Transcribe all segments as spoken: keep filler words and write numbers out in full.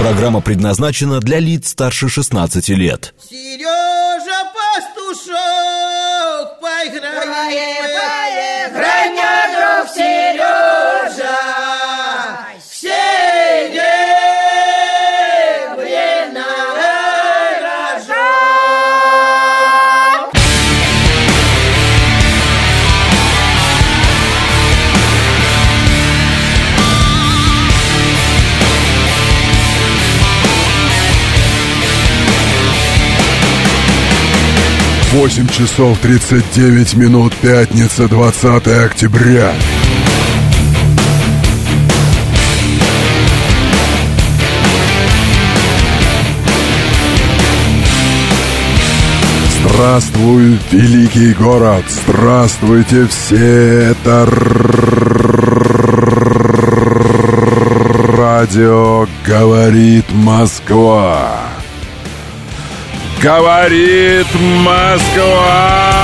Программа предназначена для лиц старше шестнадцати лет. Сережа Пастушок, поиграй, поиграй, мне, друг Сережа, серебряный рожок. восемь часов тридцать девять минут, пятница, двадцатое октября. Здравствуй, великий город! Здравствуйте все! Это радио «Говорит Москва». Говорит Москва!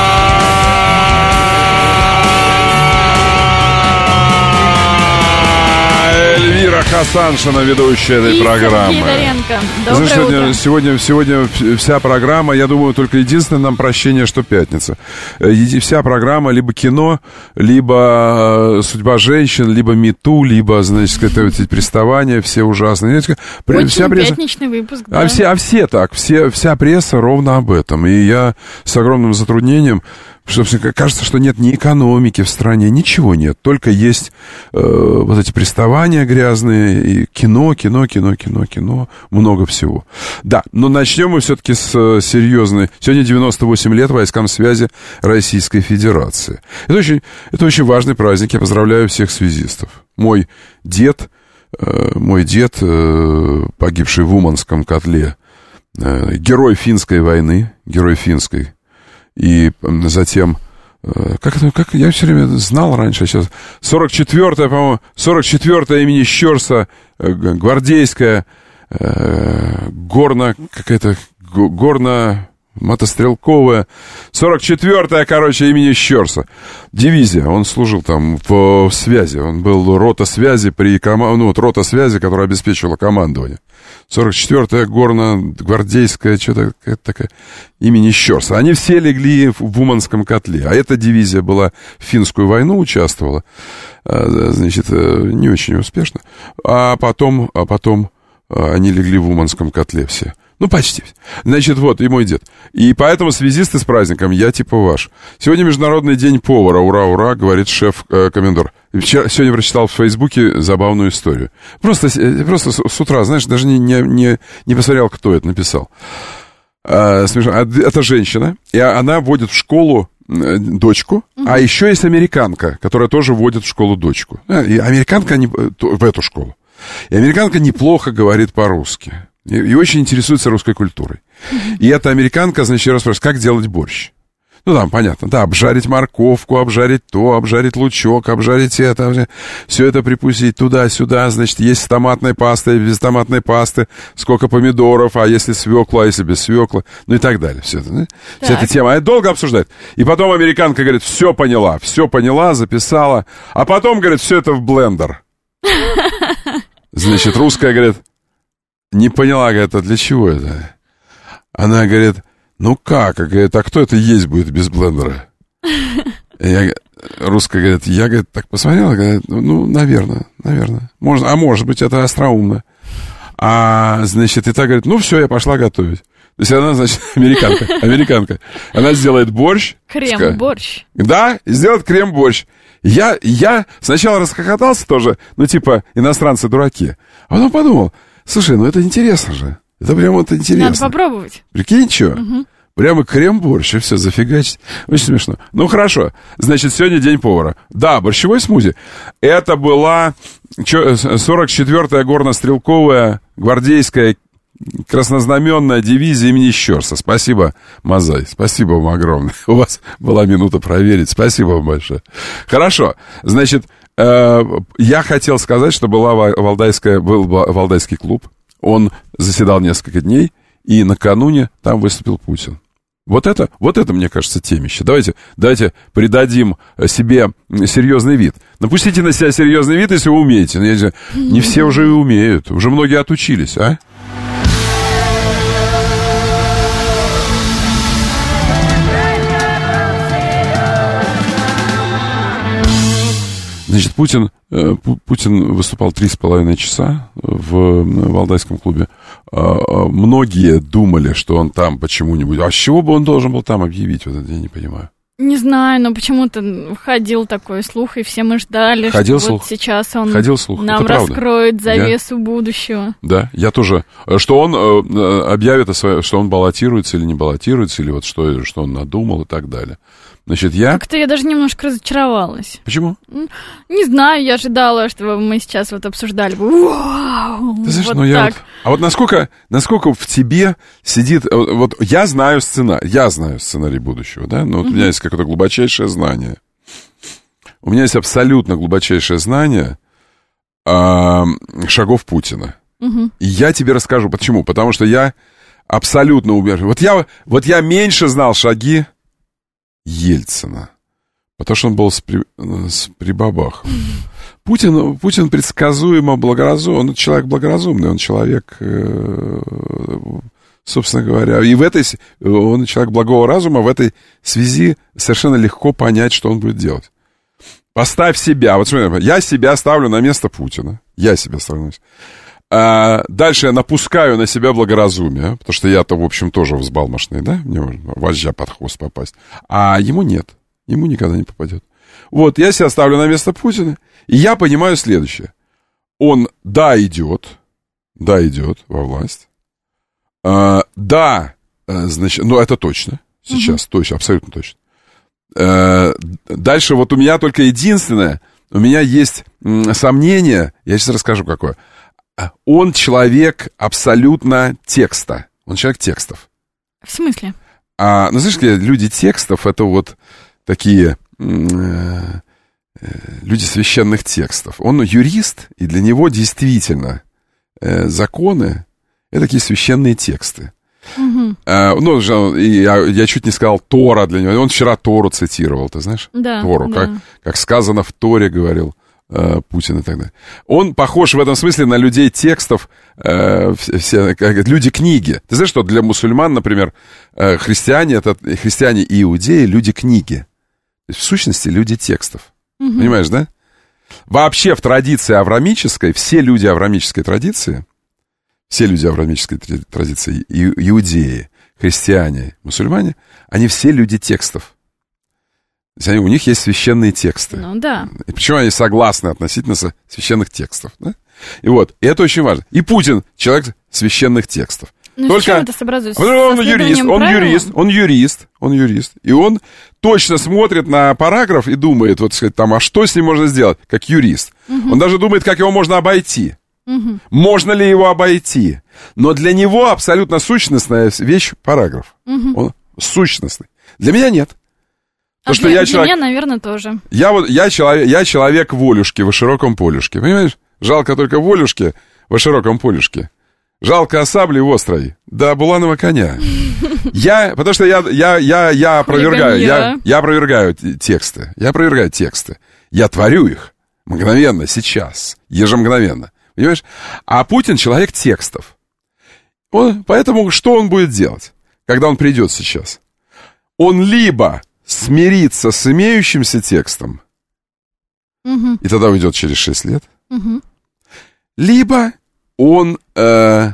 Эльвира Хасаншина, ведущая этой и программы. Сергей Доренко. Доброе сегодня, утро. сегодня, сегодня вся программа, я думаю, только единственное нам прощение, что пятница. Вся программа либо кино, либо судьба женщин, либо мету, либо, значит, это, эти приставания, все ужасные. Очень вся пресса... пятничный выпуск, да. А все, а все так, все, вся пресса ровно об этом. И я с огромным затруднением, что кажется, что нет ни экономики в стране, ничего нет. Только есть э, вот эти приставания грязные, и кино, кино, кино, кино, кино, много всего. Да, но начнем мы все-таки с серьезной. Сегодня девяносто восемь лет войскам связи Российской Федерации. Это очень, это очень важный праздник, я поздравляю всех связистов. Мой дед, э, мой дед, э, погибший в Уманском котле, э, герой финской войны, герой финской. И затем, как это, как я все время знал раньше, сейчас сорок четвёртая, по-моему, сорок четвёртая имени Щерса, гвардейская, горно, какая-то, горно... мотострелковая, сорок четвёртая, короче, имени Щерса. Дивизия, он служил там в связи, он был рота связи при команде, ну, вот рота связи, которая обеспечивала командование. сорок четвёртая горно-гвардейская, что-то такое, имени Щерса. Они все легли в Уманском котле, а эта дивизия была в финскую войну, участвовала, значит, не очень успешно, а потом, а потом они легли в Уманском котле все. Ну, почти. Значит, вот, и мой дед. И поэтому связисты с праздником, я типа ваш. Сегодня Международный день повара. Ура, ура, говорит шеф-комендор. Вчера, сегодня прочитал в Фейсбуке забавную историю. Просто, просто с утра, знаешь, даже не, не, не, не посмотрел, кто это написал. А, смешно. Это женщина, и она водит в школу дочку, угу. А еще есть американка, которая тоже водит в школу дочку. И американка не, в эту школу. И американка неплохо говорит по-русски. И, и очень интересуется русской культурой. Mm-hmm. И эта американка, значит, раз спрашивает, как делать борщ? Ну, там, понятно, да, обжарить морковку, обжарить то, обжарить лучок, обжарить это, все это припустить туда-сюда, значит, есть с томатной пастой, без томатной пасты, сколько помидоров, а если свекла, а если без свеклы, ну и так далее. Все это, да? Вся эта тема, это долго обсуждать. И потом американка говорит, все поняла, все поняла, записала, а потом, говорит, все это в блендер. Значит, русская, говорит, не поняла, говорит, а для чего это? Она говорит, ну как? Говорит, а кто это есть будет без блендера? Я, русская говорит, я, говорит, так посмотрела, говорит, ну, наверное, наверное. Можно, а может быть, это остроумно. А, значит, и так говорит, ну все, я пошла готовить. То есть она, значит, американка, американка. Она сделает борщ. Крем-борщ. Да, сделает крем-борщ. Я, я сначала расхохотался тоже, ну, типа, иностранцы дураки. А потом подумал, слушай, ну это интересно же. Это прям вот интересно. Надо попробовать. Прикинь, что? Угу. Прямо крем-борщ, и все, зафигачить. Очень смешно. Ну, хорошо. Значит, сегодня день повара. Да, борщевой смузи. Это была сорок четвёртая горно-стрелковая гвардейская краснознаменная дивизия имени Щерса. Спасибо, Мазай. Спасибо вам огромное. У вас была минута проверить. Спасибо вам большое. Хорошо. Значит, э, я хотел сказать, что была Валдайская, был Валдайский клуб. Он заседал несколько дней, и накануне там выступил Путин. Вот это, вот это, мне кажется, темище. Давайте, давайте придадим себе серьезный вид. Напустите на себя серьезный вид, если вы умеете. Не все уже и умеют. Уже многие отучились, а? Значит, Путин, Путин выступал три с половиной часа в Валдайском клубе. Многие думали, что он там почему-нибудь... А с чего бы он должен был там объявить? Вот это я не понимаю. Не знаю, но почему-то ходил такой слух, и все мы ждали, ходил что слух. вот сейчас он ходил слух. нам раскроет завесу я... будущего. Да, я тоже. Что он э, объявит, о своей, что он баллотируется или не баллотируется, или вот что, что он надумал и так далее. Значит, я... Как-то я даже немножко разочаровалась. Почему? Не знаю, я ожидала, что мы сейчас вот обсуждали. Вау! Ты знаешь, вот ну я так. Вот... А вот насколько, насколько в тебе сидит... Вот я знаю сценарий, я знаю сценарий будущего, да? Но вот mm-hmm. у меня есть какое-то глубочайшее знание. У меня есть абсолютно глубочайшее знание э, шагов Путина. Mm-hmm. И я тебе расскажу, почему. Потому что я абсолютно уверен. Вот я, вот я меньше знал шаги Ельцина, потому что он был с, при, с прибабахом. Путин, Путин предсказуемо благоразумный, он человек благоразумный, он человек, э, собственно говоря, и в этой, он человек благого разума, в этой связи совершенно легко понять, что он будет делать. Поставь себя, вот смотри, я себя ставлю на место Путина, я себя ставлю на место. А дальше я напускаю на себя благоразумие, потому что я-то, в общем, тоже взбалмошный, да? Мне можно вожжа под хвост попасть. А ему нет. Ему никогда не попадет. Вот, я себя ставлю на место Путина, и я понимаю следующее. Он, да, идет, да, идет во власть. А, да, значит, ну, это точно. Сейчас угу. точно, абсолютно точно. А, дальше вот у меня только единственное, у меня есть м, сомнение, я сейчас расскажу, какое. Он человек абсолютно текста. Он человек текстов. В смысле? А, ну, знаешь, люди текстов — это вот такие э, э, люди священных текстов. Он юрист, и для него действительно э, законы — это такие священные тексты. Угу. А, ну, я, я чуть не сказал Тора для него. Он вчера Тору цитировал, ты знаешь? Да, Тору, да. Как, как сказано в Торе, говорил Путин и так далее. Он похож в этом смысле на людей текстов, э, все, как, люди книги. Ты знаешь, что для мусульман, например, э, христиане, это, христиане и иудеи — люди книги. То есть, в сущности, люди текстов. Угу. Понимаешь, да? Вообще в традиции авраамической, все люди авраамической традиции, все люди авраамической традиции, и, иудеи, христиане, мусульмане, они все люди текстов. У них есть священные тексты. Ну да. И причем они согласны относительно священных текстов. Да? И вот, и это очень важно. И Путин человек священных текстов. Ну, Только... с чем это сообразуется? Он юрист, он юрист, он юрист, он юрист. И он точно смотрит на параграф и думает, вот сказать, там, а что с ним можно сделать, как юрист. Угу. Он даже думает, как его можно обойти. Угу. Можно ли его обойти? Но для него абсолютно сущностная вещь параграф. Угу. Он сущностный. Для меня нет. А что для, я для человек... меня, наверное, тоже. Я, вот, я, человек, я человек волюшки во широком полюшке. Понимаешь? Жалко только волюшки во широком полюшке. Жалко сабли острой. Да буланого коня. Я, потому что я, я, я, я опровергаю, я, я опровергаю тексты. Я опровергаю тексты. Я творю их мгновенно, сейчас, ежемгновенно. Понимаешь? А Путин человек текстов. Он, поэтому что он будет делать, когда он придет сейчас? Он либо смирится с имеющимся текстом, угу. и тогда уйдет через шесть лет, угу. либо он э,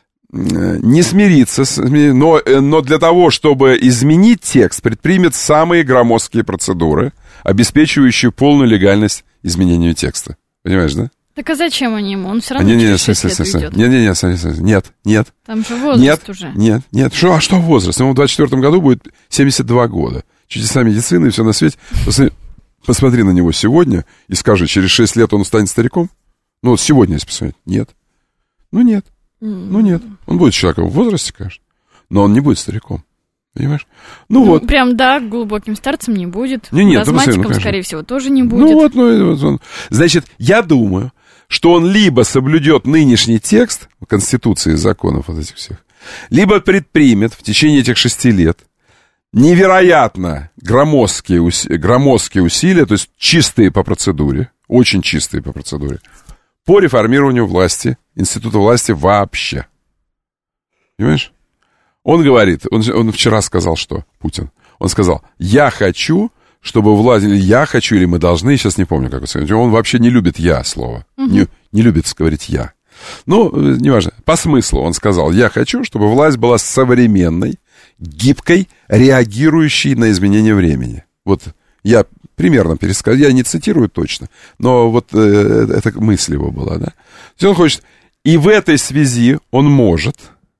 не смирится, с, но, но для того, чтобы изменить текст, предпримет самые громоздкие процедуры, обеспечивающие полную легальность изменению текста. Понимаешь, да? Так а зачем они ему? Он все равно а, не, через не, шесть не, лет не, уйдет. Не, не, не, нет, нет. Там же возраст нет, уже. Нет, нет, что, а что возраст? Ему в двадцать четвёртом году будет семьдесят два года. Чудеса медицины и все на свете. Посмотри, посмотри на него сегодня и скажи, через шесть лет он станет стариком? Ну, вот сегодня, если посмотреть. Нет. Ну, нет. Mm. Ну, нет. Он будет человеком в возрасте, конечно, но он не будет стариком. Понимаешь? Ну, ну вот. Прям, да, глубоким старцем не будет. Не, нет, Маразматиком, ну, скорее всего, тоже не будет. Ну, вот, ну, вот он. Значит, я думаю, что он либо соблюдет нынешний текст Конституции и законов вот этих всех, либо предпримет в течение этих шести лет невероятно громоздкие, уси- громоздкие усилия, то есть чистые по процедуре, очень чистые по процедуре, по реформированию власти, института власти вообще. Понимаешь? Он говорит, он, он вчера сказал, что, Путин, он сказал, я хочу, чтобы власть, или я хочу, или мы должны, сейчас не помню, как он сказал, он вообще не любит «я» слово, угу. не, не любит говорить «я». Ну, неважно, по смыслу он сказал, я хочу, чтобы власть была современной, гибкой, реагирующей на изменения времени. Вот я примерно пересказал, я не цитирую точно, но вот э, эта мысль его была, да. То есть он хочет, и в этой связи он может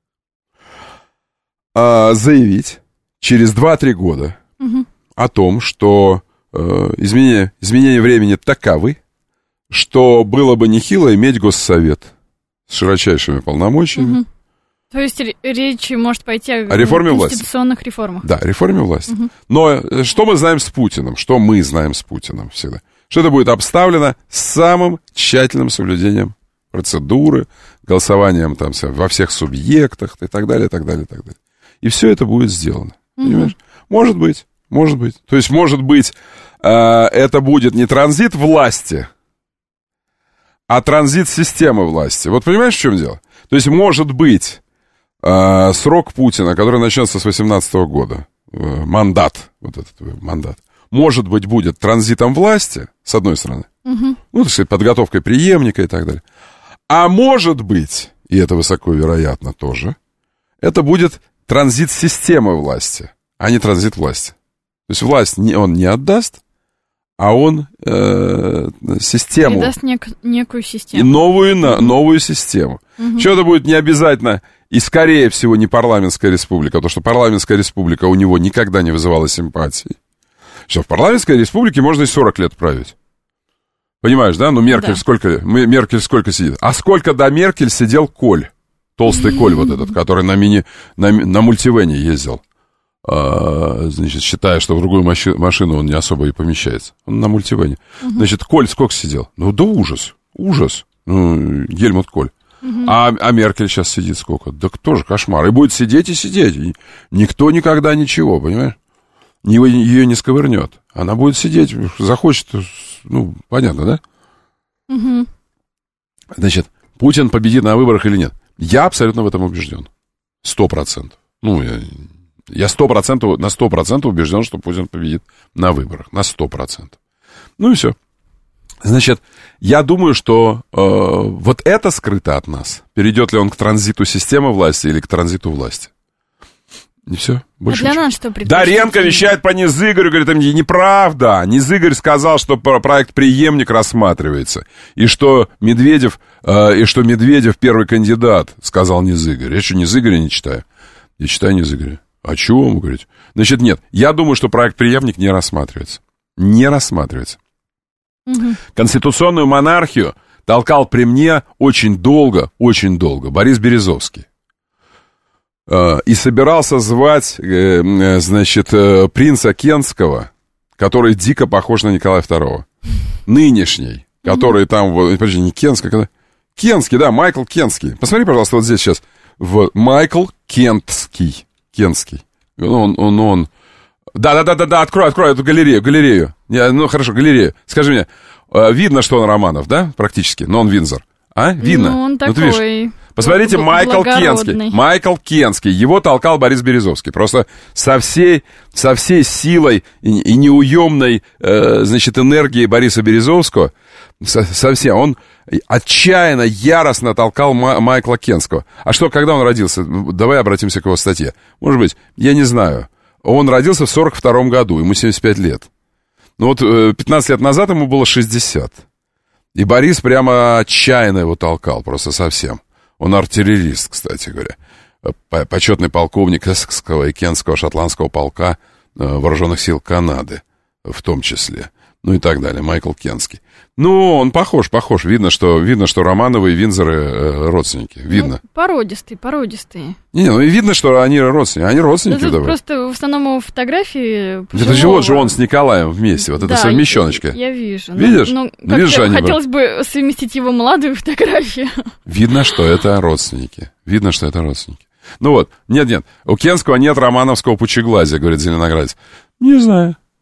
э, заявить через два-три года угу. о том, что э, изменения, изменения времени таковы, что было бы нехило иметь госсовет с широчайшими полномочиями. Угу. То есть речь может пойти о, о реформе конституционных власти. реформах. Да, реформе власти. Угу. Но что мы знаем с Путиным? Что мы знаем с Путиным всегда? Что это будет обставлено самым тщательным соблюдением процедуры, голосованием там во всех субъектах и так далее, и так далее, и так далее. И все это будет сделано. Угу. Понимаешь? Может быть, может быть. То есть, может быть, э, это будет не транзит власти, а транзит системы власти. Вот понимаешь, в чем дело? То есть, может быть, э, срок Путина, который начнется с восемнадцатого года, э, мандат, вот этот мандат, может быть, будет транзитом власти, с одной стороны, угу. ну, так сказать, подготовкой преемника и так далее. А может быть, и это высоко вероятно тоже, это будет транзит системы власти, а не транзит власти. То есть, власть не, он не отдаст, а он э, систему... Передаст нек, некую систему. И новую, на, новую систему. Угу. Что это будет не обязательно, и скорее всего не парламентская республика, потому что парламентская республика у него никогда не вызывала симпатии. Что в парламентской республике можно и сорок лет править. Понимаешь, да? Ну, Меркель, да. Сколько, Меркель сколько сидит? А сколько до Меркель сидел Коль? Толстый Коль вот этот, который на, мини, на, на мультивене ездил. А, значит, считая, что в другую маши, машину он не особо и помещается. Он на мультивене. Угу. Значит, Коль сколько сидел? Ну, да ужас, ужас. Ну, Гельмут Коль. Угу. А, а Меркель сейчас сидит сколько? Да тоже кошмар. И будет сидеть и сидеть. И никто никогда ничего, понимаешь? Ее не сковырнет. Она будет сидеть, захочет, ну, понятно, да? Угу. Значит, Путин победит на выборах или нет? Я абсолютно в этом убежден. Сто процентов. Ну, я... Я сто процентов, на сто процентов убежден, что Путин победит на выборах. На сто процентов. Ну и все. Значит, я думаю, что э, вот это скрыто от нас. Перейдет ли он к транзиту системы власти или к транзиту власти. И все. Больше а для ничего. нас что Доренко вещает по Низыгорю, говорит, там неправда. Низыгорь сказал, что проект «Преемник» рассматривается. И что Медведев, э, и что Медведев первый кандидат, сказал Низыгорь. Я что, Низыгоря не читаю? Я читаю Низыгоря. О чем вы говорите? Значит, нет, я думаю, что проект «Преемник» не рассматривается. Не рассматривается. Угу. Конституционную монархию толкал при мне очень долго, очень долго Борис Березовский. Э, и собирался звать, э, значит, э, принца Кентского, который дико похож на Николая второго. Нынешний, который угу. там, подожди, не Кентский, когда... Кентский, да, Майкл Кентский. Посмотри, пожалуйста, вот здесь сейчас. В Майкл Кентский. Кентский. Он, он, он. Да-да-да-да, открой, открой эту галерею, галерею. Не, ну, хорошо, галерею. Скажи мне, видно, что он Романов, да, практически? Но он Виндзор. А? Видно? Ну, он ну, такой... Видишь? Посмотрите, Майкл Кентский. Майкл Кентский. Его толкал Борис Березовский. Просто со всей, со всей силой и, и неуемной, э, значит, энергией Бориса Березовского, со, со всем, он отчаянно, яростно толкал Ма- Майкла Кентского. А что, когда он родился? Давай обратимся к его статье. Может быть, я не знаю. Он родился в сорок втором году, ему семьдесят пять лет. Ну вот э, пятнадцать лет назад ему было шестьдесят. И Борис прямо отчаянно его толкал, просто совсем. Он артиллерист, кстати говоря. Почетный полковник Эссекского и Кентского шотландского полка вооруженных сил Канады, в том числе. Ну и так далее, Майкл Кентский. Ну, он похож, похож. Видно, что, видно, что Романовы и Виндзоры э, родственники. Видно. Ну, породистые, породистые. Не, ну и видно, что они родственники. Они родственники, да, давай. Просто в основном фотографии... Это же вот же он с Николаем вместе. Вот это да, совмещеночка. Я, я вижу. Видишь? Ну, ну, видишь, они... хотелось бы совместить его молодую фотографию. Видно, что это родственники. Видно, что это родственники. Ну вот, нет-нет, у Кентского нет романовского пучеглазия, говорит Зеленоградец. Не знаю.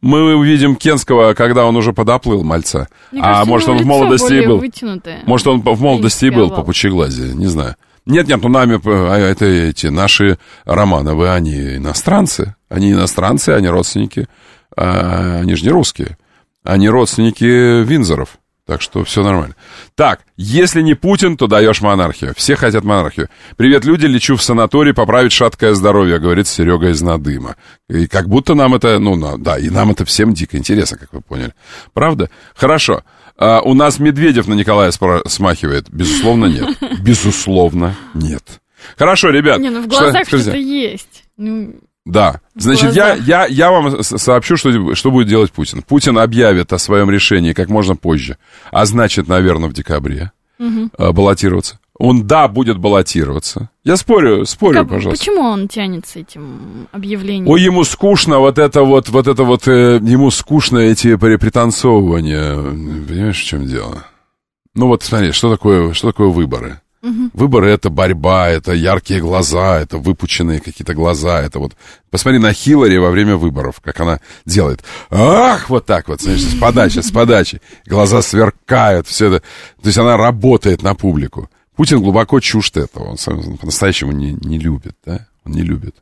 Мы увидим Кенского, когда он уже подоплыл, мальца. Мне а кажется, может, он в молодости и был. Вытянутое. Может, он в молодости и был по пучеглазе, не знаю. Нет, нет, ну нами, это эти наши Романовы, они иностранцы. Они иностранцы, они родственники. А, они же не русские. Они родственники Виндзоров. Так что все нормально. Так, если не Путин, то даешь монархию. Все хотят монархию. Привет, люди, лечу в санаторий поправить шаткое здоровье, говорит Серега из Надыма. И как будто нам это, ну, да, и нам это всем дико интересно, как вы поняли. Правда? Хорошо. А, у нас Медведев на Николая спро- смахивает. Безусловно, нет. Безусловно, нет. Хорошо, ребят. Не, ну в глазах что, что-то есть. Ну... Да, значит, я, я, я вам сообщу, что, что будет делать Путин. Путин объявит о своем решении как можно позже, а значит, наверное, в декабре угу. баллотироваться. Он, да, будет баллотироваться. Я спорю, спорю, как, пожалуйста. Почему он тянет с этим объявлением? Ой, ему скучно вот это вот, вот это вот, э, ему скучно эти пританцовывания. Понимаешь, в чем дело? Ну вот, смотри, что такое, что такое выборы? Угу. Выборы — это борьба, это яркие глаза, это выпученные какие-то глаза, это вот... Посмотри на Хиллари во время выборов, как она делает. Ах, вот так вот, значит, с подачи, с подачи. Глаза сверкают, все это... То есть она работает на публику. Путин глубоко чужд этого, он сам по-настоящему не, не любит, да? Он не любит.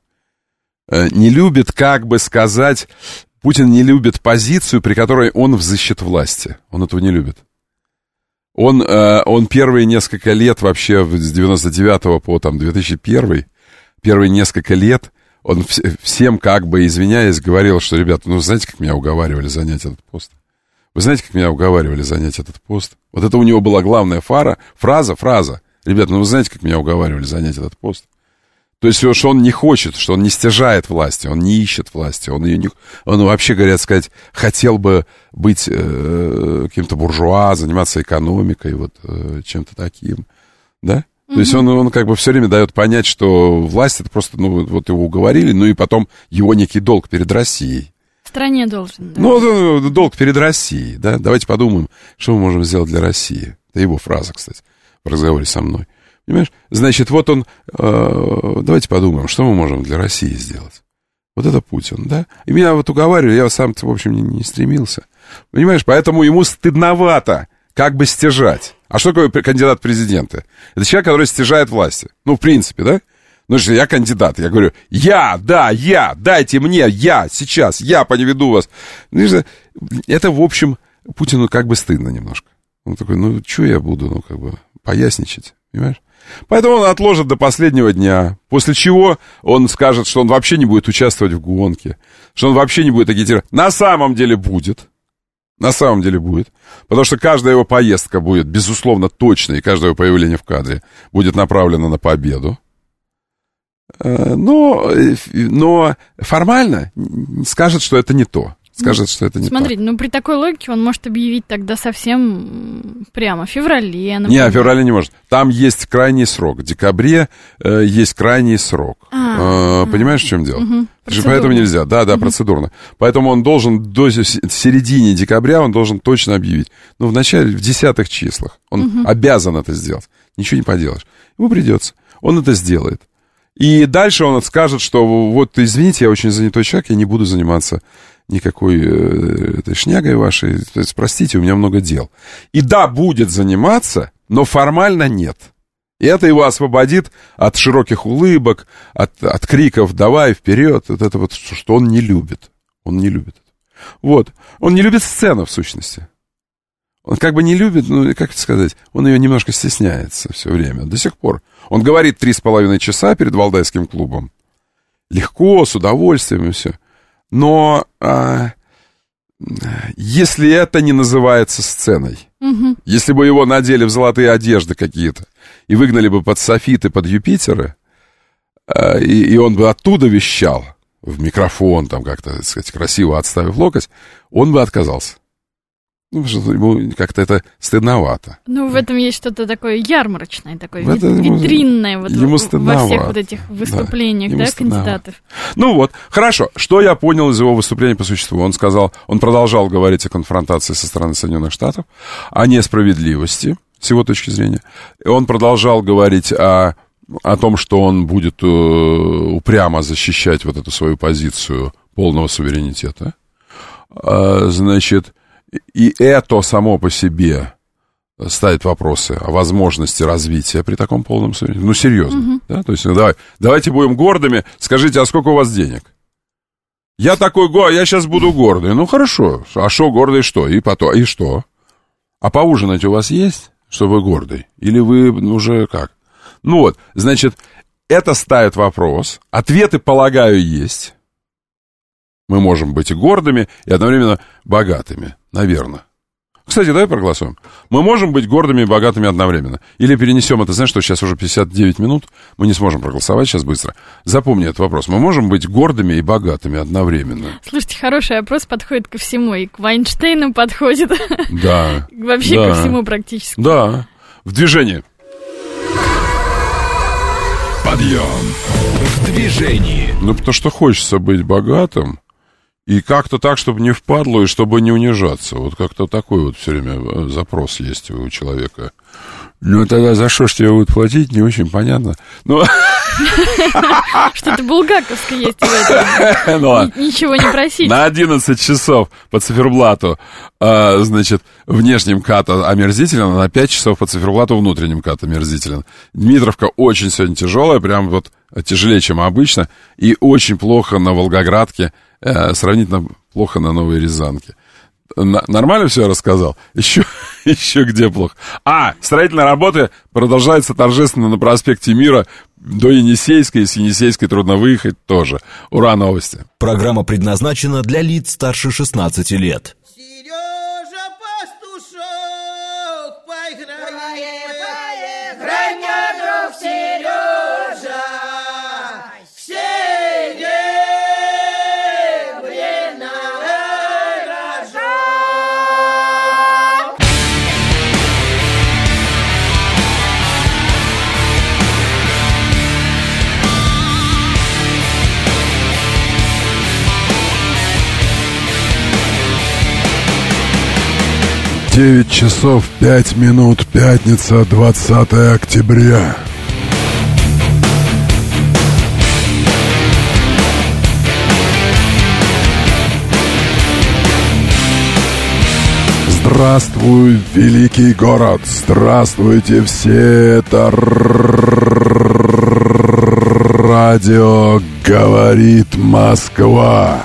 Не любит, как бы сказать... Путин не любит позицию, при которой он в защиту власти. Он этого не любит. Он, э, он первые несколько лет вообще с девяносто девятого по там, две тысячи первый, первые несколько лет он вс- всем как бы извиняясь говорил, что, ребята, ну знаете, как меня уговаривали занять этот пост? Вы знаете, как меня уговаривали занять этот пост? Вот это у него была главная фара, фраза, фраза. Ребята, ну вы знаете, как меня уговаривали занять этот пост? То есть, что он не хочет, что он не стяжает власти, он не ищет власти, он ее не... Он вообще, говорят, сказать, хотел бы быть э, каким-то буржуа, заниматься экономикой, вот э, чем-то таким, да? Mm-hmm. То есть он, он как бы все время дает понять, что власть это просто, ну, вот его уговорили, ну и потом его некий долг перед Россией. В стране должен, да? Ну, долг перед Россией, да? Давайте подумаем, что мы можем сделать для России. Это его фраза, кстати, в разговоре со мной. Понимаешь? Значит, вот он... Э, давайте подумаем, что мы можем для России сделать. Вот это Путин, да? И меня вот уговаривали, я сам-то, в общем, не, не стремился. Понимаешь? Поэтому ему стыдновато как бы стяжать. А что такое кандидат в президенты? Это человек, который стяжает власти. Ну, в принципе, да? Ну, что я кандидат. Я говорю, я, да, я, дайте мне, я, сейчас, я поневеду вас. Это, в общем, Путину как бы стыдно немножко. Он такой, ну, что я буду, ну, как бы, поясничать, понимаешь? Поэтому он отложит до последнего дня, после чего он скажет, что он вообще не будет участвовать в гонке, что он вообще не будет агитировать. На самом деле будет. На самом деле будет. Потому что каждая его поездка будет, безусловно, точной, и каждое его появление в кадре будет направлено на победу. Но, но формально скажет, что это не то. Скажет, что это не Смотрите, так. ну при такой логике он может объявить тогда совсем прямо в феврале. Например. Не, в феврале не может. Там есть крайний срок. В декабре э, есть крайний срок. А, э, понимаешь, в чем дело? Угу. Поэтому нельзя. Да, да, угу. Процедурно. Поэтому он должен до середины декабря он должен точно объявить. Ну, в начале, в десятых числах. Он угу. обязан это сделать. Ничего не поделаешь. Ему придется. Он это сделает. И дальше он скажет, что вот, извините, я очень занятой человек, я не буду заниматься никакой э, этой шнягой вашей, то есть, простите, у меня много дел. И да, будет заниматься, но формально нет. И это его освободит от широких улыбок, от, от криков «давай, вперед», вот это вот, что он не любит. Он не любит это. Вот. Он не любит сцену, в сущности. Он как бы не любит, ну, как это сказать, он ее немножко стесняется все время, до сих пор. Он говорит три с половиной часа перед Валдайским клубом. Легко, с удовольствием и все. Но а, если это не называется сценой, угу. если бы его надели в золотые одежды какие-то и выгнали бы под софиты, под Юпитеры, а, и, и он бы оттуда вещал в микрофон, там как-то, так сказать, красиво отставив локоть, он бы отказался. Ну, ему как-то это стыдновато. Ну, в этом есть что-то такое ярмарочное, такое вит- витринное вот ему в, во всех вот этих выступлениях, да, да кандидатов. Ну вот, хорошо. Что я понял из его выступления по существу? Он сказал, он продолжал говорить о конфронтации со стороны Соединенных Штатов, о несправедливости, с его точки зрения. И он продолжал говорить о, о том, что он будет э, упрямо защищать вот эту свою позицию полного суверенитета. Значит, и это само по себе ставит вопросы о возможности развития при таком полном суверенитете. Ну, серьезно. Угу. Да? То есть, давай, давайте будем гордыми. Скажите, а сколько у вас денег? Я такой, го, я сейчас буду гордый. Ну, хорошо. А что гордый, что? И потом, и что? А поужинать у вас есть, что вы гордый? Или вы уже как? Ну вот, значит, это ставит вопрос. Ответы, полагаю, есть. Мы можем быть и гордыми, и одновременно богатыми. Наверное. Кстати, давай проголосуем. Мы можем быть гордыми и богатыми одновременно. Или перенесем это, знаешь, что сейчас уже пятьдесят девять минут, мы не сможем проголосовать сейчас быстро. Запомни этот вопрос. Мы можем быть гордыми и богатыми одновременно. Слушайте, хороший вопрос, подходит ко всему. И к Вайнштейну подходит. Да. Вообще да. ко всему практически. Да. В движении. Подъем. В движении. Ну, потому что хочется быть богатым. И как-то так, чтобы не впадло и чтобы не унижаться. Вот как-то такой вот все время запрос есть у человека. Ну, тогда за что ж тебе будут платить, не очень понятно. Ну... Что-то булгаковское есть в этом. Ничего не просить. На одиннадцать часов по циферблату, значит, внешним кат омерзителен, а на пять часов по циферблату внутренним кат омерзителен. Дмитровка очень сегодня тяжелая, прям вот тяжелее, чем обычно. И очень плохо на Волгоградке. Сравнительно плохо на Новой Рязанке. Н- нормально все я рассказал? Еще, еще где плохо? А, строительные работы продолжаются торжественно на проспекте Мира до Енисейской. С Енисейской трудно выехать тоже. Ура, новости. Программа предназначена для лиц старше шестнадцати лет. Сережа пастушок, поиграй, Грай мне, друг Сережа, девять часов пять минут, пятница, двадцатое октября. Здравствуй, великий город! Здравствуйте все! Это радио «Говорит Москва».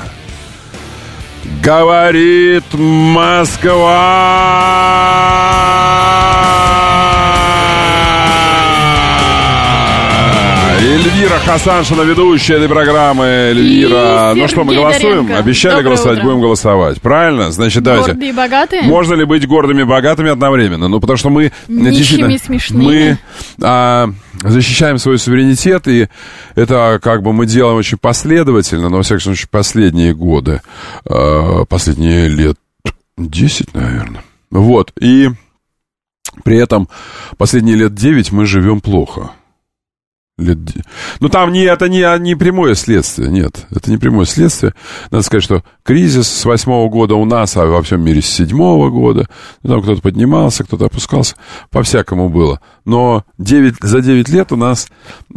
Говорит Москва! Эльвира Хасаншина, ведущая этой программы. Эльвира, и ну что, мы Сергей голосуем? Доренко. Обещали Доброе голосовать, утро. будем голосовать. Правильно? Значит, давайте. Гордые и богатые? Можно ли быть гордыми и богатыми одновременно? Ну, потому что мы... Нищими действительно, и смешными. Мы а, защищаем свой суверенитет, и это как бы мы делаем очень последовательно, но, во всяком случае, последние годы, а, последние лет десять, наверное. Вот, и при этом последние лет девять мы живем плохо. Лет... Ну, там не, это не, не прямое следствие, нет, это не прямое следствие. Надо сказать, что кризис с восьмого года у нас, а во всем мире с седьмого года. Ну, там кто-то поднимался, кто-то опускался, по-всякому было. Но девять, за девять лет у нас,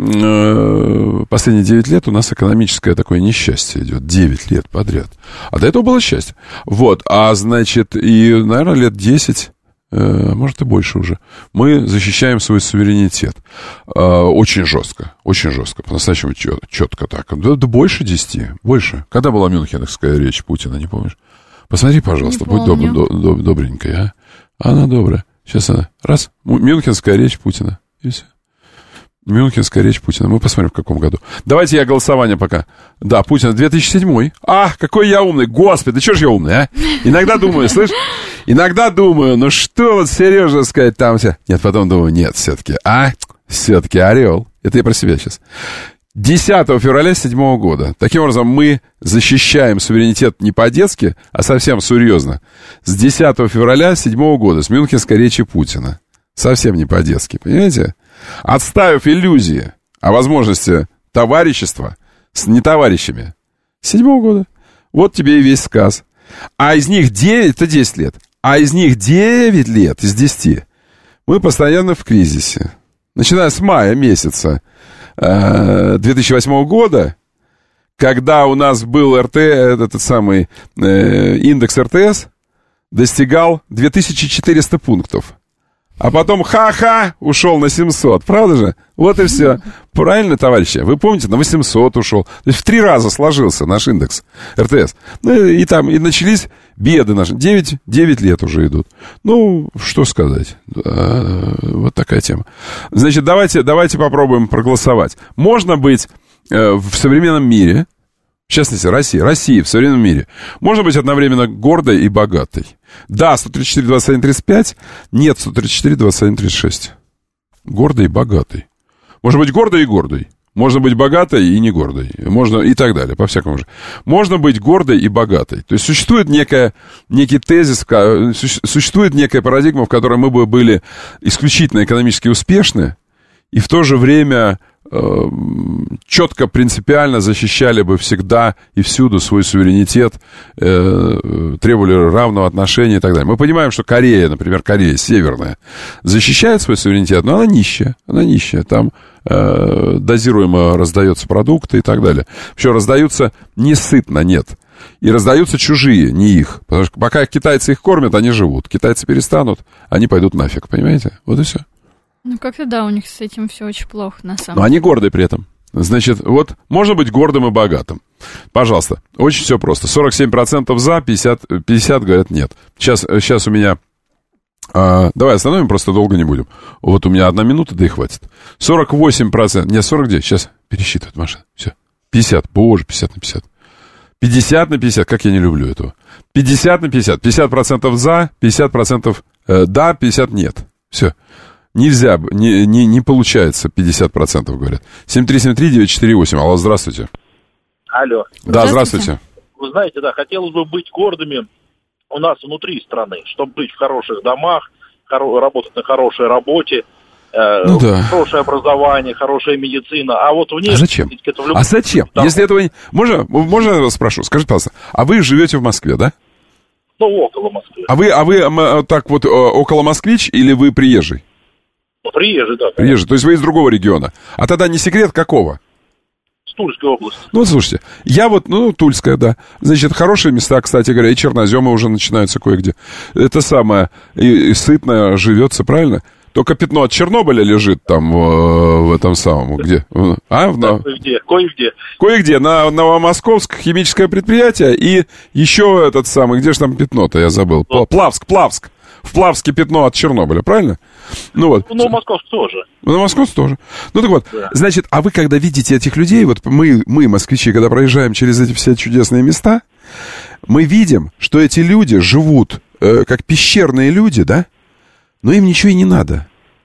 э, последние девять лет у нас экономическое такое несчастье идет. девять лет подряд. А до этого было счастье. Вот, а значит, и, наверное, лет десять... может и больше уже, мы защищаем свой суверенитет. Очень жестко, очень жестко, по-настоящему четко, четко так. Да, да больше десяти, больше. Когда была мюнхенская речь Путина, не помнишь? Посмотри, пожалуйста, не будь доб, помню. доб, доб, добренькая, а? Она добрая. Сейчас она, раз, мюнхенская речь Путина, и все. Мюнхенская речь Путина. Мы посмотрим, в каком году. Давайте я голосование пока. Да, Путин, две тысячи седьмой. А, какой я умный. Господи, да что ж я умный, а? Иногда думаю, слышь, иногда думаю, ну что вот Сережа сказать там все. Нет, потом думаю, нет, все-таки, а? Все-таки орел. Это я про себя сейчас. десятого февраля седьмого года. Таким образом, мы защищаем суверенитет не по-детски, а совсем серьезно. С десятого февраля седьмого года, с мюнхенской речи Путина. Совсем не по-детски, понимаете? Отставив иллюзии о возможности товарищества с нетоварищами. С седьмого года. Вот тебе и весь сказ. А из них девять, это десять лет. А из них девять лет из десяти мы постоянно в кризисе. Начиная с мая месяца две тысячи восьмого года, когда у нас был эр тэ, этот самый э, индекс эр тэ эс, достигал две тысячи четыреста пунктов. А потом ха-ха ушел на семьсот. Правда же? Вот и все. Правильно, товарищи? Вы помните, на восемьсот ушел. То есть в три раза сложился наш индекс эр тэ эс. Ну и там и начались беды наши. девять лет уже идут. Ну, что сказать. Вот такая тема. Значит, давайте, давайте попробуем проголосовать. Можно быть э, в современном мире, в частности, Россия, Россия в современном мире, можно быть одновременно гордой и богатой. Да, сто тридцать четыре двадцать один тридцать пять, нет, сто тридцать четыре двадцать один тридцать шесть. Гордой и богатой. Можно быть гордой и гордой. Можно быть богатой и не гордой. Можно и так далее, по-всякому же. Можно быть гордой и богатой. То есть существует некая, некий тезис, существует некая парадигма, в которой мы бы были исключительно экономически успешны, и в то же время э, четко, принципиально защищали бы всегда и всюду свой суверенитет, э, требовали равного отношения и так далее. Мы понимаем, что Корея, например, Корея Северная, защищает свой суверенитет, но она нищая, она нищая. Там э, дозируемо раздаются продукты и так далее. Причем раздаются несытно, нет. И раздаются чужие, не их. Потому что пока китайцы их кормят, они живут. Китайцы перестанут, они пойдут нафиг, понимаете? Вот и все. Ну, как-то да, у них с этим все очень плохо, на самом деле. Но они горды при этом. Значит, вот можно быть гордым и богатым. Пожалуйста. Очень все просто. сорок семь процентов за, пятьдесят, пятьдесят говорят нет. Сейчас, сейчас у меня... А, давай остановим, просто долго не будем. Вот у меня одна минута, да и хватит. сорок восемь процентов... Нет, сорок девять. Сейчас пересчитывает машина. Все. пятьдесят. Боже, пятьдесят на пятьдесят. пятьдесят на пятьдесят. Как я не люблю этого. пятьдесят на пятьдесят. пятьдесят процентов за, пятьдесят процентов э, да, пятьдесят нет. Все. Нельзя, не, не, не получается пятьдесят процентов, говорят. семь три семь три девять четыре восемь. Алло, здравствуйте. Алло. Да, здравствуйте. Вы знаете, да, хотелось бы быть гордыми у нас внутри страны, чтобы быть в хороших домах, хоро- работать на хорошей работе, э, ну, да. хорошее образование, хорошая медицина. А вот внешне... А зачем? Это в любом... А зачем? Да. Если этого не... Можно, можно я вас спрошу? Скажите, пожалуйста, а вы живете в Москве, да? Ну, около Москвы. А вы, а вы а, так вот около москвич или вы приезжий? Ну, приезжий, да. Приезжий, то есть вы из другого региона. А тогда не секрет какого? С Тульской области. Ну, вот слушайте, я вот, ну, Тульская, да. Значит, хорошие места, кстати говоря, и черноземы уже начинаются кое-где. Это самое, и, и сытно живется, правильно? Только пятно от Чернобыля лежит там, в, в этом самом, где? А? В, да, кое-где, кое-где. Кое-где, на Новомосковск, химическое предприятие, и еще этот самый, где же там пятно-то, я забыл. Вот. Плавск, Плавск. В Плавске пятно от Чернобыля, правильно? Ну вот. Ну, Новомосковск тоже. Новомосковск тоже. Ну так вот, да. Значит, а вы когда видите этих людей, вот мы, мы, москвичи, когда проезжаем через эти все чудесные места, мы видим, что эти люди живут э, как пещерные люди, да? Но им ничего и не надо.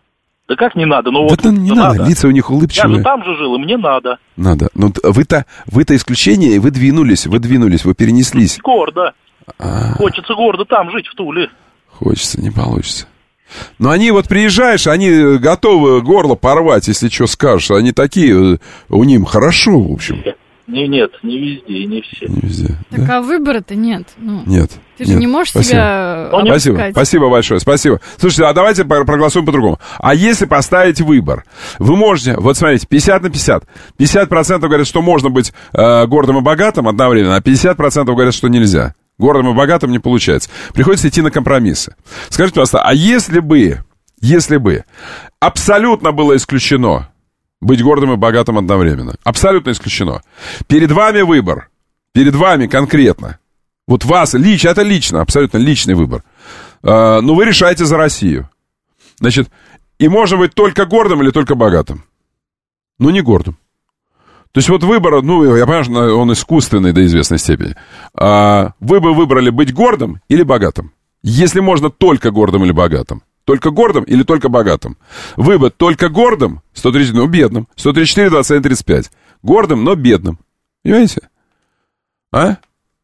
Да как не надо? Ну, да вот не надо. надо, лица у них улыбчивые. Я же там же жил, и мне надо. Надо. Ну, вы-то, вы-то исключение, вы двинулись, вы двинулись, вы перенеслись. Гордо. А-а-а. Хочется гордо там жить, в Туле. Хочется, не получится. Но они вот приезжаешь, они готовы горло порвать, если что скажешь. Они такие, у них хорошо, в общем. Не, нет, не везде и не все. Не везде. Так да? А выбора-то нет. Ну, нет. Ты же нет. не можешь спасибо. себя Спасибо. опускать. Спасибо большое, спасибо. Слушайте, а давайте проголосуем по-другому. А если поставить выбор? Вы можете, вот смотрите, пятьдесят на пятьдесят. пятьдесят процентов говорят, что можно быть э, гордым и богатым одновременно, а пятьдесят процентов говорят, что нельзя. Гордым и богатым не получается. Приходится идти на компромиссы. Скажите, пожалуйста, а если бы, если бы абсолютно было исключено быть гордым и богатым одновременно, абсолютно исключено, перед вами выбор, перед вами конкретно, вот вас, лично, это лично, абсолютно личный выбор, э, но вы решаете за Россию. Значит, и можно быть только гордым или только богатым? Ну, не гордым. То есть вот выбор, ну, я понимаю, что он искусственный до известной степени. А вы бы выбрали быть гордым или богатым? Если можно только гордым или богатым. Только гордым или только богатым? Вы бы только гордым, сто тридцать, ну, бедным. сто тридцать четыре двадцать один тридцать пять. Гордым, но бедным. Понимаете? А?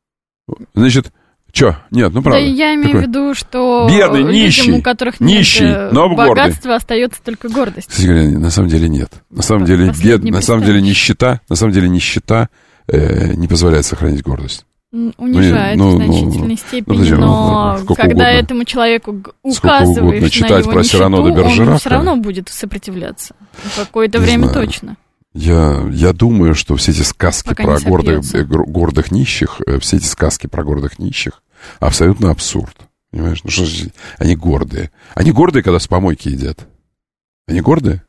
Значит, что? Нет, ну, правда. Да я имею Такой. в виду, что бедный, людям, нищий, у которых нищий, нет но богатства, гордый. остается только гордость. Кстати говоря, на самом деле нет. На самом Как деле бед, не на самом деле нищета, на самом деле нищета э, не позволяет сохранить гордость. Унижает ну, в значительной ну, степени, ну, но ну, когда угодно. этому человеку Сколько указываешь угодно на читать его про нищету, Сирано де Бержерака. он все равно будет сопротивляться. Какое-то Не время знаю. точно. Я, я думаю, что все эти сказки Пока про не гордых, сопьется. э, гр- гордых нищих, э, все эти сказки про гордых нищих абсолютно абсурд. Понимаешь? Ну что ж, они гордые. Они гордые, когда с помойки едят. Они гордые?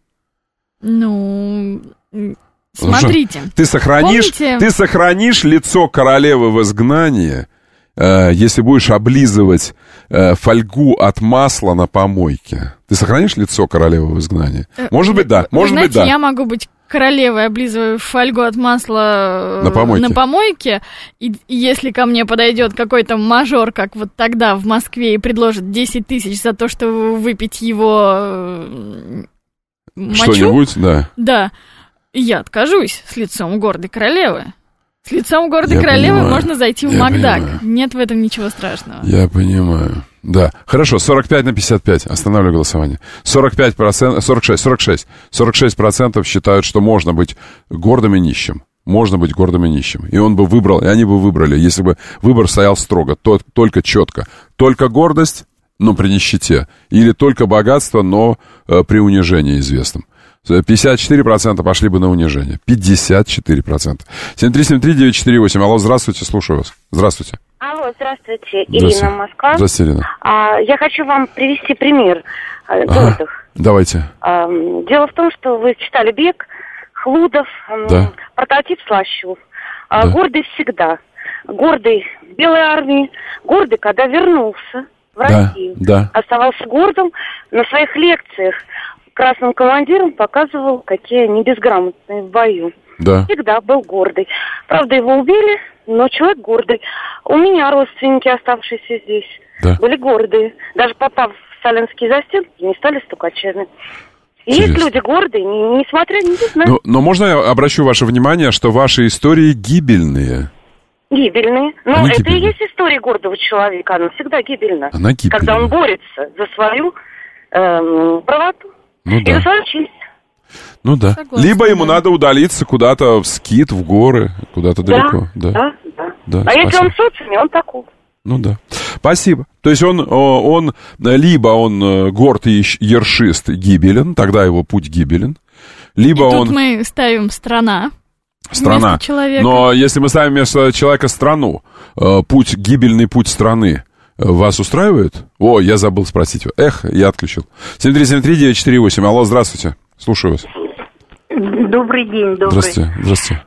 Ну, м, Ну что, смотрите. Ты сохранишь, Помните- ты сохранишь лицо королевы в изгнании, э, если будешь облизывать э, фольгу от масла на помойке. Ты сохранишь лицо королевы в изгнании? Э, Может быть, да. Вы Может знаете, быть, да. я могу быть королевой, облизываю фольгу от масла э, На помойке. на помойке, и, и если ко мне подойдет какой-то мажор, как вот тогда в Москве, и предложит десять тысяч за то, что выпить его э, мочу, Что-нибудь, да. да, я откажусь с лицом гордой королевы. С лицом гордой Я королевы понимаю. можно зайти в Я Макдак. понимаю. Нет в этом ничего страшного. Я понимаю. Да. Хорошо, сорок пять на пятьдесят пять. Останавливаю голосование. сорок пять процентов, сорок шесть, сорок шесть. сорок шесть процентов считают, что можно быть гордым и нищим. Можно быть гордым и нищим. И он бы выбрал, и они бы выбрали, если бы выбор стоял строго, то, только четко. Только гордость, но при нищете. Или только богатство, но э, при унижении известном. пятьдесят четыре процента пошли бы на унижение. пятьдесят четыре процента. семь три семь три девять четыре восемь. Алло, здравствуйте, слушаю вас. Здравствуйте. Алло, здравствуйте, Здравствуйте. Ирина, Москва. Здравствуйте, Ирина. А, я хочу вам привести пример э, Ага. гордых. Давайте. А, дело в том, что вы читали Бег, Хлудов, м, Да. прототип Слащев. А, Да. Гордый всегда. Гордый в Белой армии, гордый, когда вернулся в Да, Россию. да. Оставался гордым. На своих лекциях красным командиром показывал, какие они безграмотные в бою. Да. Всегда был гордый. Правда, его убили, но человек гордый. У меня родственники, оставшиеся здесь, Да. были гордые. Даже попав в сталинские застенки, не стали стукачами. И есть Интересно. люди гордые, не- несмотря ни на Но, но можно я обращу ваше внимание, что ваши истории гибельные? гибельные. Но Они это гибельные. и есть история гордого человека. Она всегда гибельна. Она гибельная. Когда он борется за свою эм, правоту Ну и да. за свою честь. Ну да. Согласна, Либо ему да. надо удалиться куда-то в скит, в горы, куда-то далеко. Да, да, да. Да, а если спасибо. он в социуме, он такой. Ну да. Спасибо. То есть он, о, он либо он э, горд и ещ- ершист, гибелен, тогда его путь гибелен, либо И он тут мы ставим страна. страна. вместо человека. Но если мы ставим вместо человека страну, э, путь, гибельный путь страны, э, вас устраивает? О, я забыл спросить. Эх, я отключил. семь три семь три девять четыре восемь. Алло, здравствуйте. Слушаю вас. Добрый день, добрый. Здравствуйте. Здравствуйте.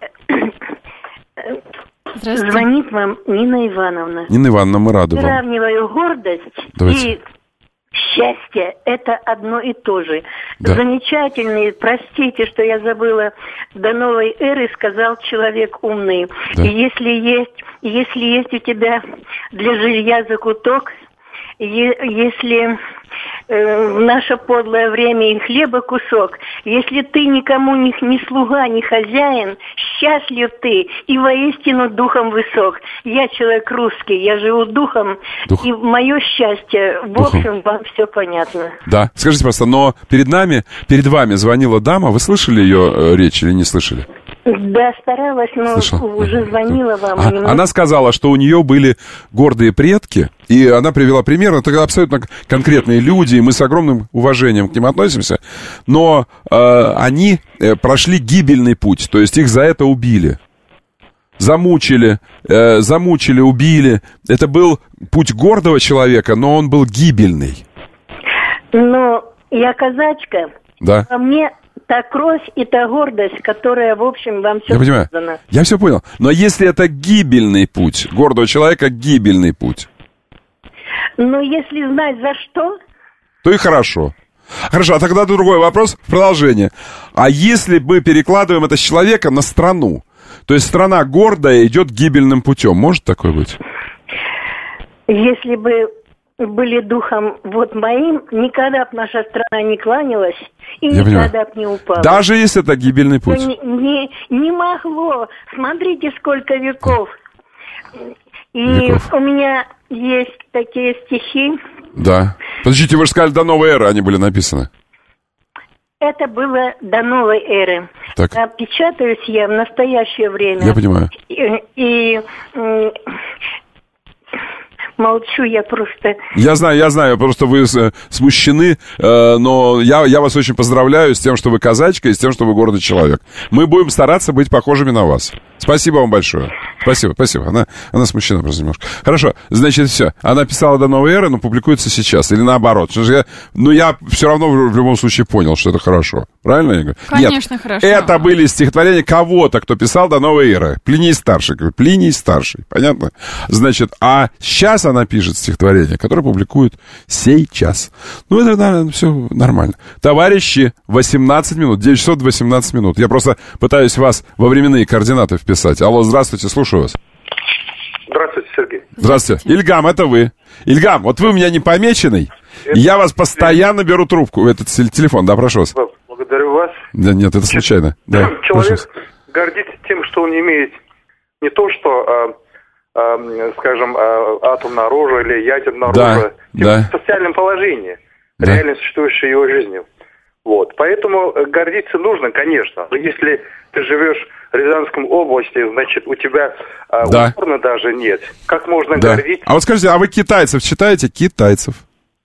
Здравствуйте. Звонит вам Нина Ивановна. Нина Ивановна, мы рады вам. Сравниваю гордость Давайте. и счастье. Это одно и то же. Да. Замечательный, простите, что я забыла, до новой эры сказал человек умный. Да. И если есть, если есть у тебя для жилья закуток, е- если э, в наше подлое время и хлеба кусок, если ты никому ни, ни слуга, ни хозяин, счастлив ты и воистину духом высок. Я человек русский, я живу духом, Дух. и мое счастье, в Духом. общем, вам все понятно. Да. Скажите просто, но перед нами, перед вами звонила дама. Вы слышали ее э, речь или не слышали? Да, старалась, но Слышал. уже звонила вам. А, немного. она сказала, что у нее были гордые предки, и она привела пример. Это абсолютно конкретные люди, и мы с огромным уважением к ним относимся. Но э, они э, прошли гибельный путь, то есть их за это убили. Замучили, э, замучили, убили. Это был путь гордого человека, но он был гибельный. Но я казачка, Да. а мне та кровь и та гордость, которая, в общем, вам все Я понимаю. сказано. Я все понял. Но если это гибельный путь, гордого человека гибельный путь, Но если знать за что, то и хорошо. Хорошо, а тогда другой вопрос в продолжение. А если мы перекладываем это с человека на страну, то есть страна гордая идет гибельным путем, может такое быть? если бы были духом вот моим, никогда бы наша страна не кланялась и Я понимаю. никогда бы не упала. Даже если это гибельный Но путь. не, не, не могло. Смотрите, сколько веков. И Веков. у меня есть такие стихи. Да. Подождите, вы же сказали, до новой эры они были написаны. Это было до новой эры. Так. А печатаюсь я в настоящее время. Я понимаю. И, и, м, молчу, я просто... Я знаю, я знаю, просто вы э, смущены, э, но я, я вас очень поздравляю с тем, что вы казачка, и с тем, что вы гордый человек. Мы будем стараться быть похожими на вас. Спасибо вам большое. Спасибо, спасибо. Она, она смущена просто немножко. Хорошо, значит, все. Она писала до новой эры, но публикуется сейчас. Или наоборот. Я, ну, я все равно в, в любом случае понял, что это хорошо. Правильно я говорю? Конечно, Нет, хорошо. Это были стихотворения кого-то, кто писал до новой эры. Плиний старший. Плиний старший. Понятно? Значит, а сейчас она пишет стихотворение, которое публикует сейчас. Ну, это, наверное, все нормально. Товарищи, восемнадцать минут. девять часов восемнадцать минут. Я просто пытаюсь вас во временные координаты вписать. Алло, здравствуйте, слушаю вас. Здравствуйте, Сергей. Здравствуйте. Ильгам, это вы. Ильгам, вот вы у меня не помеченный, это... я вас постоянно беру трубку. Этот телефон, да, прошу вас. Благодарю вас. Да нет, это случайно. Да, человек гордится тем, что он имеет не то, что, а, а, скажем, а, атомное оружие или ядерное да, оружие, да. в социальном положении, да. реально существующей его жизнью. Вот. Поэтому гордиться нужно, конечно. Но если ты живешь в Рязанской области, значит, у тебя а, да. упорно даже нет. Как можно да. гордиться? А вот скажите, а вы китайцев читаете? Китайцев.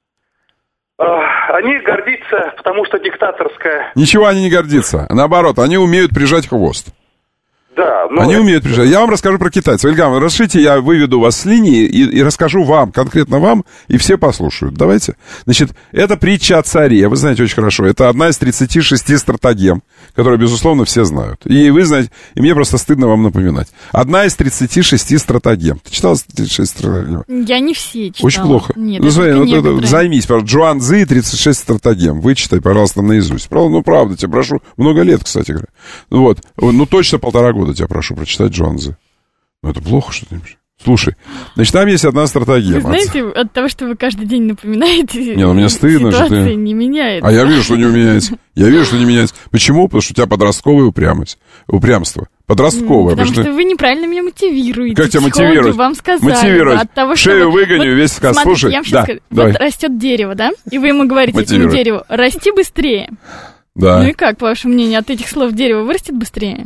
А, они гордятся, потому что диктаторская... Ничего они не гордятся. Наоборот, они умеют прижать хвост. Да, но... Они умеют прижать. Я вам расскажу про китайцев. Ильгам, разрешите, я выведу вас с линии и, и расскажу вам, конкретно вам, и все послушают. Давайте. Значит, это притча о царе. Вы знаете очень хорошо. Это одна из тридцати шести стратагем, которые, безусловно, все знают. И вы знаете, и мне просто стыдно вам напоминать. Одна из тридцати шести стратагем. Ты читала тридцать шесть стратагем? Я не все читала. Очень плохо. Нет, ну, смотри, ну, это, займись, пожалуйста. Джуан Цзи, тридцать шесть стратагем. Вычитай, пожалуйста, наизусть. Правда, ну, правда, тебя прошу. Много лет, кстати говоря. Вот. Ну, точно полтора года тебя прошу прочитать Джуан Цзи. Ну, это плохо, что ли? Слушай, значит, там есть одна стратегия. Вы знаете, от того, что вы каждый день напоминаете, не, ну, мне стыдно, ситуация что ты... не меняется. А я вижу, что не меняется. Я вижу, что не меняется. Почему? Потому что у тебя подростковая упрямость. Упрямство. Подростковое. Потому, потому что... что вы неправильно меня мотивируете. Как тебя мотивировать? Вам сказали. Мотивировать. От того, Шею что выгоню, вот, весь сказ. Смотрите, Слушай, я вам сейчас да, скажу. давай. Вот растет дерево, да? И вы ему говорите этому дереву, расти быстрее. Да. Ну и как, по вашему мнению, от этих слов дерево вырастет быстрее?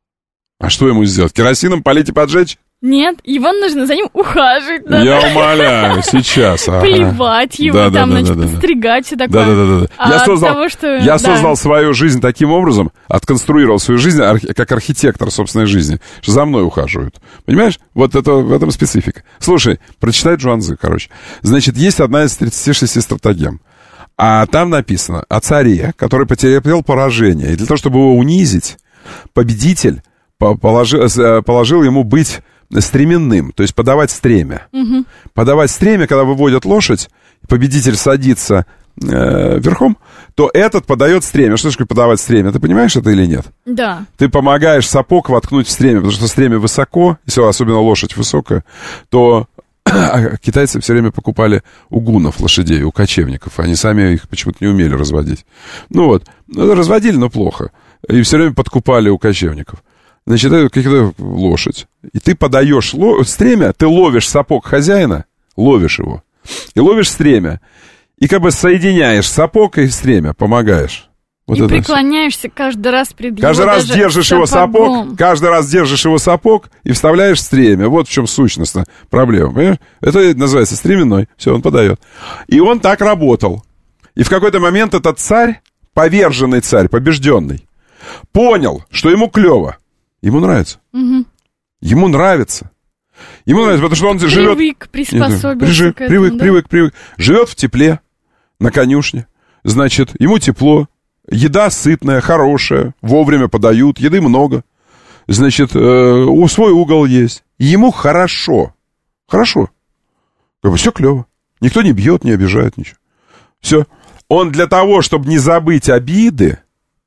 А что ему сделать? Керосином полить и поджечь? Нет, его нужно за ним ухаживать. Я умоляю, сейчас. Ага. Поливать его, да, там, да, значит, да, да, подстригать, все такое. Да, да, да, да. А я создал, того, что... я да. создал свою жизнь таким образом, отконструировал свою жизнь арх... как архитектор собственной жизни, что за мной ухаживают. Понимаешь? Вот это, в этом специфика. Слушай, прочитай Джуан Цзи, короче. Значит, есть одна из тридцати шести стратагем. А там написано о царе, который потерпел поражение. И для того, чтобы его унизить, победитель положил, положил ему быть стременным, то есть подавать стремя. Угу. Подавать стремя, когда выводят лошадь, победитель садится э, верхом, то этот подает стремя. Что такое подавать стремя? Ты понимаешь это или нет? Да. Ты помогаешь сапог воткнуть в стремя, потому что стремя высоко, если особенно лошадь высокая, то китайцы все время покупали у гуннов лошадей, у кочевников. Они сами их почему-то не умели разводить. Ну вот, разводили, но плохо. И все время подкупали у кочевников. Значит, это какая-то лошадь. И ты подаешь ло... стремя, ты ловишь сапог хозяина, ловишь его, и ловишь стремя. И как бы соединяешь сапог и стремя, помогаешь. Вот и это преклоняешься все. Каждый раз перед Каждый его раз держишь его сапогом. сапог, каждый раз держишь его сапог и вставляешь стремя. Вот в чем сущность проблема, понимаешь? Это называется стременной. Все, он подает. И он так работал. И в какой-то момент этот царь, поверженный царь, побежденный, понял, что ему клево. Ему нравится. Угу. Ему нравится. Ему нравится, потому что он привык, живет... Привык, приспособился Привык, к этому, привык, да? привык, привык. Живет в тепле, на конюшне. Значит, ему тепло. Еда сытная, хорошая. Вовремя подают. Еды много. Значит, э, свой угол есть. Ему хорошо. Хорошо. Как бы все клево. Никто не бьет, не обижает, ничего. Все. Он для того, чтобы не забыть обиды,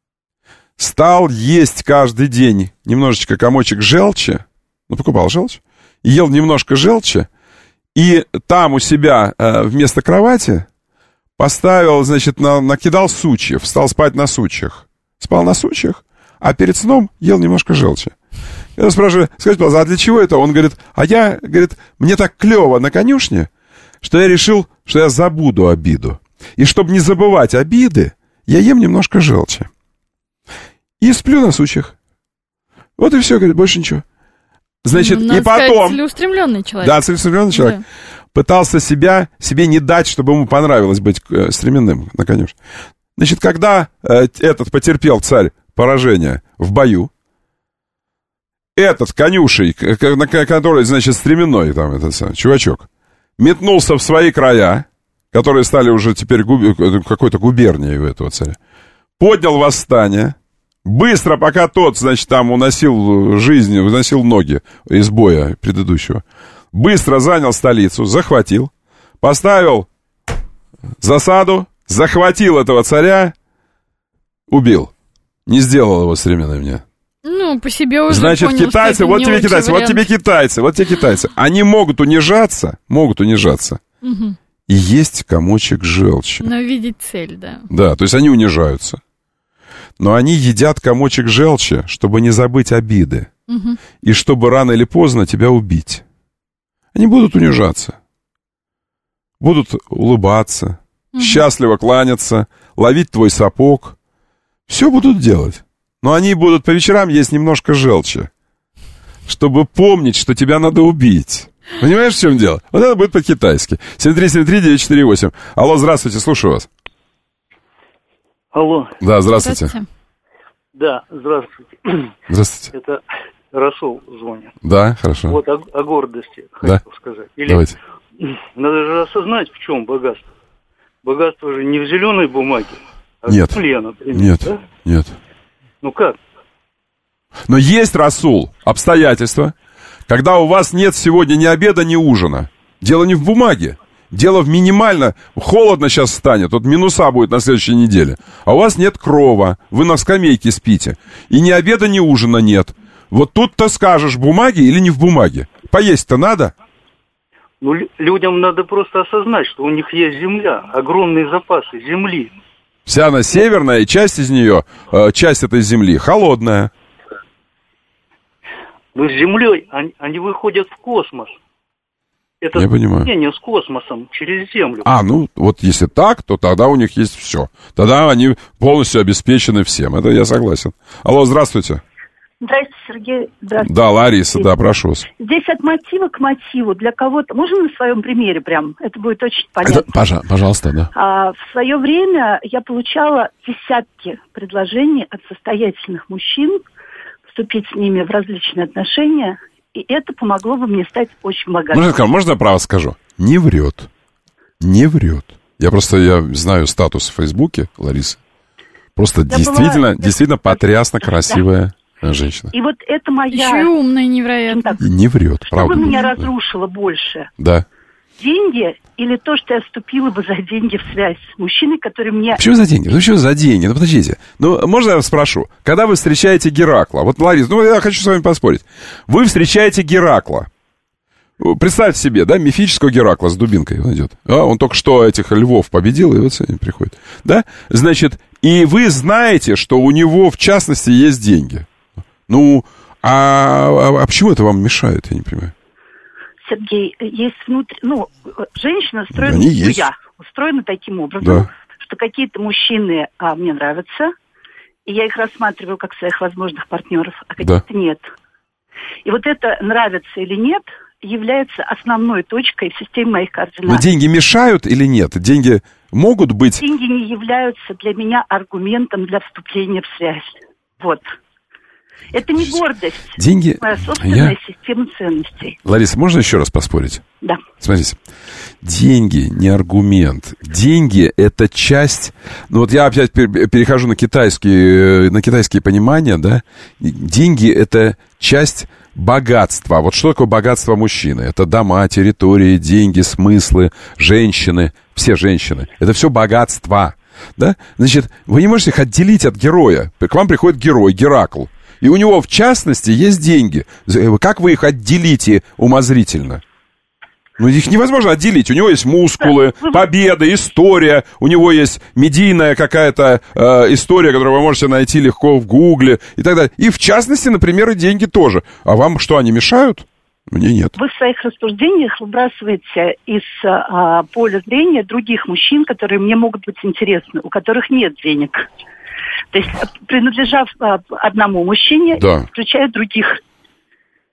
стал есть каждый день немножечко комочек желчи. Ну, покупал желчь. И ел немножко желчи. И там у себя э, вместо кровати поставил, значит, на, накидал сучьев. Стал спать на сучьях. Спал на сучьях, а перед сном ел немножко желчи. Я спрашиваю, скажите, пожалуйста, а для чего это? Он говорит, а я, говорит, мне так клево на конюшне, что я решил, что я забуду обиду. И чтобы не забывать обиды, я ем немножко желчи. И сплю на сучьях. Вот и все, говорит, больше ничего. Значит, Надо и потом... сказать, целеустремленный человек. Да, целеустремленный человек. Да. Пытался себя, себе не дать, чтобы ему понравилось быть э, стременным, ну, конечно. Значит, когда э, этот потерпел царь поражение в бою, этот конюшей, который, значит, стременной, там, этот самый чувачок, метнулся в свои края, которые стали уже теперь губи, какой-то губернией у этого царя, поднял восстание, быстро, пока тот, значит, там уносил жизнь, уносил ноги из боя предыдущего, быстро занял столицу, захватил, поставил засаду, захватил этого царя, убил. Не сделал его стременным мне. Ну, по себе уже Значит, понял, китайцы, что это вот не тебе лучший китайцы, вариант. вот тебе китайцы, вот тебе китайцы. Они могут унижаться, могут унижаться. Угу. И есть комочек желчи. Но видеть цель, да. Да, то есть они унижаются. Но они едят комочек желчи, чтобы не забыть обиды. Угу. И чтобы рано или поздно тебя убить. Они будут унижаться. Будут улыбаться, угу. счастливо кланяться, ловить твой сапог. Все будут делать. Но они будут по вечерам есть немножко желчи, чтобы помнить, что тебя надо убить. Понимаешь, в чем дело? Вот это будет по-китайски. семь три семь три девять четыре восемь. Алло, здравствуйте, слушаю вас. Алло. Да, здравствуйте. Здравствуйте. Да, здравствуйте. Здравствуйте. Это Расул звонит. Да, хорошо. Вот о, о гордости да? хотел сказать. Или Давайте. Надо же осознать, в чем богатство. Богатство же не в зеленой бумаге, а нет. в земле, например. Нет, да? нет. Ну как? Но есть, Расул, обстоятельства, когда у вас нет сегодня ни обеда, ни ужина. Дело не в бумаге. Дело в минимально. Холодно сейчас станет, вот минуса будет на следующей неделе. А у вас нет крова, вы на скамейке спите. И ни обеда, ни ужина нет. Вот тут-то скажешь, в бумаге или не в бумаге. Поесть-то надо? Ну, людям надо просто осознать, что у них есть земля, огромные запасы земли. Вся она северная, и часть из нее, э, часть этой земли холодная. Но с землей они, они выходят в космос. Это Я понимаю. соединение с космосом через землю. А, ну, вот если так, то тогда у них есть все. Тогда они полностью обеспечены всем. Это я согласен. Алло, здравствуйте. Здравствуйте, Сергей. Здравствуйте. Да, Лариса, да, прошу вас. Здесь от мотива к мотиву. Для кого-то... Можно на своем примере прям? Это будет очень понятно. Это, пожа- пожалуйста, да. А, в свое время я получала десятки предложений от состоятельных мужчин вступить с ними в различные отношения, и это помогло бы мне стать очень богатой. Можно, можно я про вас скажу? Не врет. Не врет. Я просто, я знаю статус в Фейсбуке, Ларисы. Просто Я действительно, была... действительно потрясно красивая да. женщина. И вот это моя... Еще и умная, невероятно. И не врет, что правда. бы меня да. разрушило больше? Да. Деньги или то, что я вступила бы за деньги в связь с мужчиной, который мне... Почему за деньги? Ну, почему за деньги? Ну, подождите. Ну, можно я вас спрошу? Когда вы встречаете Геракла, вот, Лариса, ну, я хочу с вами поспорить. Вы встречаете Геракла. Представьте себе, да, мифического Геракла с дубинкой он идет. А, он только что этих львов победил, и вот сегодня приходит. Да? Значит, и вы знаете, что у него, в частности, есть деньги. Ну, а, а, а почему это вам мешает, я не понимаю? Сергей, есть внутри... Ну, женщина устроена, Они ну, есть. я устроена таким образом, Да. что какие-то мужчины а, мне нравятся, и я их рассматриваю как своих возможных партнеров, а какие-то Да. нет. И вот это нравится или нет является основной точкой в системе моих координат. Но деньги мешают или нет? Деньги могут быть... Деньги не являются для меня аргументом для вступления в связь. Вот. Это не гордость. Деньги... Моя собственная Я... система ценностей. Лариса, можно еще раз поспорить? Да. Смотрите, деньги не аргумент. Деньги — это часть... Ну вот я опять перехожу на китайские, на китайские понимания, да? Деньги — это часть богатства. Вот что такое богатство мужчины? Это дома, территории, деньги, смыслы, женщины. Все женщины. Это все богатство. Да? Значит, вы не можете их отделить от героя. К вам приходит герой, Геракл. И у него, в частности, есть деньги. Как вы их отделите умозрительно? Ну, их невозможно отделить. У него есть мускулы, победы, история. У него есть медийная какая-то э, история, которую вы можете найти легко в Гугле и так далее. И, в частности, например, и деньги тоже. А вам что, они мешают? Мне нет. Вы в своих рассуждениях выбрасываете из а, поля зрения других мужчин, которые мне могут быть интересны, у которых нет денег. То есть, принадлежав а, одному мужчине, да. включая других.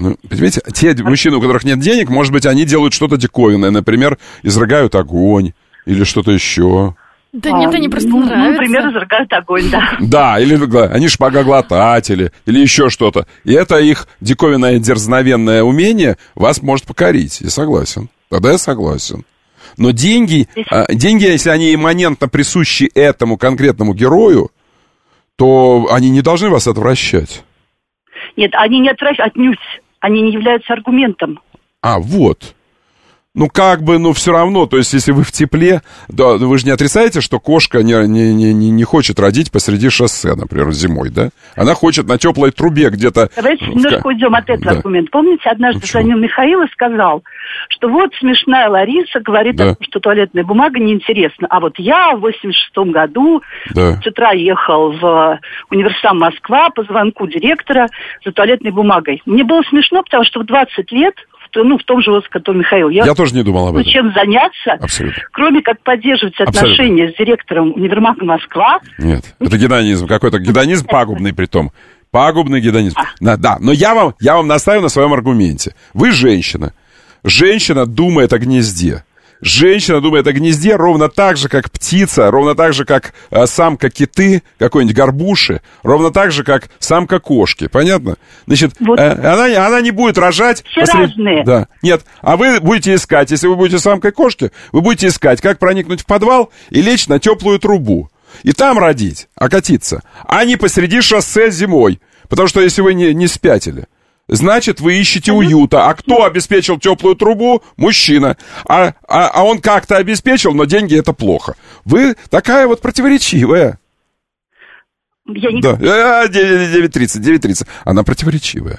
Ну, понимаете, те мужчины, у которых нет денег, может быть, они делают что-то диковинное. Например, изрыгают огонь или что-то еще. Да нет, они просто ну, нравятся. Ну, например, изрыгают огонь, да. Да, или они шпагоглотатели, или еще что-то. И это их диковинное дерзновенное умение вас может покорить. Я согласен. Тогда я согласен. Но деньги, деньги, если они имманентно присущи этому конкретному герою, то они не должны вас отвращать. Нет, они не отвращают, отнюдь. Они не являются аргументом. А, вот. Ну, как бы, ну, все равно, то есть, если вы в тепле, да, вы же не отрицаете, что кошка не, не, не, не хочет родить посреди шоссе, например, зимой, да? Она хочет на теплой трубе где-то... Давайте немножко уйдем от этого да. аргумента. Помните, однажды ну, звонил Михаил и сказал, что вот смешная Лариса говорит, да. о том, что туалетная бумага неинтересна. А вот я в восемьдесят шестом году да. с утра ехал в универсам Москва по звонку директора за туалетной бумагой. Мне было смешно, потому что в двадцать лет... ну, в том же возрасте, который Михаил. Я, я тоже не думал об этом. Ну, чем заняться, абсолютно. Кроме как поддерживать отношения абсолютно. С директором универмага Москва. Нет, это гедонизм, какой-то гедонизм пагубный притом. Пагубный гедонизм. А. Да, да, но я вам, я вам настаиваю на своем аргументе. Вы женщина. Женщина думает о гнезде. Женщина думает о гнезде ровно так же, как птица, ровно так же, как э, самка киты, какой-нибудь горбуши, ровно так же, как самка кошки. Понятно? Значит, вот. э, она, она не будет рожать... Все посред... разные. Да. Нет, а вы будете искать, если вы будете самкой кошки, вы будете искать, как проникнуть в подвал и лечь на теплую трубу. И там родить, окатиться, а не посреди шоссе зимой. Потому что если вы не, не спятили... Значит, вы ищете уюта. А кто обеспечил теплую трубу? Мужчина. А, а, а он как-то обеспечил, но деньги это плохо. Вы такая вот противоречивая. Я не... Да. девять тридцать, девять тридцать. Она противоречивая.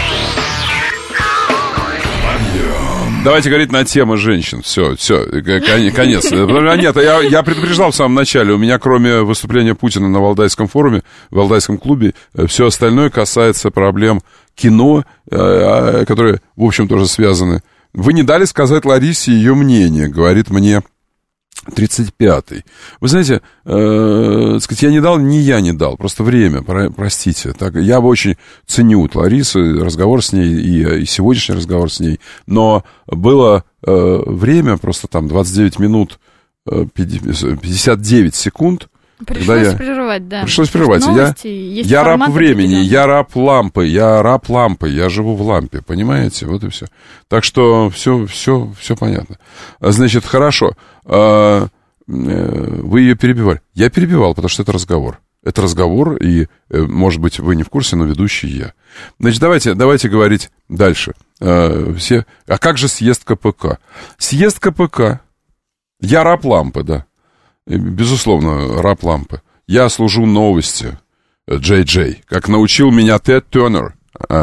Давайте говорить на тему женщин. Все, все, конец. Нет, я, я предупреждал в самом начале. У меня, кроме выступления Путина на Валдайском форуме, в Валдайском клубе, все остальное касается проблем кино, которые, в общем, тоже связаны. Вы не дали сказать Ларисе ее мнение, говорит мне тридцать пятый. Вы знаете, э, сказать, я не дал, не я не дал, просто время, про, простите. Так, я бы очень ценю Ларису, разговор с ней и, и сегодняшний разговор с ней, но было э, время, просто там двадцать девять минут э, пятьдесят девять секунд. Пришлось я... прерывать, да. Пришлось прерывать. Новости, я я раб времени, я раб лампы, я раб лампы, я живу в лампе, понимаете? Вот и все. Так что все, все, все понятно. Значит, хорошо. Вы ее перебивали. Я перебивал, потому что это разговор. Это разговор, и, может быть, вы не в курсе, но ведущий я. Значит, давайте, давайте говорить дальше. Все... А как же съезд ка пэ ка? Съезд ка пэ ка. Я раб лампы, да. Безусловно, раб лампы. Я служу новости. Джей Джей. Как научил меня Тед Тернер.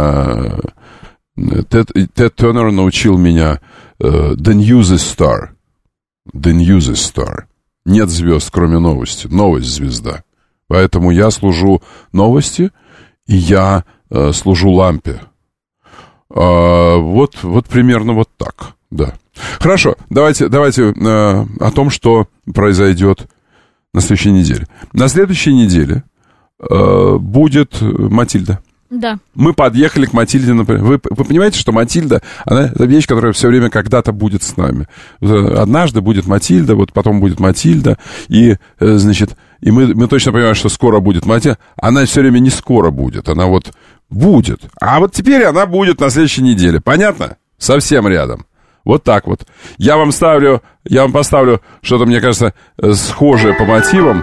Тед, Тед Тернер научил меня The News is Star. The News is Star. Нет звезд, кроме новости. Новость звезда. Поэтому я служу новости, и я э, служу лампе. А, вот, вот примерно вот так, да. Хорошо, давайте, давайте э, о том, что произойдет на следующей неделе. На следующей неделе э, будет Матильда. Да. Мы подъехали к Матильде, например. Вы, вы понимаете, что Матильда, она, это вещь, которая все время когда-то будет с нами. Однажды будет Матильда, вот потом будет Матильда, и, значит, и мы, мы точно понимаем, что скоро будет Матильда. Она все время не скоро будет, она вот будет. А вот теперь она будет на следующей неделе. Понятно? Совсем рядом. Вот так вот. Я вам ставлю, я вам поставлю что-то, мне кажется, схожее по мотивам.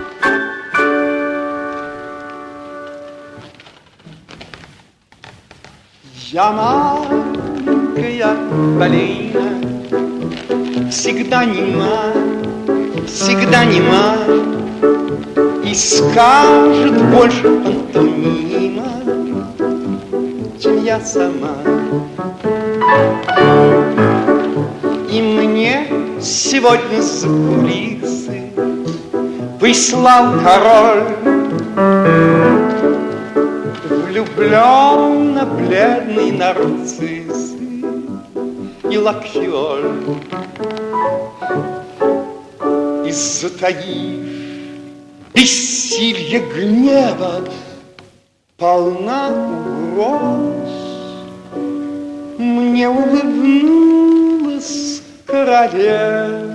Я маленькая балерина, всегда нема, всегда нема, и скажет больше пантомима, чем я сама. И мне сегодня с кулисы прислал король влюбленно-бледный нарцисс и лакхиоль. И затаив бессилье гнева, полна угроз, мне улыбнулась королева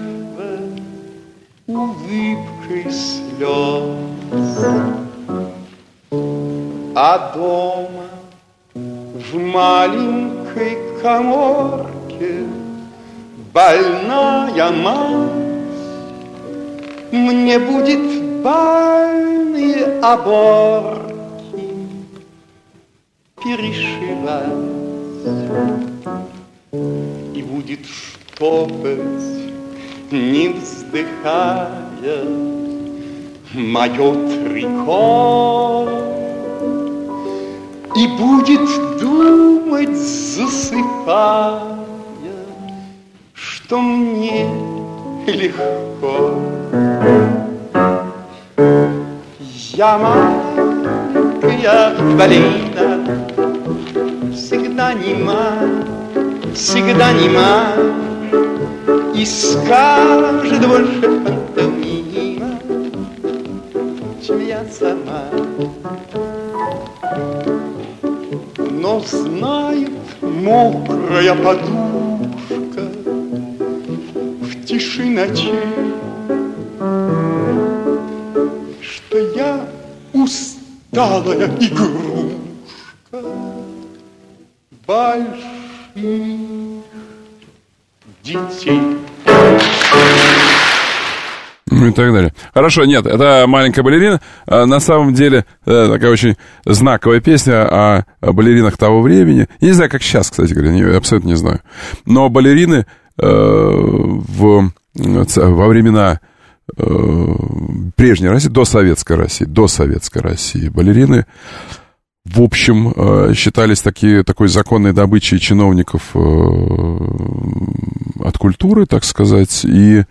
улыбкой слез. А дома в маленькой каморке больная мать мне будет бальные оборки перешивать и будет штопать, не вздыхая, мое трико. И будет думать, засыпая, что мне легко. Я маленькая балерина, всегда нема, всегда нема, и скажет больше пантомима, чем я сама. Но знает мокрая подушка в тиши ночи, что я усталая игрушка больших детей. Ну и так далее. Хорошо, нет, это «Маленькая балерина». На самом деле, такая очень знаковая песня о балеринах того времени. Я не знаю, как сейчас, кстати говоря, я абсолютно не знаю. Но балерины э, в, во времена э, прежней России, до советской России, до советской России, балерины, в общем, э, считались такие, такой законной добычей чиновников э, от культуры, так сказать, и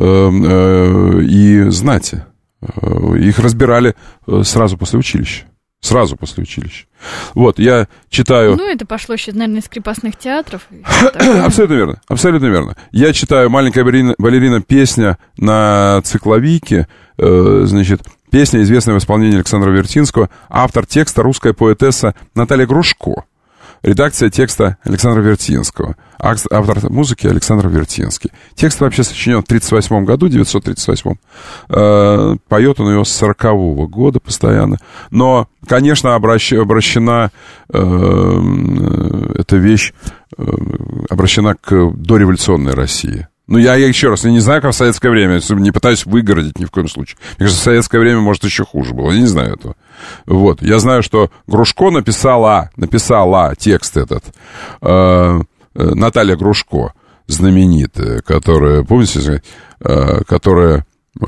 и знати. Их разбирали сразу после училища. Сразу после училища. Вот, я читаю... Ну, это пошло еще, наверное, из крепостных театров. Абсолютно верно, абсолютно верно. Я читаю «Маленькая балерина, балерина» песня на цикловике, э, значит, песня, известная в исполнении Александра Вертинского, автор текста русская поэтесса Наталья Грушко. Редакция текста Александра Вертинского. Автор музыки Александр Вертинский. Текст вообще сочинен в тридцать восьмом году, девятьсот тридцать восьмом. Э, поет он его с сорокового года постоянно. Но, конечно, обращ, обращена э, эта вещь э, обращена к дореволюционной России. Ну, я, я еще раз, я не знаю, как в советское время, не пытаюсь выгородить ни в коем случае. Мне кажется, в советское время, может, еще хуже было, я не знаю этого. Вот, я знаю, что Грушко написала, написала текст этот, э, Наталья Грушко, знаменитая, которая, помните, э, которая э,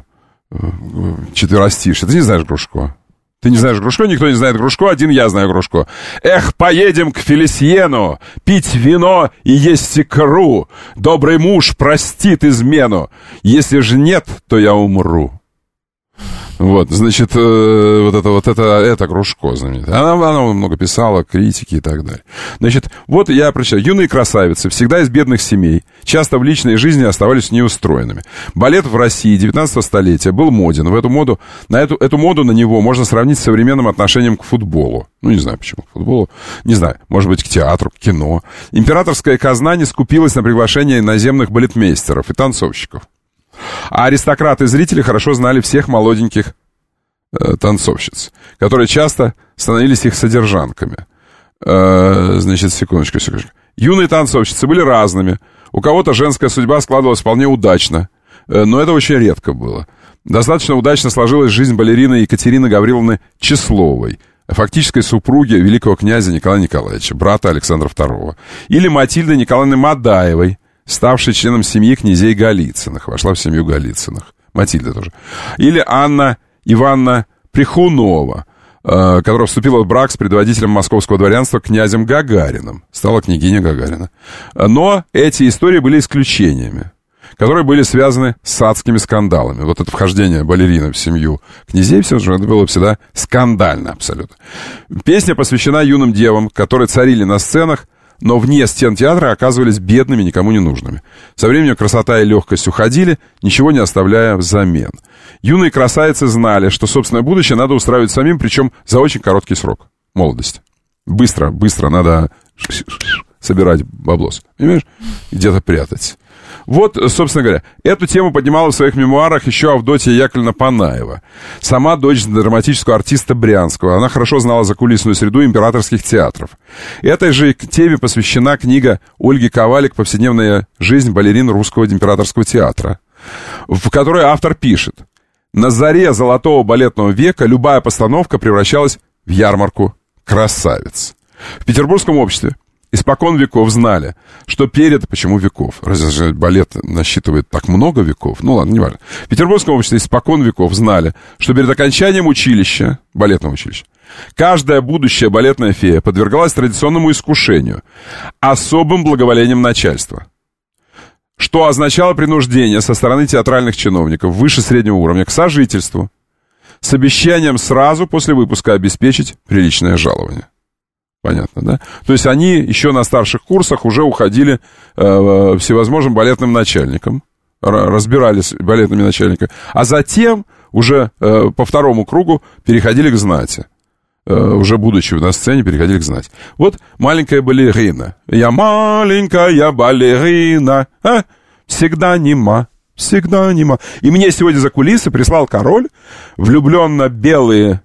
четверостишье. Ты не знаешь Грушко? Ты не знаешь Грушко, никто не знает Грушко, один я знаю Грушко. Эх, поедем к Фелисьену, пить вино и есть икру. Добрый муж простит измену. Если же нет, то я умру. Вот, значит, э, вот это, вот это, это Грушко, знаменитая. Она, она много писала, критики и так далее. Значит, вот я прочитаю. Юные красавицы, всегда из бедных семей, часто в личной жизни оставались неустроенными. Балет в России девятнадцатого столетия был моден. В эту моду, на эту, эту моду на него можно сравнить с современным отношением к футболу. Ну, не знаю, почему к футболу. Не знаю, может быть, к театру, к кино. Императорская казна не скупилась на приглашение иноземных балетмейстеров и танцовщиков. А аристократы и зрители хорошо знали всех молоденьких э, танцовщиц, которые часто становились их содержанками. Э, значит, секундочку, секундочку. Юные танцовщицы были разными. У кого-то женская судьба складывалась вполне удачно, э, но это очень редко было. Достаточно удачно сложилась жизнь балерины Екатерины Гавриловны Числовой, фактической супруги великого князя Николая Николаевича, брата Александра второго, или Матильды Николаевны Мадаевой, ставшей членом семьи князей Голицыных, вошла в семью Голицыных, Матильда тоже. Или Анна Ивановна Прихунова, э, которая вступила в брак с предводителем московского дворянства князем Гагариным, стала княгиня Гагарина. Но эти истории были исключениями, которые были связаны с адскими скандалами. Вот это вхождение балерины в семью князей, все же это было всегда скандально абсолютно. Песня посвящена юным девам, которые царили на сценах, но вне стен театра оказывались бедными, никому не нужными. Со временем красота и легкость уходили, ничего не оставляя взамен. Юные красавицы знали, что собственное будущее надо устраивать самим, причем за очень короткий срок молодости. Быстро, быстро надо собирать баблос, понимаешь? Где-то прятать. Вот, собственно говоря, эту тему поднимала в своих мемуарах еще Авдотья Яковлевна Панаева. Сама дочь драматического артиста Брянского. Она хорошо знала закулисную среду императорских театров. Этой же теме посвящена книга Ольги Ковалик «Повседневная жизнь балерин Русского императорского театра», в которой автор пишет: «На заре золотого балетного века любая постановка превращалась в ярмарку красавиц. В петербургском обществе испокон веков знали, что перед... Почему веков? Разве же балет насчитывает так много веков? Ну ладно, не важно. В петербургском обществе испокон веков знали, что перед окончанием училища, балетного училища, каждая будущая балетная фея подвергалась традиционному искушению, особым благоволением начальства, что означало принуждение со стороны театральных чиновников выше среднего уровня к сожительству с обещанием сразу после выпуска обеспечить приличное жалование». Понятно, да? То есть они еще на старших курсах уже уходили э, всевозможным балетным начальникам, разбирались балетными начальниками, а затем уже э, по второму кругу переходили к знати. Э, уже будучи на сцене, переходили к знати. Вот маленькая балерина. Я маленькая балерина, а? Всегда нема, всегда нема. И мне сегодня за кулисы прислал король влюбленно-белые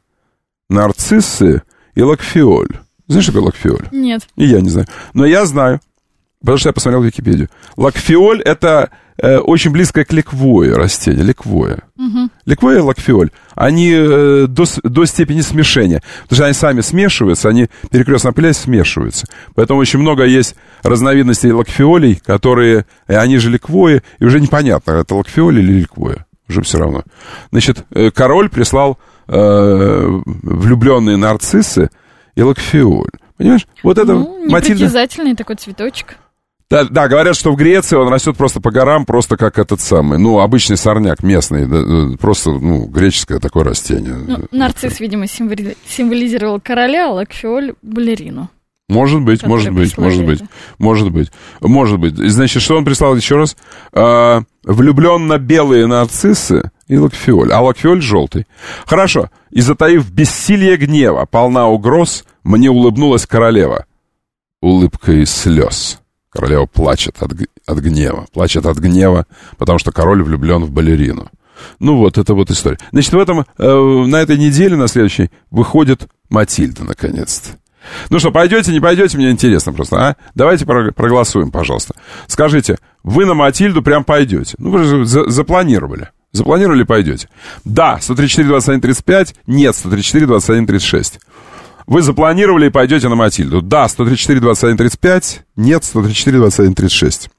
нарциссы и лакфиоль. Знаешь, что такое лакфиоль? Нет. И я не знаю. Но я знаю, потому что я посмотрел Википедию. Лакфиоль — это э, очень близкое к ликвое растение. Ликвое. Угу. Ликвое и лакфиоль, они э, до, до степени смешения. Потому что они сами смешиваются, они перекрестно опыляясь смешиваются. Поэтому очень много есть разновидностей лакфиолей, которые, э, они же ликвое, и уже непонятно, это лакфиоль или ликвое. Уже все равно. Значит, э, король прислал э, влюбленные нарциссы и лакфиоль. Понимаешь? Вот это ну, Матильда... непритязательный такой цветочек. Да, да, говорят, что в Греции он растет просто по горам, просто как этот самый, ну, обычный сорняк местный, да, просто, ну, греческое такое растение. Ну, нарцисс, видимо, символи... символизировал короля, а лакфиоль — балерину. Может быть, может быть, может быть, может быть, может быть. Значит, что он прислал еще раз? А, влюбленно-белые нарциссы и лакфиоль, а лакфиоль желтый. Хорошо. И затаив бессилие гнева, полна угроз, мне улыбнулась королева. Улыбка из слез. Королева плачет от, от гнева. Плачет от гнева, потому что король влюблен в балерину. Ну вот, это вот история. Значит, в этом, э, на этой неделе, на следующей, выходит Матильда, наконец-то. Ну что, пойдете, не пойдете, мне интересно просто, а? Давайте проголосуем, пожалуйста. Скажите, вы на Матильду прям пойдете? Ну, вы же за- запланировали. Запланировали, пойдете? Да, сто тридцать четыре двадцать один тридцать пять, нет, сто тридцать четыре двадцать один тридцать шесть. Вы запланировали и пойдете на Матильду? Да, сто тридцать четыре двадцать один тридцать пять, нет, сто тридцать четыре двадцать один тридцать шесть.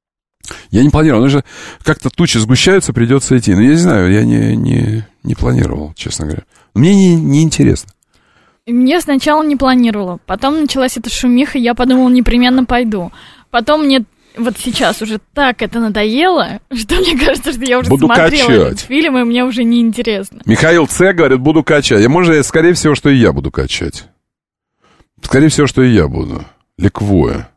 Я не планировал, но же как-то тучи сгущаются, придется идти. Но я не знаю, я не, не, не планировал, честно говоря. Мне не, не интересно. Мне сначала не планировала, потом началась эта шумиха, я подумала, непременно пойду. Потом мне вот сейчас уже так это надоело, что мне кажется, что я уже буду смотрела качать. этот фильм, и мне уже неинтересно. Михаил Ц. говорит, буду качать. Я, может, скорее всего, что и я буду качать. Скорее всего, что и я буду. Ликвое.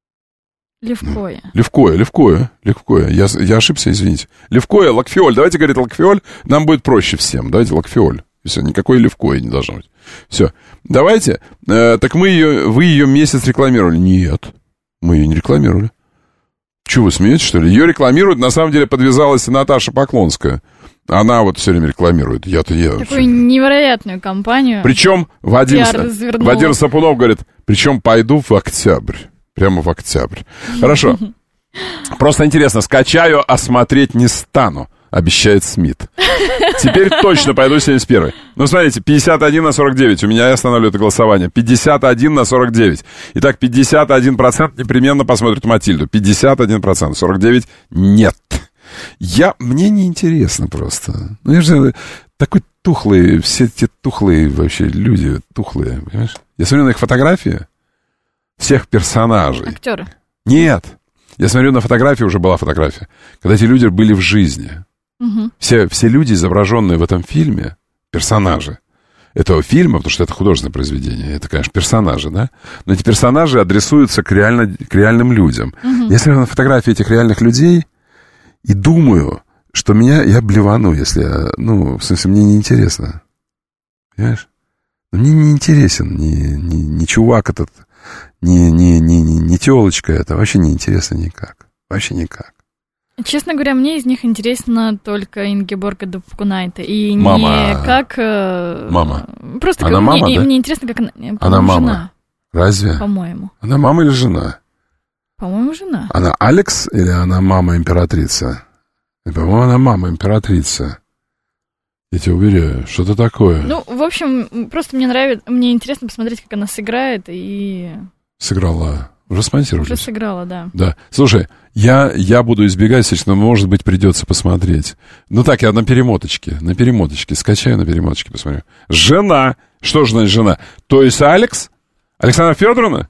Левкое. Левкое, левкое, левкое. Я, я ошибся, извините. Левкое, лакфиоль. Давайте говорить лакфиоль, нам будет проще всем. Давайте лакфиоль. Все, никакой левкое не должно быть. Все. Давайте. Э, так мы ее, вы ее месяц рекламировали. Нет, мы ее не рекламировали. Чего вы смеетесь, что ли? Ее рекламируют, на самом деле подвязалась Наташа Поклонская. Она вот все время рекламирует. Я-то я. Такую невероятную компанию. Причем Вадим, Вадим Сапунов говорит, причем пойду в октябрь. Прямо в октябрь. Хорошо. Просто интересно, скачаю, а смотреть не стану, обещает Смит. Теперь точно пойду семьдесят первый. Ну, смотрите, пятьдесят один на сорок девять. У меня я останавливаю это голосование. пятьдесят один на сорок девять. Итак, пятьдесят один процент непременно посмотрит Матильду. пятьдесят один процент. сорок девять процентов нет. Я... Мне неинтересно просто. Ну, я же такой тухлый. Все эти тухлые вообще люди, тухлые, понимаешь? Я смотрю на их фотографии всех персонажей. Актеры? Нет. Я смотрю на фотографии, уже была фотография, когда эти люди были в жизни. Угу. Все, все люди, изображенные в этом фильме, персонажи этого фильма, потому что это художественное произведение, это, конечно, персонажи, да? Но эти персонажи адресуются к, реально, к реальным людям. Угу. Я смотрю на фотографии этих реальных людей и думаю, что меня, я блевану, если я, ну, в смысле, мне неинтересно. Понимаешь? Мне не интересен ни, ни, ни чувак этот, не, не, не, не, не телочка это, вообще не интересно никак. Вообще никак. Честно говоря, мне из них интересно только Ингеборга Дапкунайте. И мама. не как... Э, мама. Просто она как, мама, мне, да? мне интересно, как она... Она мама. Жена. Разве? По-моему. Она мама или жена? По-моему, жена. Она Алекс или она мама-императрица? По-моему, она мама-императрица. Я тебе уверяю, что-то такое. Ну, в общем, просто мне нравится, мне интересно посмотреть, как она сыграет, и... Сыграла. Уже смонтировали? Уже сыграла, да. Да. Слушай, я, я буду избегать, но, может быть, придется посмотреть. Ну так, я на перемоточке, на перемоточке, скачаю на перемоточке, посмотрю. Жена. Что же значит жена? То есть Алекс? Александра Федоровна?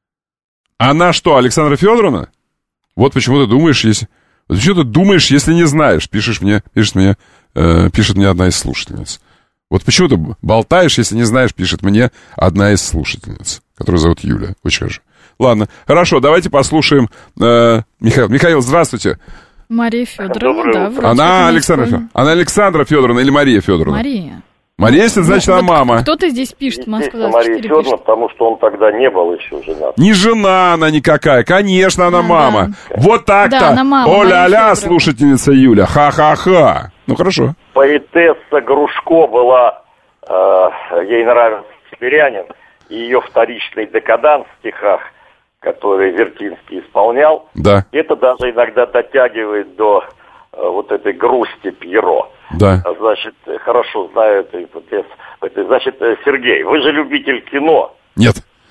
Она что, Александра Федоровна? Вот почему ты думаешь, если... Вот почему ты думаешь, если не знаешь? Пишешь мне, пишет мне, э, пишет мне одна из слушательниц. Вот почему ты болтаешь, если не знаешь, пишет мне одна из слушательниц, которую зовут Юля. Очень хорошо. Ладно, хорошо, давайте послушаем э, Михаил. Михаил, здравствуйте. Мария Федоровна, да, вроде. Она Александра, Федоровна. Она Александра Федоровна или Мария Федоровна? Мария. Мария, если, значит, она вот мама. Кто-то здесь пишет, Москва двадцать Мария четыре Федоровна, пишет. потому что он тогда не был еще женат. Не жена она никакая, конечно, она А, мама. да. Вот так-то. Да, она мама, О-ля-ля, слушательница Юля, ха-ха-ха. Ну, хорошо. Поэтесса Грушко была, э, ей нравился Северянин, и ее вторичный декаданс в стихах, который Вертинский исполнял, да. Это даже иногда дотягивает до э, вот этой грусти Пьеро. Да. Значит, хорошо знаю это, это. Значит, Сергей, вы же любитель кино. Нет.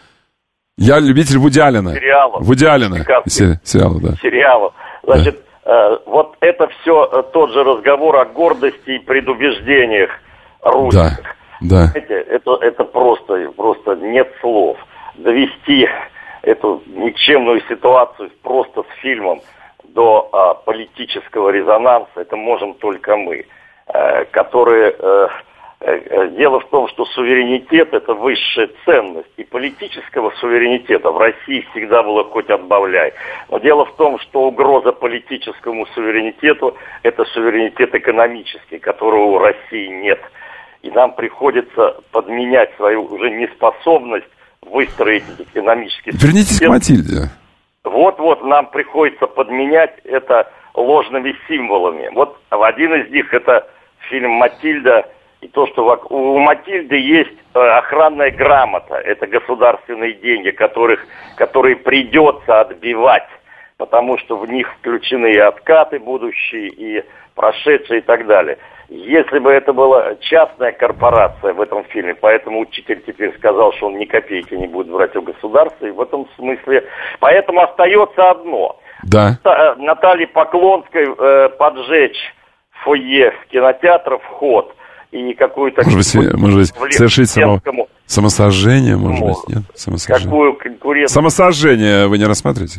Я любитель Вуди Аллена. Сериалов. Вуди Аллена. Се- сериала, да. Сериалов. Значит, да. э, вот это все э, тот же разговор о гордости и предубеждениях русских. Да. Да. Знаете, это, это просто, просто нет слов. Довести эту никчемную ситуацию просто с фильмом до а, политического резонанса, это можем только мы, э, которые... Э, э, дело в том, что суверенитет – это высшая ценность, и политического суверенитета в России всегда было хоть отбавляй. Но дело в том, что угроза политическому суверенитету – это суверенитет экономический, которого у России нет. И нам приходится подменять свою уже неспособность выстроить экономический суверенитет. Вернитесь к Матильде. Вот-вот нам приходится подменять это ложными символами. Вот один из них это фильм «Матильда». И то, что у Матильды есть охранная грамота. Это государственные деньги, которых, которые придется отбивать. Потому что в них включены и откаты будущие, и прошедшие, и так далее. Если бы это была частная корпорация в этом фильме, поэтому учитель теперь сказал, что он ни копейки не будет брать у государства, и в этом смысле... Поэтому остается одно. Да. Наталье Поклонской э, поджечь фойе кинотеатра, вход, и какую-то... Может быть, может быть совершить само... самосожжение, может может. быть, нет? Самосожжение. Какую конкуренцию... Самосожжение вы не рассматриваете?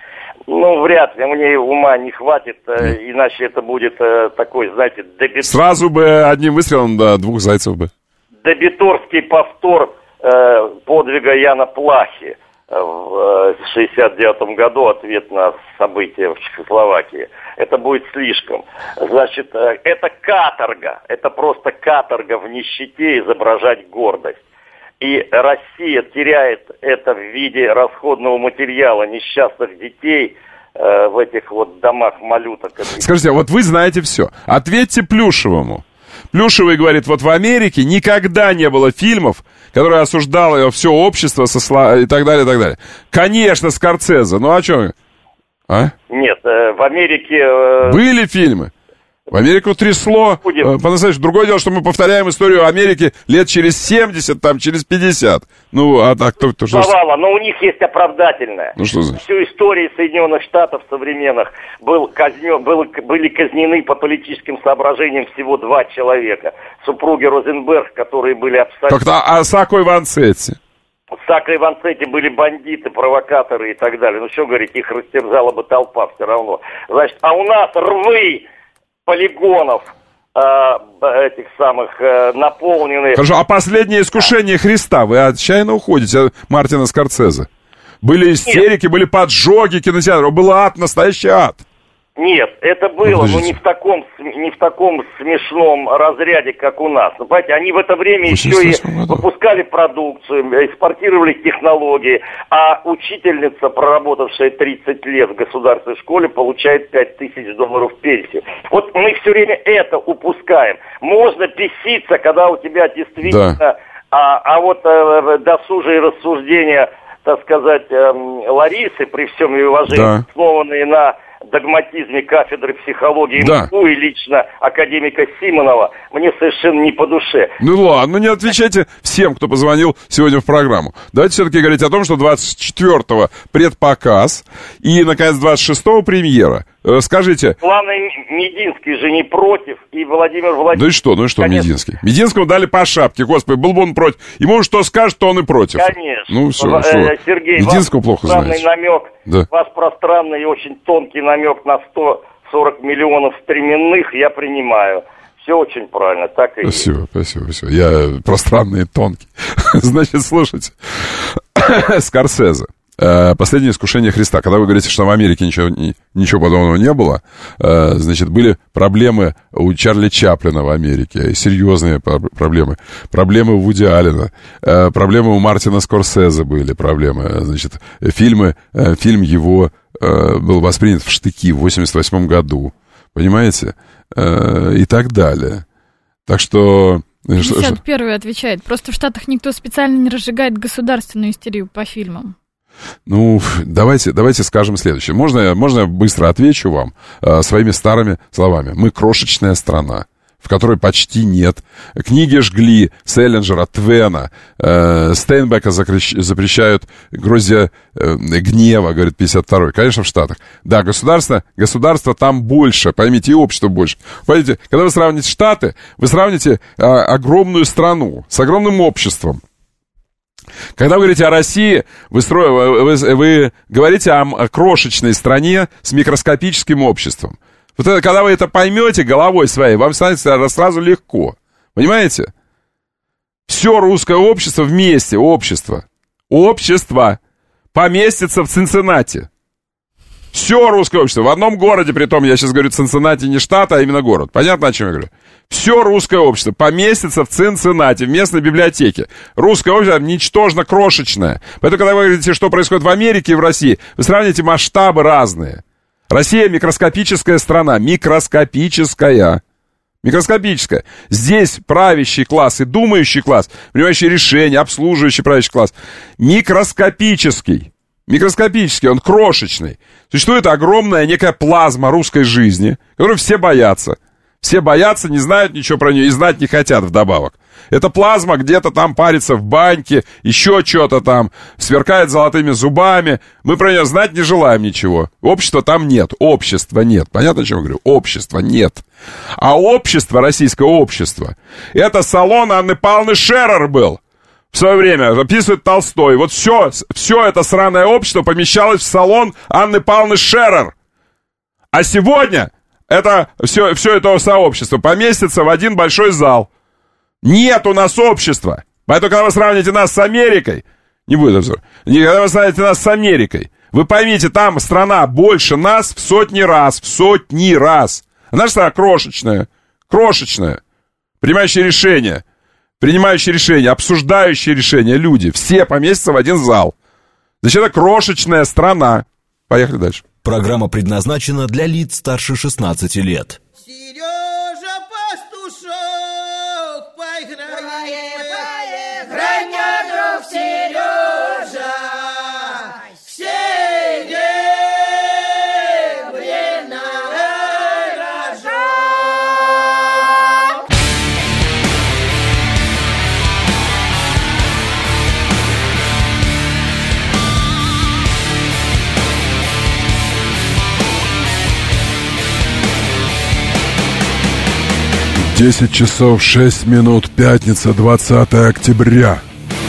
Ну, вряд ли, мне ума не хватит, э, иначе это будет э, такой, знаете, дебит... Сразу бы одним выстрелом, да, двух зайцев бы. Дебиторский повтор э, подвига Яна Плахи э, в шестьдесят девятом году, ответ на события в Чехословакии. Это будет слишком. Значит, э, это каторга, это просто каторга в нищете изображать гордость. И Россия теряет это в виде расходного материала несчастных детей э, в этих вот домах малюток. Скажите, а вот вы знаете все. Ответьте Плюшевому. Плюшевый говорит, вот в Америке никогда не было фильмов, которые осуждало все общество со сла... и так далее, и так далее. Конечно, Скорсезе. Ну а что? А? Нет, э, в Америке... Э... Были фильмы. В Америку трясло, э, по-настоящему. Другое дело, что мы повторяем историю Америки лет через семьдесят, там, через пятьдесят. Ну, а так, то, то что... Бывало, но у них есть оправдательное. Ну, что за... Всю историю Соединенных Штатов современных был казнен, был, были казнены по политическим соображениям всего два человека. Супруги Розенберг, которые были абсолютно... Как-то Асако и Ванцетти. Сака и Ванцетти были бандиты, провокаторы и так далее. Ну, что говорить, их растерзала бы толпа все равно. Значит, а у нас рвы полигонов э, этих самых э, наполнены... Хорошо, а последнее искушение Христа, вы отчаянно уходите от Мартина Скорсезе. Были истерики, Нет. были поджоги кинотеатров, был ад, настоящий ад. Нет, это было, но не в таком не в таком смешном разряде, как у нас. Ну, понимаете, они в это время еще и выпускали продукцию, экспортировали технологии, а учительница, проработавшая тридцать лет в государственной школе, получает пять тысяч долларов пенсию. Вот мы все время это упускаем. Можно беситься, когда у тебя действительно... Да. А, а вот э, досужие рассуждения, так сказать, э, Ларисы, при всем ее уважении, да. основанные на догматизме кафедры психологии да. МГУ и лично академика Симонова, мне совершенно не по душе. Ну ладно, не отвечайте всем, кто позвонил сегодня в программу. Давайте все-таки говорить о том, что двадцать четвёртого предпоказ и, наконец, двадцать шестого премьера. Скажите... Главное, Мединский же не против, и Владимир Владимирович... Ну и что, ну и что конечно. Мединский? Мединскому дали по шапке, господи, был бы он против. Ему он что скажет, то он и против. Конечно. Ну все, э, что Сергей, Мединского плохо знаете. Намек, да. У вас пространный и очень тонкий намек на сто сорок миллионов стременных я принимаю. Все очень правильно, так и спасибо, есть. Спасибо, спасибо. Я пространный и тонкий. Значит, слушайте. Скорсезе. Последнее искушение Христа. Когда вы говорите, что в Америке ничего, ничего подобного не было, значит, были проблемы у Чарли Чаплина в Америке, серьезные проблемы. Проблемы у Вуди Аллена, проблемы у Мартина Скорсезе были проблемы. Значит, фильмы, фильм его был воспринят в штыки в восемьдесят восьмом году. Понимаете? И так далее. Так что... пятьдесят первый отвечает. Просто в Штатах никто специально не разжигает государственную истерию по фильмам. Ну, давайте, давайте скажем следующее. Можно, можно я быстро отвечу вам э, своими старыми словами. Мы крошечная страна, в которой почти нет. Книги жгли Селлинджера, Твена, э, Стейнбека запрещают «Грозия э, гнева», говорит пятьдесят второй. Конечно, в Штатах. Да, государство, государство там больше, поймите, и общество больше. Поймите, когда вы сравните Штаты, вы сравните э, огромную страну с огромным обществом. Когда вы говорите о России, вы, стро... вы, вы говорите о, о крошечной стране с микроскопическим обществом. Вот это, когда вы это поймете головой своей, вам станет сразу легко. Понимаете? Все русское общество вместе, общество, общество поместится в Цинциннати. Все русское общество в одном городе, притом я сейчас говорю Цинциннати не штат, а именно город. Понятно, о чем я говорю? Все русское общество поместится в Цинциннати, в местной библиотеке. Русское общество ничтожно крошечное. Поэтому, когда вы говорите, что происходит в Америке и в России, вы сравните масштабы разные. Россия микроскопическая страна, микроскопическая. Микроскопическая. Здесь правящий класс и думающий класс, принимающий решения, обслуживающий правящий класс, микроскопический. Микроскопический, он крошечный. Существует огромная некая плазма русской жизни, которую все боятся. Все боятся, не знают ничего про нее и знать не хотят вдобавок. Эта плазма где-то там парится в баньке, еще что-то там, сверкает золотыми зубами. Мы про нее знать не желаем ничего. Общества там нет, общества нет. Понятно, о чем я говорю? Общества нет. А общество, российское общество, это салон Анны Павловны Шерер был. В свое время, описывает Толстой. Вот все, все это сраное общество помещалось в салон Анны Павловны Шерер. А сегодня это, все, все это сообщество поместится в один большой зал. Нет у нас общества. Поэтому, когда вы сравните нас с Америкой, не будет обзор, когда вы сравните нас с Америкой, вы поймите, там страна больше нас в сотни раз, в сотни раз. А наша страна крошечная, крошечная, принимающая решения. Принимающие решения, обсуждающие решения люди. Все поместятся в один зал. Значит, это крошечная страна. Поехали дальше. Программа предназначена для лиц старше шестнадцати лет. Сережа Пастушок, поиграем, поиграем, друг Сережа, серебряный рожок. десять часов шесть минут, пятница, двадцатое октября.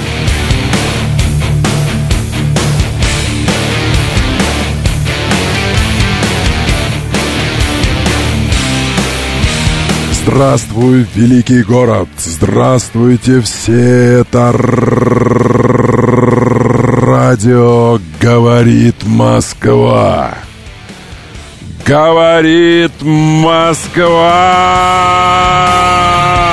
Здравствуй, великий город! Здравствуйте все! Это радио «Говорит Москва». Говорит Москва.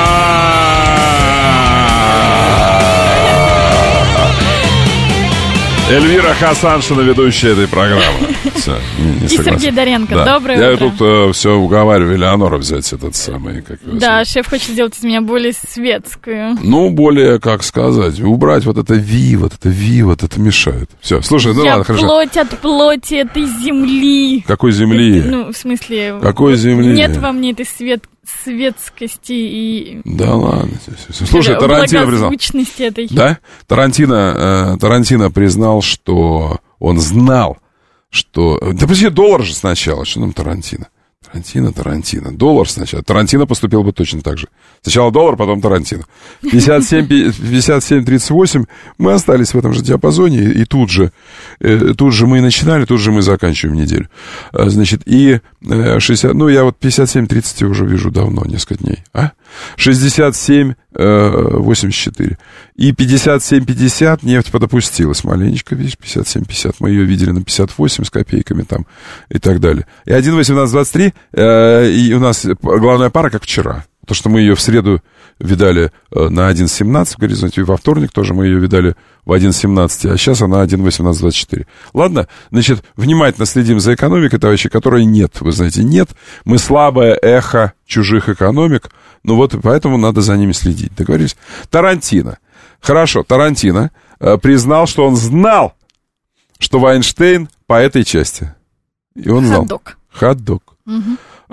Эльвира Хасаншина, ведущая этой программы. Все, не, не И Сергей Доренко. Да. Доброе Я утро. тут э, все уговариваю Элеонора взять этот самый... Как его Да, зовут? шеф хочет сделать из меня более светскую. Ну, более, как сказать, убрать вот это ви, вот это ви, вот это мешает. Все, слушай, ну Я ладно, хорошо. плоть от плоти этой земли. Какой земли? Ну, в смысле... Какой вот земли? Нет во мне этой свет... светскости и... Да ладно. Слушай, э, Тарантино признал. благозвучности этой. Да? Тарантино, э, Тарантино признал, что он знал, что... Да подожди, доллар же сначала, что нам Тарантино? Тарантино, Тарантино. Доллар сначала. Тарантино поступил бы точно так же. Сначала доллар, потом Тарантино. пятьдесят семь тридцать восемь мы остались в этом же диапазоне, и тут же, э, тут же мы и начинали, тут же мы заканчиваем неделю. А, значит, и э, шестьдесят... Ну, я вот пятьдесят семь тридцать уже вижу давно, несколько дней. А? шестьдесят семь восемьдесят четыре. И пятьдесят семь пятьдесят нефть подопустилась маленечко, видишь, пятьдесят семь пятьдесят. Мы ее видели на пятьдесят восемь с копейками там и так далее. И один восемнадцать двадцать три, э, и у нас главная пара, как вчера. То, что мы ее в среду видали э, на один семнадцать в горизонте, и во вторник тоже мы ее видали в один семнадцать, а сейчас она один восемнадцать двадцать четыре. Ладно, значит, внимательно следим за экономикой, товарищи, которой нет, вы знаете, нет. Мы слабое эхо чужих экономик, ну вот поэтому надо за ними следить. Договорились? Тарантино. Хорошо, Тарантино э, признал, что он знал, что Вайнштейн по этой части. И он знал. Хот-дог. Хот-дог. Угу.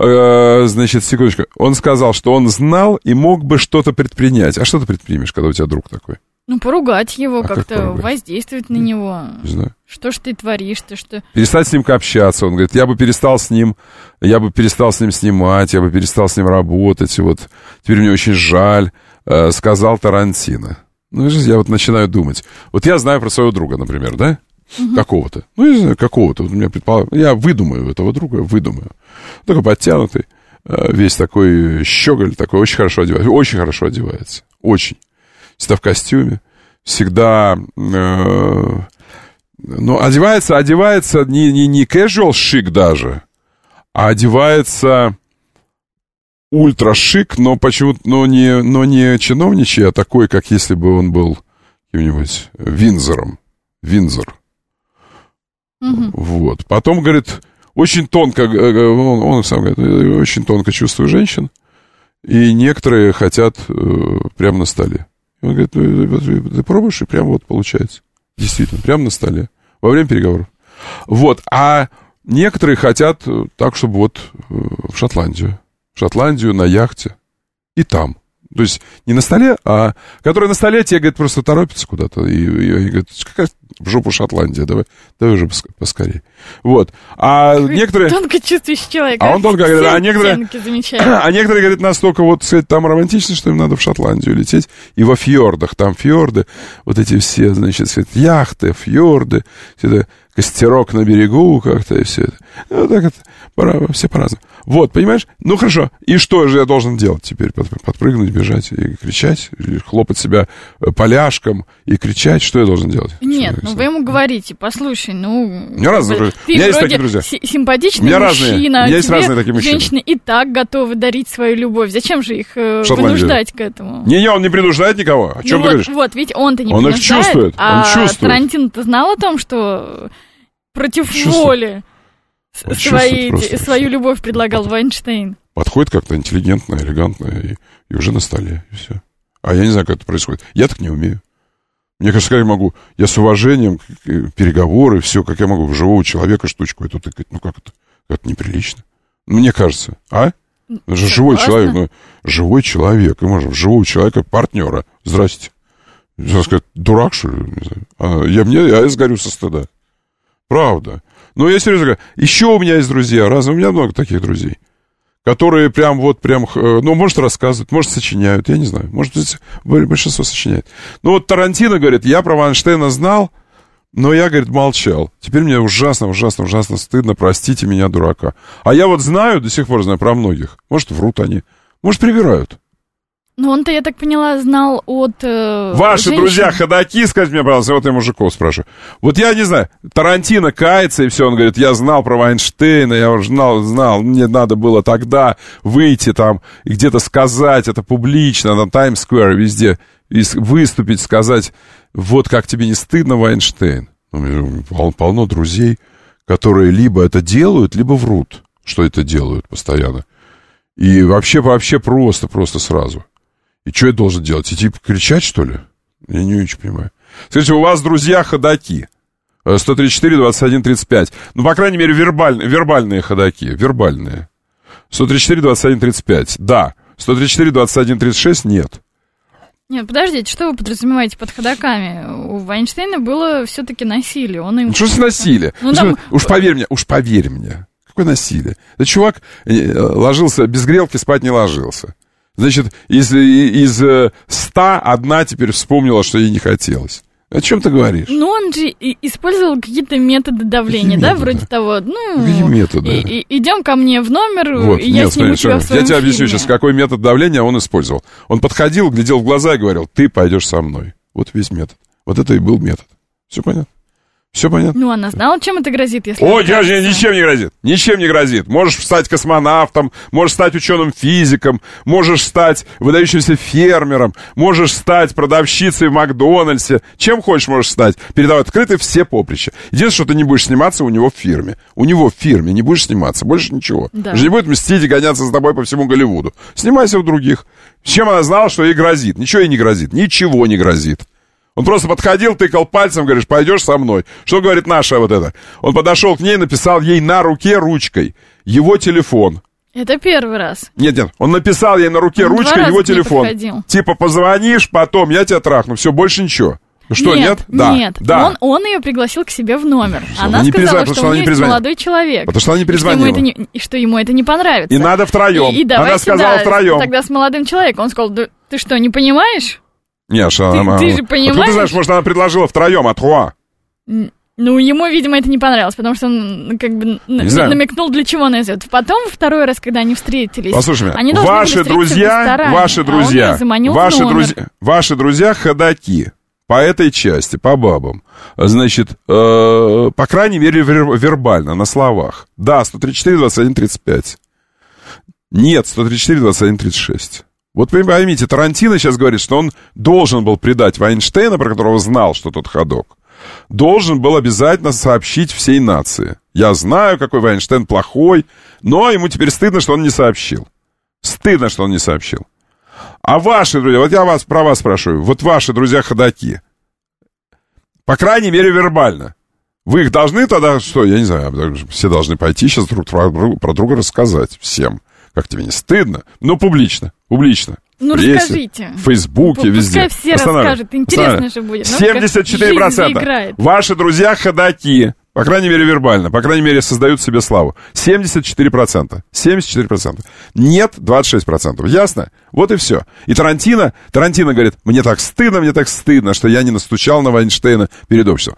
Э, значит, секундочку. Он сказал, что он знал и мог бы что-то предпринять. А что ты предпримешь, когда у тебя друг такой? Ну, поругать его, А как-то как поругать? воздействовать на него. Не знаю. Что ж ты творишь, ты что... Перестать с ним общаться. Он говорит, я бы перестал с ним, я бы перестал с ним снимать, я бы перестал с ним работать. И вот теперь мне очень жаль, э, сказал Тарантино. Ну, я вот начинаю думать. Вот я знаю про своего друга, например, да? Угу. Какого-то. Ну, я не знаю, какого-то. Вот у меня предполаг... Я выдумаю этого друга, выдумаю. Такой подтянутый, весь такой щеголь, такой очень хорошо одевается. Очень хорошо одевается. Очень. Всегда в костюме. Всегда... Э... Ну, одевается, одевается не, не, не casual шик даже, а одевается ультра шик, но почему-то, но не, но не чиновничий, а такой, как если бы он был каким-нибудь Виндзором. Виндзор. Угу. Вот. Потом, говорит, очень тонко, он, он сам говорит, очень тонко чувствую женщин, и некоторые хотят э, прямо на столе. Он говорит, ты, ты пробуешь, и прямо вот получается. Действительно, прямо на столе. Во время переговоров. Вот. А некоторые хотят так, чтобы вот в Шотландию. В Шотландию на яхте. И там. То есть не на столе, а... Которые на столе, те, говорит, просто торопятся куда-то. И, и, и говорят, какая в жопу Шотландия, давай, давай уже поскорее. Вот. А Какой некоторые... Тонко чувствующий человек. А он тонко говорит, а некоторые... А некоторые, говорят, настолько вот, сказать, там романтично, что им надо в Шотландию лететь. И во фьордах, там фьорды, вот эти все, значит, все это, яхты, фьорды, все это, костерок на берегу как-то и все это. Ну, так это, пора, все по-разному. Вот, понимаешь? Ну, хорошо. И что же я должен делать теперь? Подпрыгнуть, бежать и кричать? Или хлопать себя поляшком и кричать? Что я должен делать? Нет, ну вы ему говорите, послушай, ну... У меня разные друзья. Ты У меня есть вроде такие друзья. симпатичный У меня мужчина. разные. У меня есть тебе разные такие мужчины. женщины и так готовы дарить свою любовь. Зачем же их э, Шотландию. вынуждать к этому? Не-не, он не принуждает никого. О чем ну ты вот, говоришь? вот, ведь он-то не Он их принуждает. чувствует, А он чувствует. Тарантино-то знал о том, что против Чувствует. воли Он свои, просто, свою любовь предлагал Вайнштейн. Подходит как-то интеллигентно, элегантно и, и уже на столе, и все. А я не знаю, как это происходит. Я так не умею. Мне кажется, как я могу... Я с уважением, переговоры, все, как я могу в живого человека штучку эту тыкать. Ну, как это? Это неприлично. Мне кажется. А? Это же живой человек. Ну, живой человек. И можно живого человека, партнера. Здрасте. Я сказать, дурак, что ли? Не знаю. А я, мне, я сгорю со стыда. Правда. Ну, я серьезно говорю. Еще у меня есть друзья. Разные. У меня много таких друзей. Которые прям вот прям, ну, может, рассказывают, может, сочиняют, я не знаю. Может, большинство сочиняет. Ну, вот Тарантино говорит, я про Вайнштейна знал, но я, говорит, молчал. Теперь мне ужасно, ужасно, ужасно стыдно, простите меня, дурака. А я вот знаю, до сих пор знаю про многих. Может, врут они, может, привирают. Ну, он-то, я так поняла, знал от э, Ваши женщин. друзья ходаки, скажите мне, пожалуйста, вот я мужиков спрашиваю. Вот я не знаю, Тарантино кается, и все, он говорит, я знал про Вайнштейна, я уже знал, знал, мне надо было тогда выйти там и где-то сказать это публично, на Таймс-сквер, везде, и выступить, сказать, вот как тебе не стыдно, Вайнштейн. Пол, полно друзей, которые либо это делают, либо врут, что это делают постоянно. И вообще, вообще просто, просто сразу. И что я должен делать? Идти кричать, что ли? Я не очень понимаю. Скажите, у вас друзья ходаки. сто тридцать четыре, двадцать один, тридцать пять. Ну, по крайней мере, вербальные, вербальные ходаки. Вербальные. сто тридцать четыре, двадцать один, тридцать пять. Да. сто тридцать четыре, двадцать один, тридцать шесть. Нет. Нет, подождите, что вы подразумеваете под ходаками? У Вайнштейна было все-таки насилие. Он им... Ну, что за насилие? Ну, там... Уж поверь мне, уж поверь мне. Какое насилие? Да чувак ложился без грелки, спать не ложился. Значит, из, из ста одна теперь вспомнила, что ей не хотелось. О чем ты говоришь? Ну, он же и использовал какие-то методы давления, Какие да, методы? Вроде того. Ну, Какие методы? И, и, идем ко мне в номер, Вот, и я нет, сниму смотри, тебя в своем я тебе объясню фильме. сейчас, какой метод давления он использовал. Он подходил, глядел в глаза и говорил, ты пойдешь со мной. Вот весь метод. Вот это и был метод. Все понятно? Все понятно? Ну, она знала, чем это грозит, если... Ой, откажется. я, ничем не грозит. Ничем не грозит. Можешь стать космонавтом, можешь стать ученым-физиком, можешь стать выдающимся фермером, можешь стать продавщицей в Макдональдсе. Чем хочешь можешь стать. Передавай открыты все поприща. Единственное, что ты не будешь сниматься у него в фирме. У него в фирме не будешь сниматься. Больше ничего. Да. Он же не будет мстить и гоняться за тобой по всему Голливуду. Снимайся у других. С чем она знала, что ей грозит? Ничего ей не грозит. Ничего не грозит. Он просто подходил, тыкал пальцем, говоришь, пойдешь со мной. Что говорит наша вот это? Он подошел к ней, написал ей на руке ручкой его телефон. Это первый раз. Нет, нет, он написал ей на руке Он два ручкой раза его к ней телефон. подходил. Типа, позвонишь, потом я тебя трахну. Все, больше ничего. Что, нет? Нет, Да, нет. да. Он, он ее пригласил к себе в номер. Она Она не сказала, перезвонила, что, потому что у она не нее есть перезвонила. молодой человек. Потому что она не И что ему перезвонила. это не- И что ему это не понравится. И надо втроем. И, и Она давайте, сказала да, втроем. тогда с молодым человеком. Он сказал, да, ты что, не понимаешь? Не, что Ты- она... ты же Откуда понимаешь? ты знаешь, может, она предложила втроем, а труа? Ну, ему, видимо, это не понравилось, потому что он ну, как бы н- знаю. намекнул, для чего она идет. Потом, второй раз, когда они встретились, Послушай меня, они должны были ваши встретиться в друзья, ресторане, ваши а он друзья, её заманил в ваши номер. друзья, ваши друзья ходаки по этой части, по бабам, значит, э, по крайней мере, вер- вербально, на словах. Да, сто тридцать четыре, двадцать один, тридцать пять. Нет, сто тридцать четыре, двадцать один, тридцать шесть. Вот поймите, Тарантино сейчас говорит, что он должен был предать Вайнштейна, про которого знал, что тот ходок. Должен был обязательно сообщить всей нации. Я знаю, какой Вайнштейн плохой, но ему теперь стыдно, что он не сообщил. Стыдно, что он не сообщил. А ваши друзья, вот я вас про вас спрашиваю, вот ваши друзья ходаки, по крайней мере, вербально, вы их должны тогда, что, я не знаю, все должны пойти сейчас друг про друга, про друга рассказать всем. Как тебе не стыдно? Ну, публично, публично. Ну, В прессе, расскажите. в Фейсбуке, Пускай везде. все Останавливай. расскажут, интересно Останавливай. же будет. Ну, семьдесят четыре процента. жизнь заиграет. Ваши друзья ходаки, по крайней мере, вербально, по крайней мере, создают себе славу. семьдесят четыре процента. семьдесят четыре процента. Нет, двадцать шесть процентов. Ясно? Вот и все. И Тарантино, Тарантино говорит, мне так стыдно, мне так стыдно, что я не настучал на Вайнштейна перед обществом.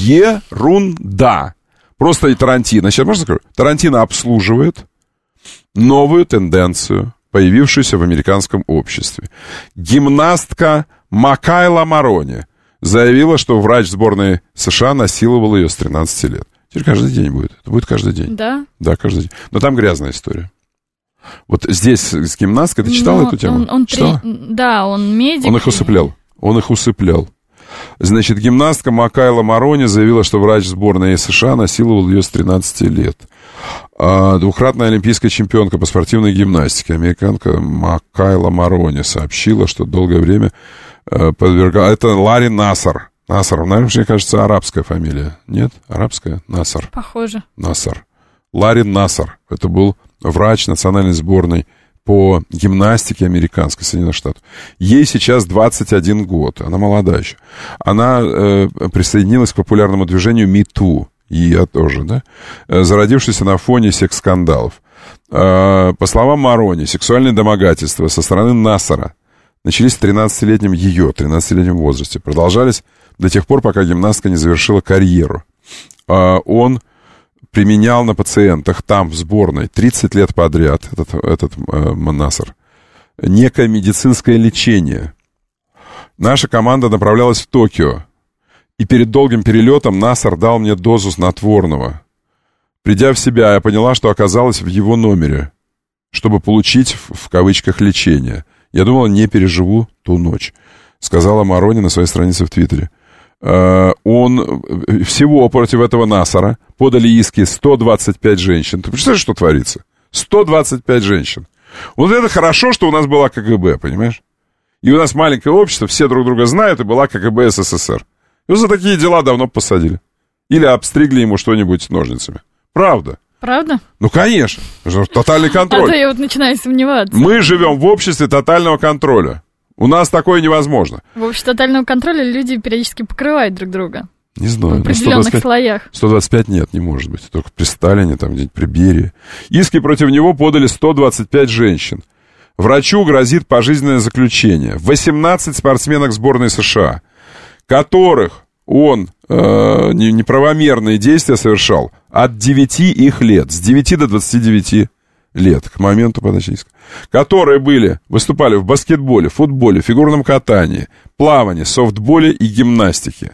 Ерунда. Просто и Тарантино, сейчас можно скажу? Тарантино обслуживает новую тенденцию, появившуюся в американском обществе. Гимнастка Макайла Марони заявила, что врач сборной США насиловал ее с тринадцати лет. Теперь каждый день будет. Это будет каждый день. Да? Да, каждый день. Но там грязная история. Вот здесь с гимнасткой, ты читала Но эту тему? Он, он Читала? три- Да, он медик. Он их усыплял. Он их усыплял. Значит, гимнастка Макайла Марони заявила, что врач сборной США насиловал ее с тринадцати лет. А двухкратная олимпийская чемпионка по спортивной гимнастике, американка Макайла Марони, сообщила, что долгое время э, подвергала... Это Ларри Нассар. Нассар, наверное, мне кажется, арабская фамилия. Нет? Арабская? Нассар. Похоже. Нассар. Ларри Нассар. Это был врач национальной сборной по гимнастике американской, Соединенных Штатов. Ей сейчас двадцать один год, она молодая еще. Она э, присоединилась к популярному движению Me Too, и я тоже, да, э, зародившийся на фоне секс-скандалов. Э, по словам Марони, сексуальные домогательства со стороны Нассара начались в тринадцатилетнем ее, тринадцатилетнем возрасте, продолжались до тех пор, пока гимнастка не завершила карьеру. Э, он применял на пациентах там, в сборной, тридцать лет подряд, этот, этот э, Нассар, некое медицинское лечение. Наша команда направлялась в Токио, и перед долгим перелетом Насар дал мне дозу снотворного. Придя в себя, я поняла, что оказалась в его номере, чтобы получить, в, в кавычках, лечение. Я думала, не переживу ту ночь, сказала Марони на своей странице в Твиттере. Э, он, всего против этого Насара подали иски сто двадцать пять женщин. Ты представляешь, что творится? сто двадцать пять женщин. Вот это хорошо, что у нас была КГБ, понимаешь? И у нас маленькое общество, все друг друга знают, и была КГБ СССР. И за такие дела давно посадили. Или обстригли ему что-нибудь ножницами. Правда. Правда? Ну, конечно. Тотальный контроль. А то я вот начинаю сомневаться. Мы живем в обществе тотального контроля. У нас такое невозможно. В обществе тотального контроля люди периодически покрывают друг друга. Не знаю. В определенных слоях. сто двадцать пять нет, не может быть. Только при Сталине, там где-нибудь при Берии. Иски против него подали сто двадцать пять женщин. Врачу грозит пожизненное заключение. восемнадцать спортсменок сборной США, которых он э, неправомерные действия совершал от девяти их лет, с девяти до двадцати девяти лет, к моменту подачи иска, которые были, выступали в баскетболе, футболе, фигурном катании, плавании, софтболе и гимнастике.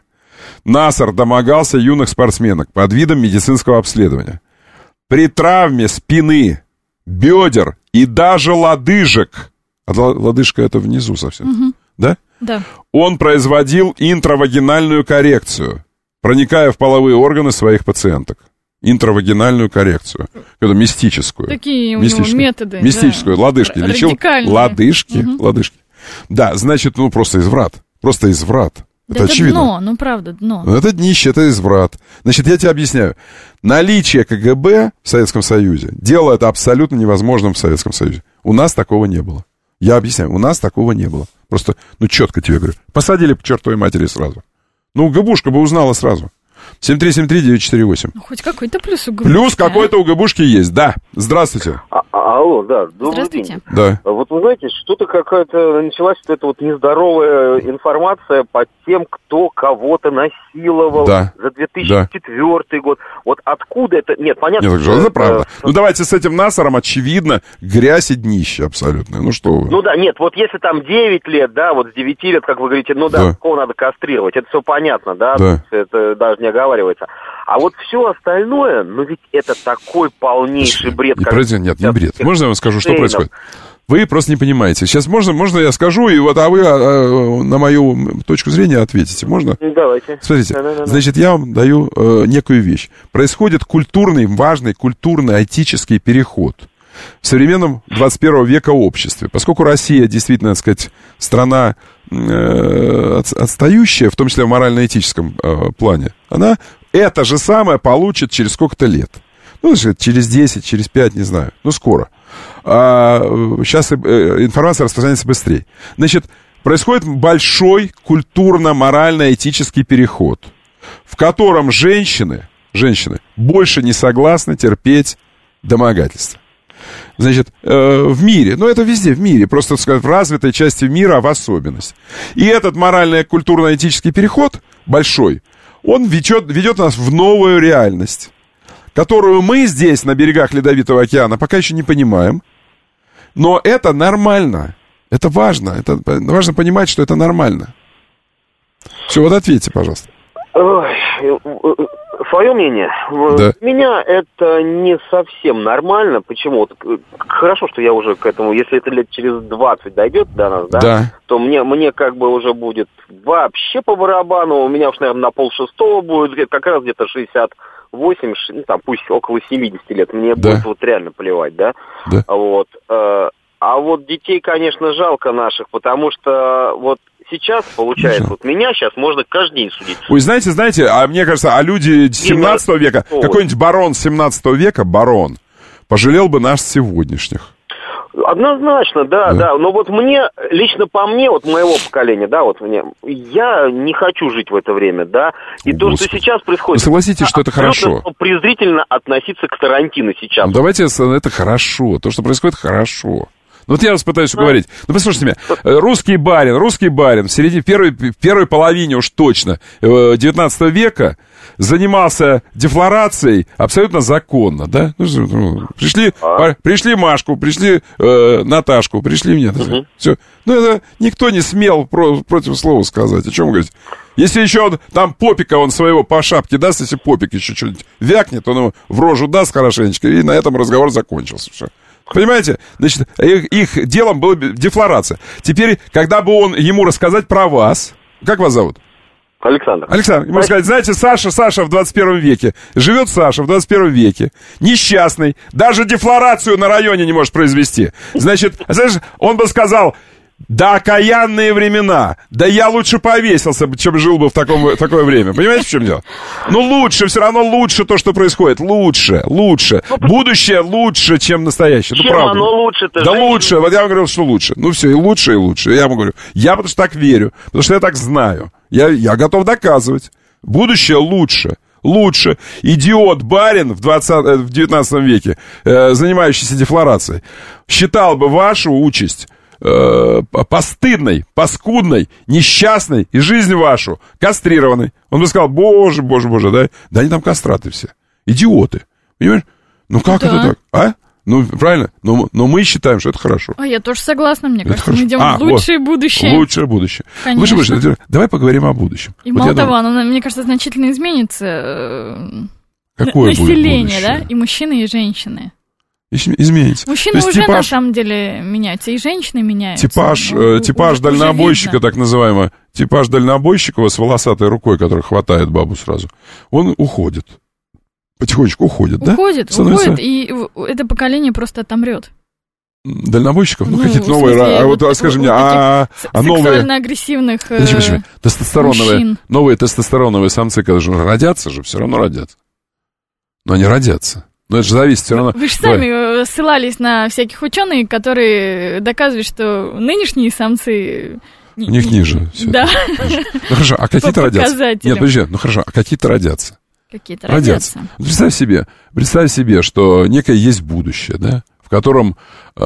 Насар домогался юных спортсменок под видом медицинского обследования. При травме спины, бедер и даже лодыжек, а лодыжка это внизу совсем, угу. Да? Да. Он производил интравагинальную коррекцию, проникая в половые органы своих пациенток. Интравагинальную коррекцию, какую-то мистическую. Такие у мистическую, него методы. Мистическую, да. лодыжки. Лечил лодыжки, угу. лодыжки. Да, значит, ну просто изврат. Просто изврат. Да это, это очевидно. дно, ну правда, дно. Это днище, это изврат. Значит, я тебе объясняю. Наличие КГБ в Советском Союзе делало это абсолютно невозможным в Советском Союзе. У нас такого не было. Я объясняю, у нас такого не было. Просто, ну, четко тебе говорю. Посадили к чертовой матери сразу. Ну, ГБушка бы узнала сразу. семь три семь три девять четыре восемь. Ну, хоть какой-то плюс у ГБушки. Плюс какой-то у ГБушки есть, да. Здравствуйте. А, алло, да, добрый Здравствуйте. день. Да. Вот вы знаете, что-то какая-то началась вот эта вот нездоровая информация по тем, кто кого-то насиловал да. за две тысячи четвёртый да. год. Вот откуда это... Нет, понятно. Нет, что это это правда. Ну, давайте с этим Насаром, очевидно, грязь и днище абсолютно. Ну, что вы. Ну, да, нет, вот если там девять лет, да, вот с девяти лет, как вы говорите, ну, да, да. кого надо кастрировать, это все понятно, да, да. это даже не оговаривается. А вот все остальное, ну, ведь это такой полнейший бред. Не, как... Нет, не бред. Можно я вам скажу, что происходит? Вы просто не понимаете. Сейчас можно, можно я скажу, и вот, а вы а, а, на мою точку зрения ответите. Можно? Давайте. Смотрите, да, да, да. значит, я вам даю э, некую вещь. Происходит культурный, важный культурно-этический переход в современном двадцать первого века обществе. Поскольку Россия действительно, так сказать, страна э, отстающая, в том числе в морально-этическом э, плане, она это же самое получит через сколько-то лет. Ну, через десять, через пять, не знаю. Ну, скоро. А, сейчас информация распространяется быстрее. Значит, происходит большой культурно-морально-этический переход, в котором женщины, женщины больше не согласны терпеть домогательства. Значит, э, в мире, ну, это везде в мире, просто, так сказать, в развитой части мира в особенность. И этот морально-культурно-этический переход большой, он ведет, ведет нас в новую реальность, которую мы здесь, на берегах Ледовитого океана, пока еще не понимаем. Но это нормально. Это важно. Это важно понимать, что это нормально. Все, вот ответьте, пожалуйста. Свое мнение. Да. Для меня это не совсем нормально. Почему? Хорошо, что я уже к этому, если это лет через двадцать дойдет до нас, да, да. то мне, мне как бы уже будет вообще по барабану. У меня уж, наверное, на полшестого будет, как раз где-то шестьдесят восемь, ну, там, пусть около семьдесят лет. Мне да. будет вот реально плевать, да? Да. Вот. А вот детей, конечно, жалко наших, потому что вот сейчас, получается, вот меня сейчас можно каждый день судить. Ой, знаете, знаете, а мне кажется, а люди семнадцатого века, какой-нибудь барон семнадцатого века, барон, пожалел бы нас сегодняшних. Однозначно, да, да, да. Но вот мне, лично по мне, вот моего поколения, да, вот мне, я не хочу жить в это время, да. И О, то, Господи. Что сейчас происходит... Вы согласитесь, что это хорошо? Презрительно относиться к Тарантино сейчас. Ну, давайте, это хорошо. То, что происходит, хорошо. Ну, вот я вас пытаюсь уговорить. Ну, послушайте меня. Русский барин, русский барин в середине, первой, первой половине уж точно девятнадцатого века занимался дефлорацией абсолютно законно, да? Ну, пришли, а? пришли Машку, пришли э, Наташку, пришли мне. Угу. Все. Ну, это никто не смел про, против слова сказать. О чем вы говорите? Если еще он, там попика он своего по шапке даст, если попик еще что-нибудь вякнет, он ему в рожу даст хорошенечко, и на этом разговор закончился. Все. Понимаете? Значит, их, их делом была дефлорация. Теперь, когда бы он ему рассказать про вас... Как вас зовут? Александр. Александр, ему сказать, знаете, Саша, Саша в двадцать первом веке. Живет Саша в двадцать первом веке. Несчастный. Даже дефлорацию на районе не может произвести. Значит, знаешь, он бы сказал... Да, окаянные времена. Да я лучше повесился, чем жил бы в, таком, в такое время. Понимаете, в чем дело? Ну, лучше, все равно лучше то, что происходит. Лучше, лучше. Будущее лучше, чем настоящее. Чем ну, правда. Оно лучше-то? Да лучше. Вот я вам говорил, что лучше. Ну, все, и лучше, и лучше. Я вам говорю. Я потому что так верю. Потому что я так знаю. Я, я готов доказывать. Будущее лучше. Лучше. Идиот-барин в, двадцатом, в девятнадцатом веке, э, занимающийся дефлорацией, считал бы вашу участь... постыдной, паскудной, несчастной и жизнь вашу кастрированной. Он бы сказал, боже, боже, боже, да, да они там кастраты все, идиоты, понимаешь? Ну как да. это так, а? Ну, правильно, но, но мы считаем, что это хорошо. А я тоже согласна, мне это кажется, хорошо. мы идем а, в лучшее вот, будущее. Лучшее будущее. Конечно. Лучшее будущее. Давай поговорим о будущем. И вот мало того, думаю, оно, мне кажется, значительно изменится. Какое население, да, и мужчины, и женщины. Изменится. Мужчины уже типаж, на самом деле меняются, и женщины меняются. Типаж, ну, типаж уже, дальнобойщика, уже так называемый, типаж дальнобойщика с волосатой рукой, который хватает бабу сразу, он уходит. Потихонечку уходит, уходит да? Уходит, Становится... уходит, и это поколение просто отомрет. Дальнобойщиков? Ну, ну какие-то новые... Смысле, а вот, вот, скажи вот мне, а, а новые... сексуально-агрессивных Подожди, подожди, тестостероновые, мужчин. Новые тестостероновые самцы, когда же родятся же, все равно родятся. Но они родятся. Но это же зависит все равно. Вы же сами Давай. ссылались на всяких ученых, которые доказывают, что нынешние самцы... У них ниже. Все да. Ниже. Ну хорошо, а какие-то родятся? Нет, подожди, ну хорошо, а какие-то родятся? Какие-то родятся. родятся. Представь себе, представь себе, что некое есть будущее, да, в котором э,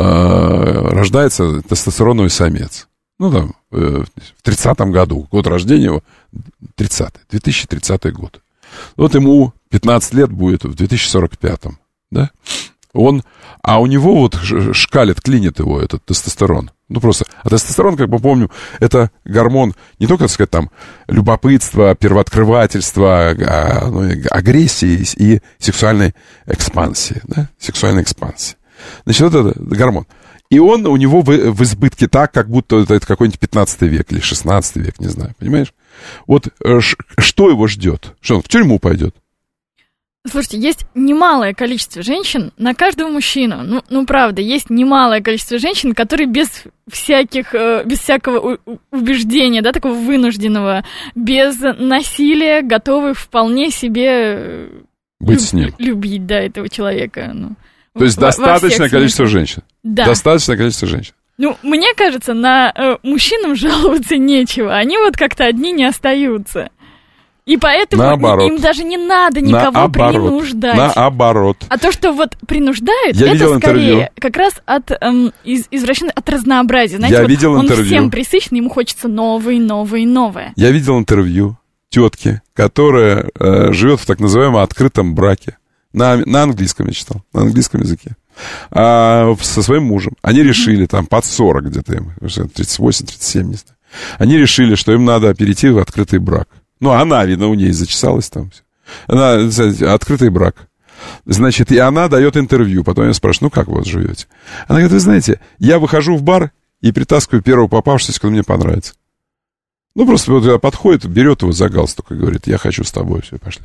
рождается тестостероновый самец. Ну там, э, в тридцатом году, год рождения его, тридцатый, две тысячи тридцатый год. Вот ему пятнадцать лет будет в две тысячи сорок пятом, да? Он, а у него вот шкалит, клинит его этот тестостерон. Ну, просто, а тестостерон, как мы помним, это гормон не только, так сказать, там, любопытства, первооткрывательства, а, ну, агрессии и сексуальной экспансии, да? Сексуальной экспансии. Значит, вот это гормон. И он у него в, в избытке так, как будто это, это какой-нибудь пятнадцатый век или шестнадцатый век, не знаю, понимаешь? Вот ш, что его ждет? Что он в тюрьму пойдет? Слушайте, есть немалое количество женщин на каждого мужчину. Ну, ну правда, есть немалое количество женщин, которые без всяких, без всякого убеждения, да, такого вынужденного, без насилия готовы вполне себе быть люб, с ним. любить, да, этого человека. Ну, то есть во, достаточное во количество женщин. Да. Достаточное количество женщин. Ну, мне кажется, на э, мужчинам жаловаться нечего. Они вот как-то одни не остаются. И поэтому наоборот. Им даже не надо никого наоборот. принуждать. Наоборот. А то, что вот принуждают, Я это скорее интервью. как раз от эм, из, извращенного, от разнообразия. Знаете, Я вот видел он интервью. всем присыщен, ему хочется новое, новое, новое. Я видел интервью тетки, которая э, живет в так называемом открытом браке. На, на английском я читал, на английском языке. А, со своим мужем. Они решили, там, под сорок где-то им, тридцать восемь тридцать семь, не знаю. Они решили, что им надо перейти в открытый брак. Ну, она, видно, у ней зачесалась там все. Она, открытый брак. Значит, и она дает интервью. Потом я спрашиваю, ну, как вы вот живете? Она говорит, вы знаете, я выхожу в бар и притаскиваю первого попавшегося, кто мне понравится. Ну, просто вот подходит, берет его за галстук и говорит, я хочу с тобой, все, пошли.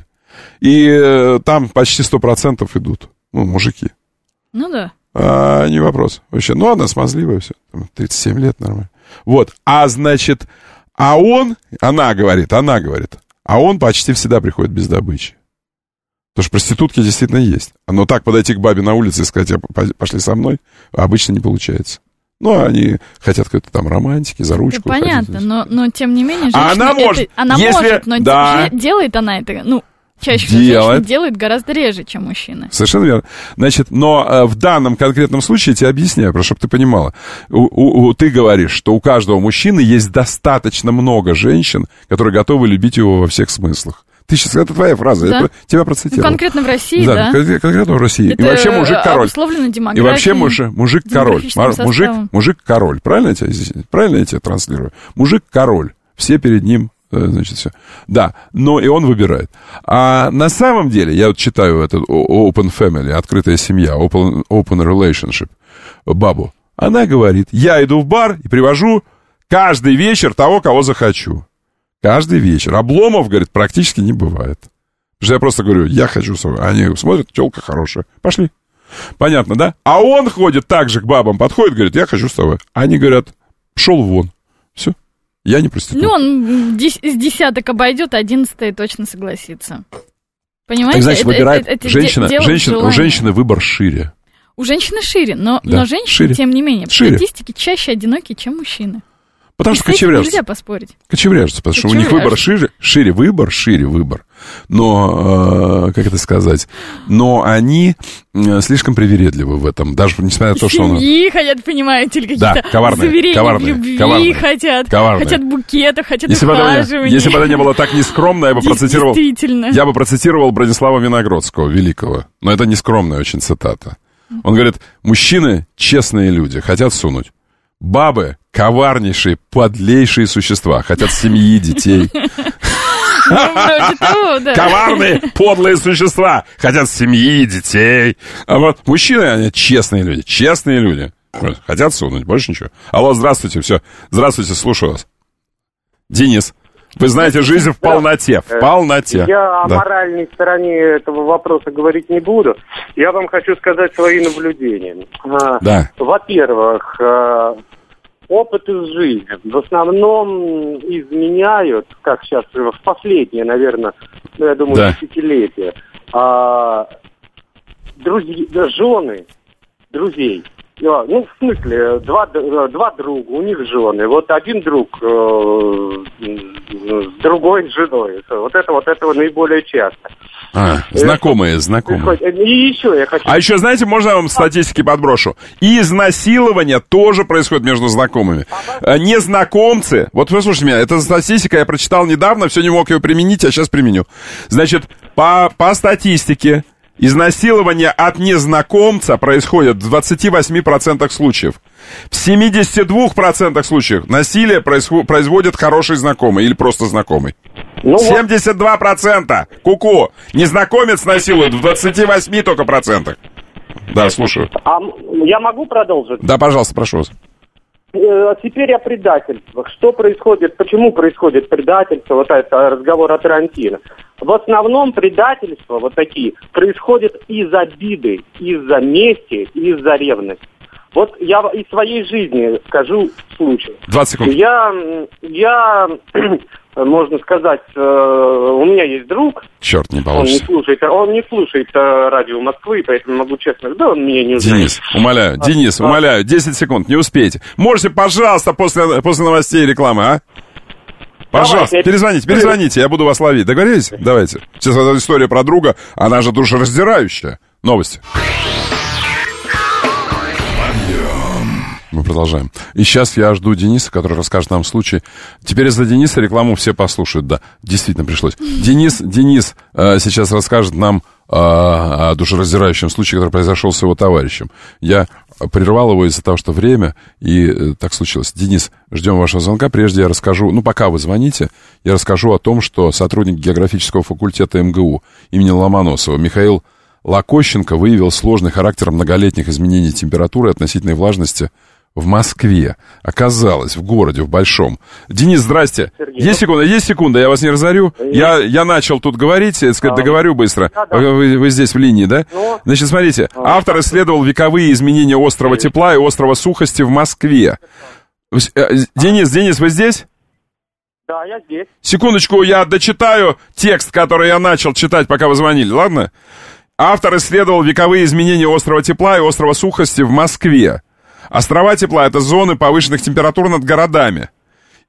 И э, там почти сто процентов идут, ну, мужики. Ну, да. А, не вопрос. Вообще, ну, она смазливая, все, тридцать семь лет, нормально. Вот, а значит... А он, она говорит, она говорит, а он почти всегда приходит без добычи. Потому что проститутки действительно есть. Но так подойти к бабе на улице и сказать, пошли со мной, обычно не получается. Ну, они хотят какой-то там романтики, за ручку. Это понятно, но, но тем не менее, женщина а она может, это, она если... может, но да. делает она это, ну, чаще всего делает. женщина делает гораздо реже, чем мужчины. Совершенно верно. Значит, но э, в данном конкретном случае я тебе объясняю, просто чтобы ты понимала. У, у, у, ты говоришь, что у каждого мужчины есть достаточно много женщин, которые готовы любить его во всех смыслах. Ты сейчас, это твоя фраза, Да. я тебя процитировал. Ну, конкретно в России, да. да. Кон- конкретно в России. Это И вообще мужик-король. обусловлено демографией, И вообще муж- мужик-король. демографическим Мужик, составом. мужик-король. Правильно я тебя, здесь- правильно я тебя транслирую? Мужик-король. Все перед ним, э, значит, все. Да, но и он выбирает. А на самом деле, я вот читаю этот Open Family, открытая семья, Open, open Relationship, бабу. Она говорит, я иду в бар и привожу каждый вечер того, кого захочу. Каждый вечер. Обломов, говорит, практически не бывает. Потому что я просто говорю, я хочу с вами. Они смотрят, тёлка хорошая. Пошли. Понятно, да? А он ходит так же к бабам, подходит, говорит, я хочу с тобой. Они говорят, пшел вон. Все. Я не проститутка. Ну, он дес- с десяток обойдет, одиннадцатый точно согласится. Понимаете? Так, значит, Это- выбирает это- это женщина, де- дело женщина, у желания. женщины выбор шире. У женщины шире, но, Да, но женщины, шире. тем не менее, по Шире. статистике чаще одинокие, чем мужчины. Потому И что с этим кочевряжутся. нельзя поспорить. Кочевряжутся, потому что у них выбор шире, шире выбор, шире выбор. Но, э, как это сказать, но они э, слишком привередливы в этом, даже несмотря на то, что он... Семьи хотят, понимаете, или Да, какие-то коварные, заверения коварные, в любви коварные, хотят, коварные. хотят букетов, хотят Если бы, она, ухаживания. если бы она не была так нескромна, я бы Дес- процитировал... действительно. Я бы процитировал Бронислава Виногродского, великого. Но это не скромная очень цитата. Он говорит, мужчины — честные люди, хотят сунуть. Бабы — коварнейшие, подлейшие существа, хотят семьи, детей. Вроде того, да. Коварные, подлые существа, хотят семьи, детей. А вот мужчины, они честные люди, честные люди. Хотят сунуть, больше ничего. Алло, здравствуйте, все. Здравствуйте, слушаю вас. Денис, вы знаете жизнь в полноте, в полноте. Я о Да. моральной стороне этого вопроса говорить не буду. Я вам хочу сказать свои наблюдения. А, Да. Во-первых, а, опыт из жизни в основном изменяют, как сейчас, в последние, наверное, ну, я думаю, Да. десятилетия, а, друзья, жены друзей. А, Ну, в смысле, два, два друга, у них жены. Вот один друг э, с другой женой. Вот это вот этого наиболее часто. А, знакомые, знакомые. И еще я хочу... А еще, знаете, можно я вам статистики подброшу? И изнасилование тоже происходит между знакомыми. А незнакомцы, вот послушайте меня, это статистика я прочитал недавно, все не мог ее применить, а сейчас применю. Значит, по, по статистике, изнасилование от незнакомца происходит в двадцати восьми процентах случаев. В семидесяти двух процентах случаев насилие происход- производит хороший знакомый или просто знакомый. Ну, семьдесят два процента! Ку-ку! Незнакомец насилует в двадцати восьми только процентах. Да, слушаю. А м- я могу продолжить? Да, пожалуйста, прошу вас. Э, Теперь о предательствах. Что происходит, почему происходит предательство, вот это разговор о Тарантино. В основном предательства вот такие происходят из обиды, из-за мести, из-за ревности. Вот я из своей жизни скажу случай. двадцать секунд. Я, я, можно сказать, э, у меня есть друг. Черт, не Он не получится. слушает, он не слушает э, радио Москвы, поэтому могу честно, да, он меня не узнает. Денис, умоляю, А, Денис, а. умоляю, десять секунд, не успеете. Можете, пожалуйста, после, после новостей и рекламы, а? Пожалуйста, Давайте. перезвоните, перезвоните, я буду вас ловить. Договорились? Давайте. Сейчас эта история про друга, она же душераздирающая. Новости. Мы продолжаем. И сейчас я жду Дениса, который расскажет нам случай. Теперь из-за Дениса рекламу все послушают. Да, действительно пришлось. Денис, Денис э, сейчас расскажет нам э, о душераздирающем случае, который произошел с его товарищем. Я прервал его из-за того, что время, и э, так случилось. Денис, ждем вашего звонка. Прежде я расскажу, ну, пока вы звоните, я расскажу о том, что сотрудник географического факультета эм гэ у имени Ломоносова Михаил Лакощенко выявил сложный характер многолетних изменений температуры и относительной влажности в Москве. Оказалось, в городе, в большом. Денис, здрасте. Сергей. Есть секунда, есть секунда, я вас не разорю. Я, я начал тут говорить, так сказать, договорю быстро. Да, да. Вы, вы здесь в линии, да? Ну. Значит, смотрите, автор исследовал вековые изменения острова тепла и острова сухости в Москве. Э, Денис, Денис, вы здесь? Да, я здесь. Секундочку, я дочитаю текст, который я начал читать, пока вы звонили, ладно? Автор исследовал вековые изменения острова тепла и острова сухости в Москве. Острова тепла — это зоны повышенных температур над городами.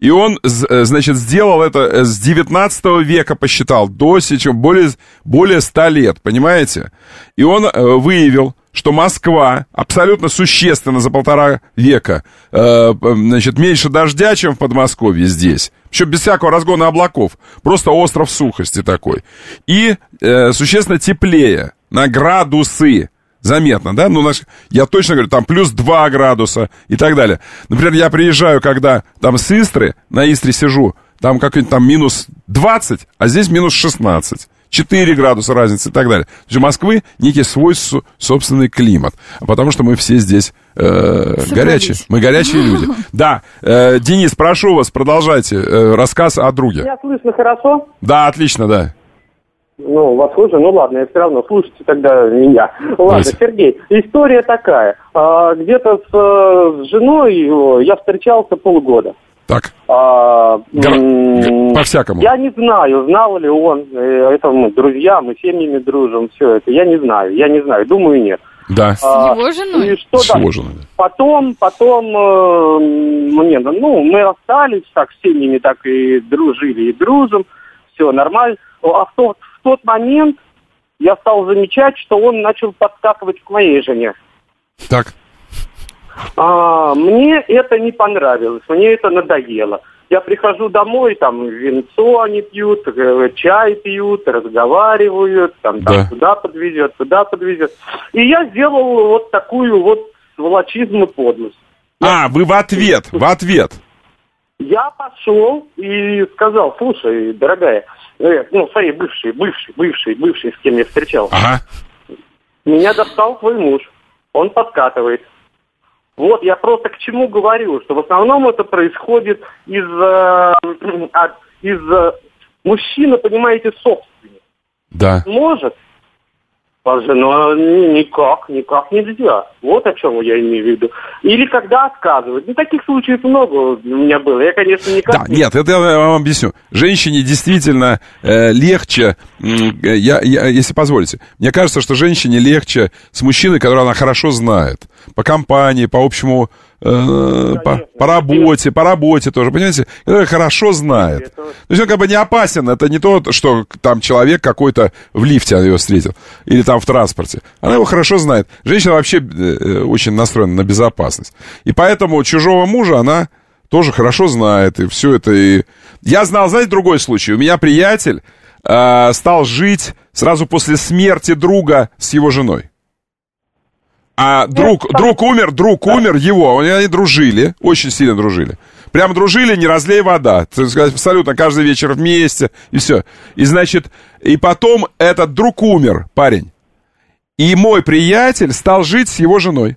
И он, значит, сделал это с девятнадцатого века, посчитал, до сейчас, более, более ста лет, понимаете? И он выявил, что Москва абсолютно существенно за полтора века, э, значит, меньше дождя, чем в Подмосковье здесь. Причем без всякого разгона облаков. Просто остров сухости такой. И э, существенно теплее на градусы. Заметно, да? Ну, наш, я точно говорю, там плюс два градуса и так далее. Например, я приезжаю, когда там с Истры, на Истре сижу, там как-нибудь там минус двадцать, а здесь минус шестнадцать. четыре градуса разницы и так далее. То есть у Москвы некий свой собственный климат. Потому что мы все здесь э, горячие. Мы горячие люди. Да, э, Денис, прошу вас, продолжайте э, рассказ о друге. Меня слышно хорошо? Да, отлично, да. Ну, вас слышно? Ну ладно, я все равно, слушайте тогда меня. Ладно, Давайте. Сергей, история такая. А, где-то с, с женой я встречался полгода. Так. А, Гор... м- По-всякому. Я не знаю, знал ли он, э, это мы друзья, мы семьями дружим, все это. Я не знаю, я не знаю, думаю, нет. Да. С его женой? И что С его женой, да. Потом, потом, э, мне, ну, мы расстались, так с семьями так и дружили, и дружим, все нормально. А в тот, в тот момент я стал замечать, что он начал подскакивать к моей жене. Так. А, мне это не понравилось, мне это надоело. Я прихожу домой, там винцо они пьют, чай пьют, разговаривают, там, там Да. туда подвезет, туда подвезет. И я сделал вот такую вот сволочизм и подлость. А, вы в ответ, в ответ. Я пошел и сказал: слушай, дорогая, э, ну, своей бывшей, бывшей, бывшей, бывшей, с кем я встречался. Ага. Меня достал твой муж, он подкатывает. Вот, я просто к чему говорю, что в основном это происходит из, э, от, из э, мужчина, понимаете, собственник. Да. Может, а жена никак, никак нельзя. Вот о чем я имею в виду. Или когда отказывают. Ну, таких случаев много у меня было. Я, конечно, никак Да, нет, это я вам объясню. Женщине действительно э, легче, э, я, я, если позволите, мне кажется, что женщине легче с мужчиной, которого она хорошо знает. По компании, по общему, э, по, по работе, по работе тоже, понимаете? Который хорошо знает. То есть он как бы не опасен. Это не то, что там человек какой-то в лифте ее встретил. Или там в транспорте. Она его хорошо знает. Женщина вообще э, очень настроена на безопасность. И поэтому чужого мужа она тоже хорошо знает. И все это. И... Я знал, знаете, другой случай. У меня приятель э, стал жить сразу после смерти друга с его женой. А друг, друг умер, друг умер его. Они дружили, очень сильно дружили. Прям дружили, не разлей вода. Так сказать, абсолютно каждый вечер вместе, и все. И, значит, и потом этот друг умер, парень. И мой приятель стал жить с его женой.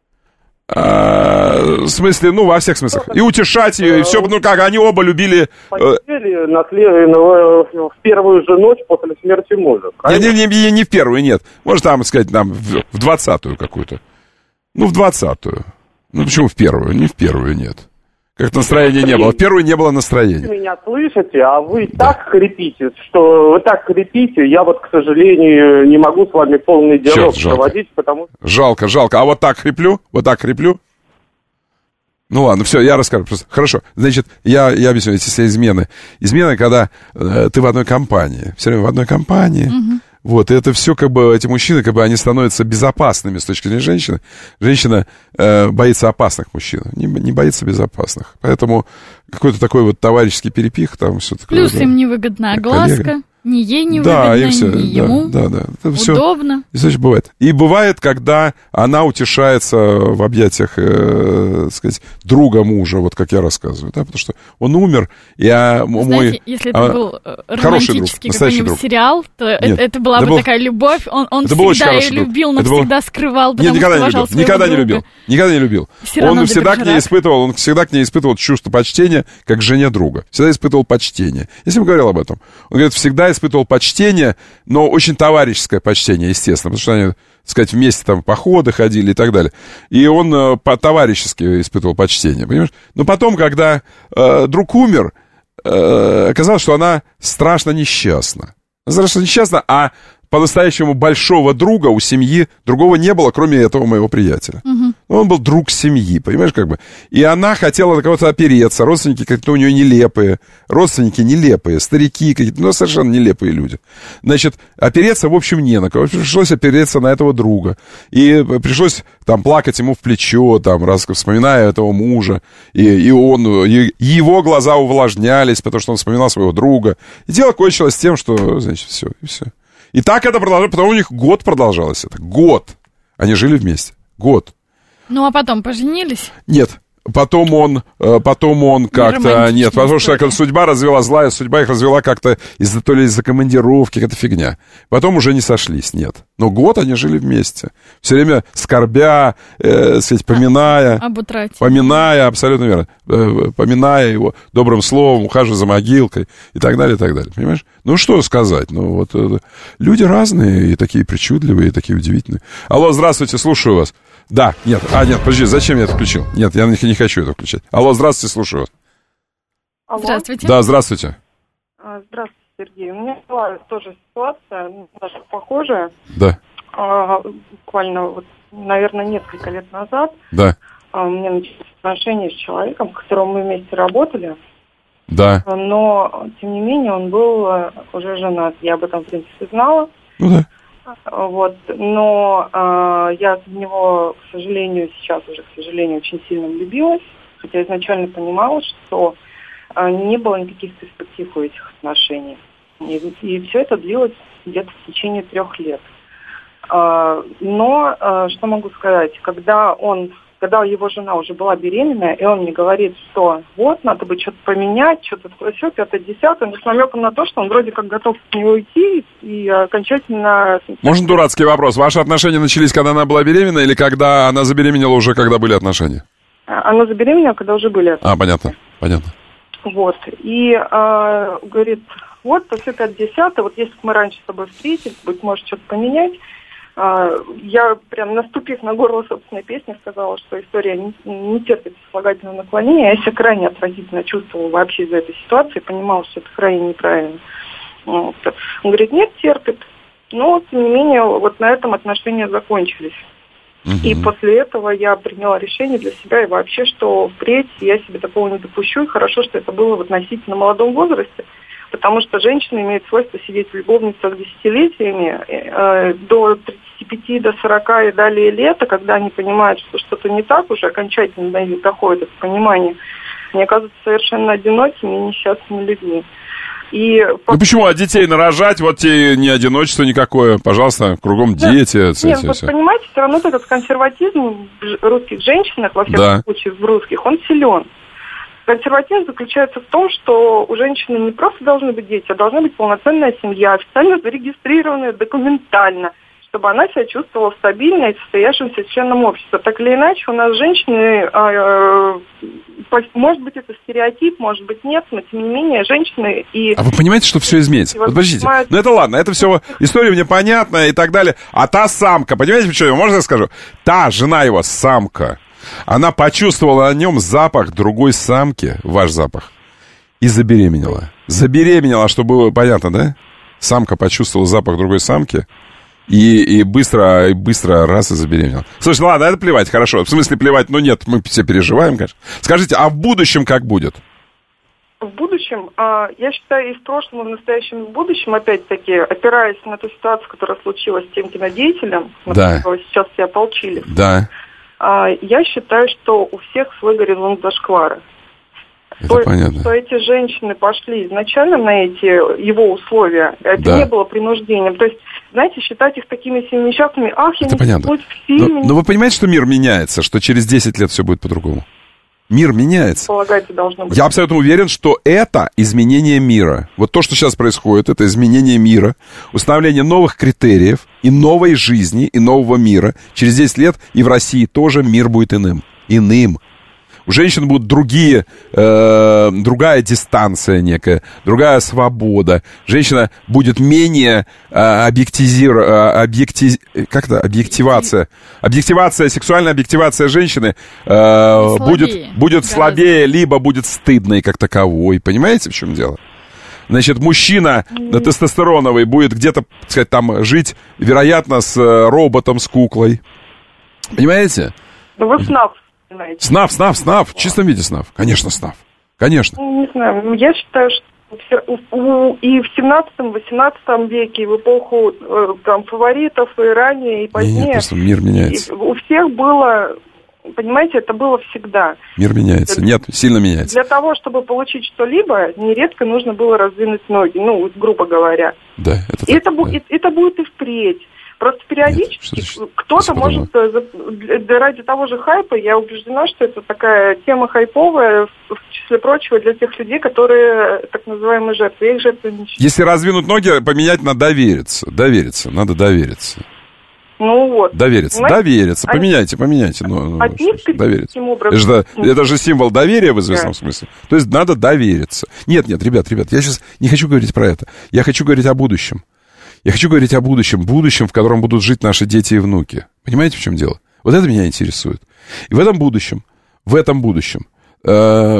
А, в смысле, ну, во всех смыслах. И утешать ее, и все, ну как, они оба любили... Постели на след... в первую же ночь после смерти мужа. Не, не, не, не в первую, нет. Может, там, сказать, там, в двадцатую какую-то. Ну, в двадцатую. Ну, почему в первую? Не в первую, нет. Как настроения не было. В первую не было настроения. Вы меня слышите, а вы да. так хрипите, что вы так хрипите, я вот, к сожалению, не могу с вами полный диалог Черт, проводить, потому что... Жалко, жалко. А вот так хриплю? Вот так хриплю? Ну ладно, все, я расскажу просто. Хорошо, значит, я, я объясню, эти все измены. Измены, когда э, ты в одной компании, все время в одной компании. Угу. Вот, и это все как бы, эти мужчины, как бы, они становятся безопасными с точки зрения женщины. Женщина э, боится опасных мужчин, не, не боится безопасных. Поэтому какой-то такой вот товарищеский перепих там все такое. Плюс да, им невыгодна огласка, ни ей не да, выгодно, и все, ни да, ему. Да, да, это удобно. Все, и, бывает. И бывает, когда она утешается в объятиях, э, так сказать, друга мужа, вот как я рассказываю, да, потому что он умер, и а, Знаете, мой... если это а, был романтический какой-нибудь сериал, то Нет, это, это была это бы был, такая любовь, он, он всегда ее любил, но это всегда был... скрывал, потому Нет, что уважал своего никогда друга. не любил, никогда не любил. Он всегда к ней испытывал, он всегда к ней испытывал чувство почтения, как к жене друга. Всегда испытывал почтение. Я с ним говорил об этом. Он говорит, всегда испытывал почтение, но очень товарищеское почтение, естественно, потому что они, так сказать, вместе там в походы ходили и так далее. И он э, по-товарищески испытывал почтение, понимаешь? Но потом, когда э, друг умер, э, оказалось, что она страшно несчастна. Страшно несчастна, а по-настоящему большого друга у семьи другого не было, кроме этого моего приятеля. Угу. Он был друг семьи, понимаешь, как бы. И она хотела на кого-то опереться. Родственники как-то у нее нелепые. Родственники нелепые. Старики какие-то, ну, совершенно нелепые люди. Значит, опереться, в общем, не на кого. Пришлось опереться на этого друга. И пришлось там плакать ему в плечо, там, раз вспоминая этого мужа. И, и он, и его глаза увлажнялись, потому что он вспоминал своего друга. И дело кончилось тем, что, значит, все, и все. И так это продолжалось, потому что у них год продолжалось это. Год. Они жили вместе. Год. Ну, а потом поженились? Нет. Потом он, потом он как-то... Нет, потому что как судьба развела, злая судьба их развела как-то из-за, то ли из-за командировки, какая-то фигня. Потом уже не сошлись, нет. Но год они жили вместе. Все время скорбя, э, сказать, поминая... Об утрате. Поминая, абсолютно верно. Э, поминая его добрым словом, ухаживая за могилкой и так далее, и так далее. Понимаешь? Ну, что сказать? Ну, вот э, люди разные, и такие причудливые, и такие удивительные. Алло, здравствуйте, слушаю вас. Да, нет, а, нет, подожди, зачем я это включил? Нет, я не, не хочу это включать. Алло, здравствуйте, слушаю вас. Алло. Здравствуйте. Да, здравствуйте. Здравствуйте, Сергей. У меня была тоже ситуация, даже похожая. Да. А, буквально, вот, наверное, несколько лет назад. Да. А, у меня начались отношения с человеком, с которым мы вместе работали. Да. Но, тем не менее, он был уже женат. Я об этом, в принципе, знала. Ну да. Вот, но э, я в него, к сожалению, сейчас уже, к сожалению, очень сильно влюбилась, хотя изначально понимала, что э, не было никаких перспектив у этих отношений. И, и все это длилось где-то в течение трех лет. Э, но, э, что могу сказать, когда он, когда его жена уже была беременная, и он мне говорит, что вот, надо бы что-то поменять, что-то все, пятое, десятое, но с намеком на то, что он вроде как готов с нее уйти и окончательно... Можно дурацкий вопрос? Ваши отношения начались, когда она была беременна, или когда она забеременела уже, когда были отношения? Она забеременела, когда уже были отношения. А, понятно, понятно. Вот, и э, говорит, вот, то все пятое, десятое, вот если бы мы раньше с тобой встретились, быть может, что-то поменять. Я прям, наступив на горло собственной песни, сказала, что история не, не терпит сослагательного наклонения. Я себя крайне отвратительно чувствовала вообще из-за этой ситуации, понимала, что это крайне неправильно. Вот. Он говорит, нет, терпит. Но, тем не менее, вот на этом отношения закончились. Uh-huh. И после этого я приняла решение для себя и вообще, что впредь я себе такого не допущу. И хорошо, что это было в относительно молодом возрасте. Потому что женщина имеет свойство сидеть в любовницах десятилетиями, э, до тридцати пяти, до сорока и далее лет, а когда они понимают, что что-то не так, уже окончательно до них доходит это понимание, они оказываются совершенно одинокими и несчастными людьми. И ну почему? А детей нарожать, вот тебе не одиночество никакое, пожалуйста, кругом да. дети. Нет, вот понимаете, все равно этот консерватизм в русских женщинах, во всяком да. случае в русских, он силен. Консерватизм заключается в том, что у женщины не просто должны быть дети, а должна быть полноценная семья, официально зарегистрированная документально, чтобы она себя чувствовала в стабильно и состоявшемся членом общества. Так или иначе, у нас женщины, э, э, может быть, это стереотип, может быть, нет, но тем не менее, женщины и... А вы понимаете, что все изменится? Вот, подождите, понимают... ну это ладно, это все, история мне понятна и так далее. А та самка, понимаете, почему? Можно я скажу? Та жена его, самка, она почувствовала на нем запах другой самки, ваш запах, и забеременела. Забеременела, чтобы было понятно, да? Самка почувствовала запах другой самки и, и быстро, и быстро раз и забеременела. Слушайте, ладно, это плевать, хорошо. В смысле плевать, ну нет, мы все переживаем, конечно. Скажите, а в будущем как будет? В будущем, я считаю, и в прошлом, и в настоящем, и в будущем, опять-таки, опираясь на ту ситуацию, которая случилась с тем кинодеятелем, на да. которого сейчас все ополчились. Да. Я считаю, что у всех свой горизонт зашквара. Это то, понятно. Что эти женщины пошли изначально на эти его условия, это да. не было принуждением. То есть, знаете, считать их такими всеми несчастными, ах, я это не понятно. в фильме. Но, но вы понимаете, что мир меняется, что через десять лет все будет по-другому? Мир меняется. Полагаете, должно быть. Я абсолютно уверен, что это изменение мира. Вот то, что сейчас происходит, это изменение мира, установление новых критериев и новой жизни, и нового мира. Через десять лет и в России тоже мир будет иным. Иным. У женщин будут другие, э, другая дистанция некая, другая свобода. Женщина будет менее э, объектизирована, объекти... как-то объективация. Объективация, сексуальная объективация женщины э, будет, будет слабее, либо будет стыдной как таковой. Понимаете, в чем дело? Значит, мужчина mm-hmm. тестостероновый будет где-то, так сказать, там жить, вероятно, с роботом, с куклой. Понимаете? Ну, вы СНАФ знаете. СНАФ, СНАФ, СНАФ, в чистом виде СНАФ. Конечно, СНАФ. Конечно. Ну, не знаю, я считаю, что все- у- у- и в семнадцатом-восемнадцатом веке, и в эпоху э, там, фаворитов, и ранее, и Нет, позднее, просто мир меняется. и у всех было, понимаете, это было всегда. Мир меняется. Нет, сильно меняется. Для того, чтобы получить что-либо, нередко нужно было раздвинуть ноги, ну, грубо говоря. Да, это И это, бу- и- это будет и впредь. Просто периодически кто-то может, э, за- для- ради того же хайпа, я убеждена, что это такая тема хайповая, в в числе прочего, для тех людей, которые э, так называемые жертвы. Я их жертвами не считаю. Если раздвинуть ноги, поменять надо довериться. Довериться, надо довериться. Ну вот. Довериться, Понимаете? довериться, А- поменяйте, поменяйте. Ну, ну, Отнести довериться. таким образом. Это же, это же символ доверия в известном Да. смысле. То есть надо довериться. Нет, нет, ребят, ребят, я сейчас не хочу говорить про это. Я хочу говорить о будущем. Я хочу говорить о будущем. Будущем, в котором будут жить наши дети и внуки. Понимаете, в чем дело? Вот это меня интересует. И в этом будущем, в этом будущем э,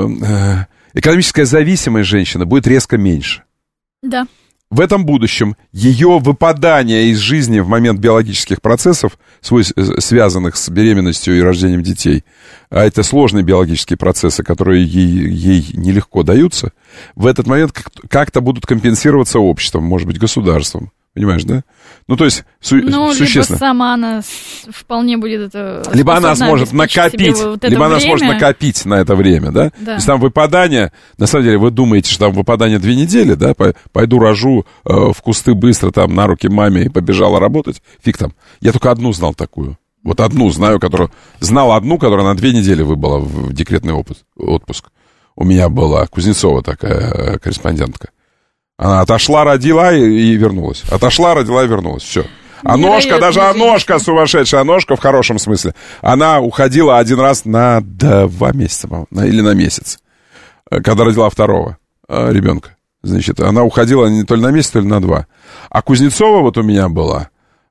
э, экономическая зависимость женщины будет резко меньше. Да. В этом будущем ее выпадание из жизни в момент биологических процессов, свой- связанных с беременностью и рождением детей, а это сложные биологические процессы, которые ей, ей нелегко даются, в этот момент как- как-то будут компенсироваться обществом, может быть, государством. Понимаешь, да? Ну, то есть, су- Ну, либо существенно. сама она с- вполне будет это... Либо она способна сможет обеспечить накопить, себе вот это либо она время. сможет накопить на это время, да? Да. То есть там выпадание, на самом деле, вы думаете, что там выпадание две недели, да? Пой- Пойду рожу э, в кусты быстро там на руки маме и побежала работать. Фиг там. Я только одну знал такую. Вот одну знаю, которую... Знал одну, которая на две недели выбыла в в декретный опыт, отпуск. У меня была Кузнецова такая э, корреспондентка. Она отошла, родила и, и вернулась. Отошла, родила и вернулась. Все. А ножка, даже Аношка сумасшедшая, Аношка в хорошем смысле, она уходила один раз на два месяца, по-моему, на- или на месяц, э, когда родила второго э, ребенка. Значит, она уходила не то ли на месяц, то ли на два. А Кузнецова вот у меня была,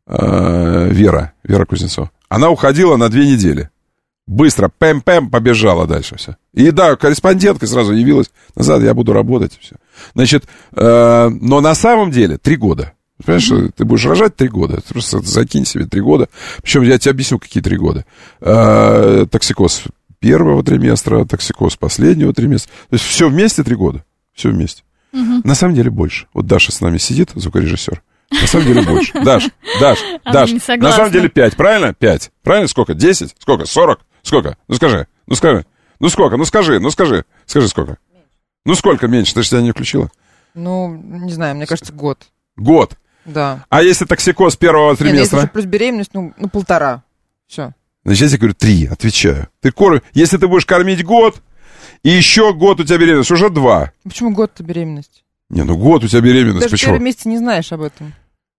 э, Вера, Вера Кузнецова, она уходила на две недели. Быстро, пэм-пэм, побежала дальше все. И да, корреспондентка сразу явилась назад, я буду работать, все. Значит, э, но на самом деле три года. Понимаешь, mm-hmm. ты будешь рожать три года. Ты просто закинь себе три года. Причем я тебе объясню, какие три года. Э, токсикоз первого триместра, токсикоз последнего триместра. То есть все вместе три года. Все вместе. Mm-hmm. На самом деле больше. Вот Даша с нами сидит, звукорежиссер. На самом деле больше. Даш, Даш, Даш. На самом деле пять, правильно? Пять. Правильно? Сколько? Десять? Сколько? Сорок? Сколько? Ну скажи. Ну скажи. Ну сколько? Ну скажи. Ну скажи. Скажи сколько. Ну сколько меньше? Ты же тебя не включила. Ну, не знаю, мне кажется, год. Год? Да. А если токсикоз первого Нет, триместра? если плюс беременность, ну, ну полтора. Все. Значит, я тебе говорю три, отвечаю. Ты кор... Если ты будешь кормить год, и еще год у тебя беременность, уже два. Почему год-то беременность? Не, ну год у тебя беременность, Даже почему? первый месяц не знаешь об этом.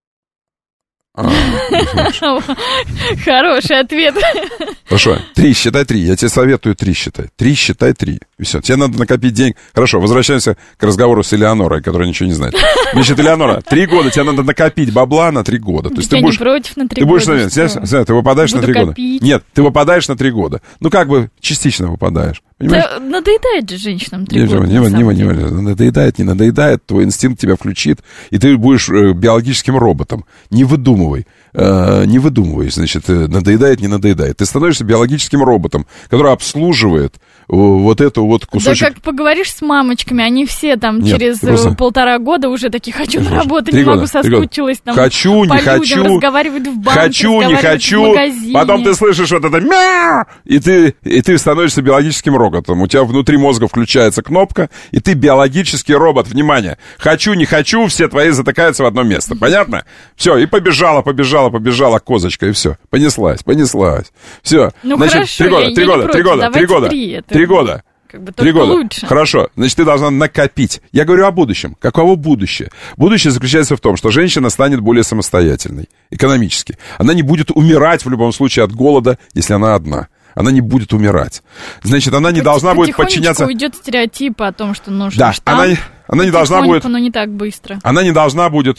Хороший ответ. Хорошо, три, считай три. Я тебе советую три считай. Три, считай три. И все. Тебе надо накопить денег. Хорошо, возвращаемся к разговору с Элеонорой, которая ничего не знает. Значит, Элеонора, три года тебе надо накопить бабла на три года. То есть ты я будешь... не против на три ты будешь, года. знаешь, знаешь, ты выпадаешь Буду на три года. копить. Нет, ты выпадаешь на три года. Ну, как бы частично выпадаешь. Понимаешь? Да, надоедает же женщинам три Не, года. не, на не, самом не, деле. не, надоедает, не надоедает, твой инстинкт тебя включит, и ты будешь э, биологическим роботом. Не выдумывай, э, не выдумывай, значит, э, надоедает, не надоедает. Ты становишься биологическим роботом, который обслуживает э, вот эту вот кусочек. Да как поговоришь с мамочками, они все там Нет, через просто... э, полтора года уже такие, хочу на работу, Три не года, могу, три года. соскучилась там. Хочу, по не людям, хочу, разговаривают в банке, хочу, не разговаривают хочу, в магазине. потом ты слышишь вот это мяу, и ты, и ты становишься биологическим роботом. У тебя внутри мозга включается кнопка, и ты биологический робот. Внимание, хочу, не хочу, все твои затыкаются в одно место. Понятно? Все, и побежала, побежала, побежала козочка, и все. Понеслась, понеслась. Все. Ну, значит, хорошо, три года, я- три я не года, три против. года, Давайте три года, три, это три года. Как бы Три только года. лучше. Хорошо. Значит, ты должна накопить. Я говорю о будущем. Каково будущее? Будущее заключается в том, что женщина станет более самостоятельной экономически. Она не будет умирать в любом случае от голода, если она одна. Она не будет умирать. Значит, она не должна будет подчиняться... уйдет стереотип о том, что нужно Да, штамп. она, Она не должна будет... но не так быстро. Она не должна будет...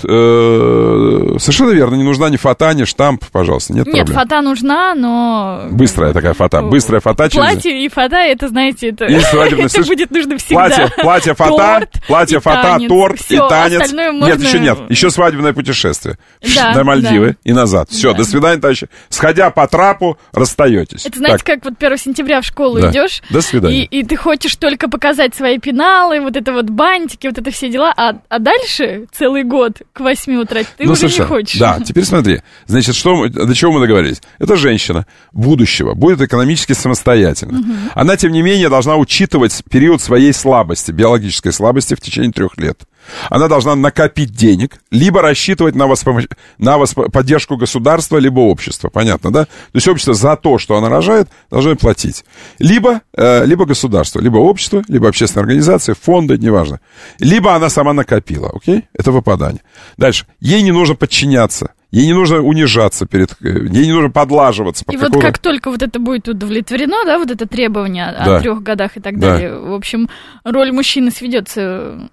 Э, совершенно верно, не нужна ни фата, ни штамп, пожалуйста, нет, Нет, проблем. фата нужна, но... Быстрая такая фата, быстрая фата. Платье через... и фата, это, знаете, это, И свадебный, это будет нужно всегда. Платье, платье фата, торт платье и фата, танец. торт Всё, и танец. остальное Нет, можно- еще нет, еще свадебное путешествие. Да, До Мальдивы да. и назад. Все, Да. до свидания, товарищи. Сходя по трапу, расстаетесь. Это знаете, Так. как вот первого сентября в школу Да. идешь, До свидания. И, и ты хочешь только показать свои пеналы, вот это вот бантики, вот это все дела, а, а дальше целый год к восьми утра ты Ну, уже совершенно. не хочешь. Да, теперь смотри. Значит, что, мы- до чего мы договорились? Эта женщина будущего будет экономически самостоятельна. Мгм. Она, тем не менее, должна учитывать период своей слабости, биологической слабости в течение трех лет. Она должна накопить денег, либо рассчитывать на, воспом... на восп... поддержку государства, либо общества. Понятно, да? То есть общество за то, что она рожает, должно платить. Либо, э, либо государство, либо общество, либо общественные организации, фонды, неважно. Либо она сама накопила, окей? Это выпадание. Дальше. Ей не нужно подчиняться. Ей не нужно унижаться перед... Ей не нужно подлаживаться. под И вот какого-то- как только вот это будет удовлетворено, да, вот это требование Да. о трех годах и так Да. далее, в общем, роль мужчины сведется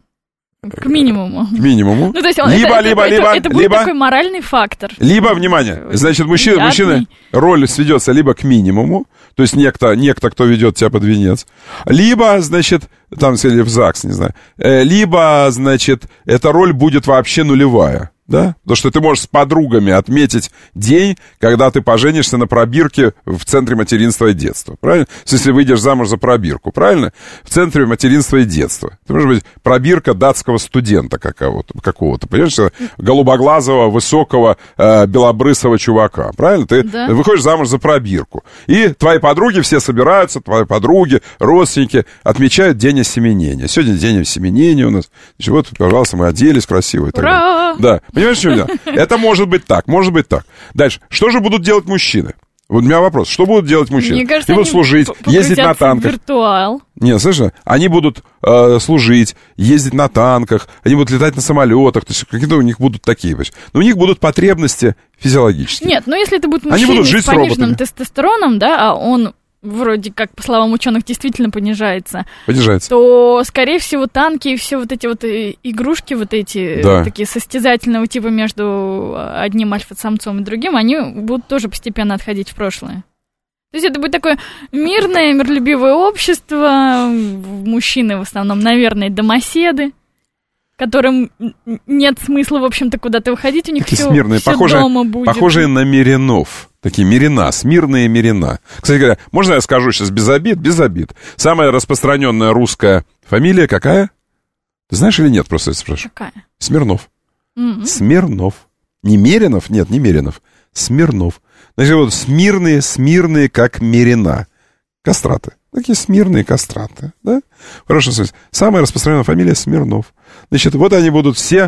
к минимуму. К минимуму. Ну, то есть он, либо, это, либо, это, либо, это, это будет либо... такой моральный фактор. Либо, внимание, значит, мужчина, Приятный. мужчина, роль сведется либо к минимуму, то есть некто, некто, кто ведет тебя под венец, либо, значит, там, или в ЗАГС, не знаю, э, либо, значит, эта роль будет вообще нулевая, да? Потому что ты можешь с подругами отметить день, когда ты поженишься на пробирке в центре материнства и детства, правильно? Если выйдешь замуж за пробирку, правильно? В центре материнства и детства. Это может быть пробирка датского студента какого-то, какого-то, понимаешь, голубоглазого, высокого, э, белобрысого чувака, правильно? Ты Да. выходишь замуж за пробирку. И твои подруги все собираются, твои подруги, родственники отмечают день осеменения. Сегодня день осеменения у нас. Значит, вот, пожалуйста, мы оделись красиво. И так Ура! далее. Да, понимаешь, что я? Это может быть так, может быть так. Дальше. Что же будут делать мужчины? Вот у меня вопрос. Что будут делать мужчины? Мне кажется, они будут они служить, п- ездить на погрузятся в танках. виртуал. Нет, слышно? Они будут э, служить, ездить на танках, они будут летать на самолетах, то есть какие-то у них будут такие, понимаешь? Но у них будут потребности физиологические. Нет, но если это будет Они мужчина будут жить с с пониженным роботами. тестостероном, да, а он вроде как, по словам ученых, действительно понижается, Понижается. то, скорее всего, танки и все вот эти вот э, игрушки, вот эти Да. э, такие состязательного типа между одним альфа-самцом и другим, они будут тоже постепенно отходить в прошлое. То есть это будет такое мирное, миролюбивое общество, мужчины в основном, наверное, домоседы, которым нет смысла, в общем-то, куда-то выходить, у них Такие все, смирные, похожие, дома будет. похожие на меринов. Такие мерина, смирные мерина. Кстати говоря, можно я скажу сейчас без обид? Без обид. Самая распространенная русская фамилия какая? Ты знаешь или нет? Просто я спрашиваю. Какая? Смирнов. М-м. Смирнов. Не Меринов? Нет, не Меринов. Смирнов. Значит, вот смирные, смирные, как мерина. Кастраты. Такие смирные кастраты, да? В хорошем смысле. Самая распространенная фамилия Смирнов. Значит, вот они будут все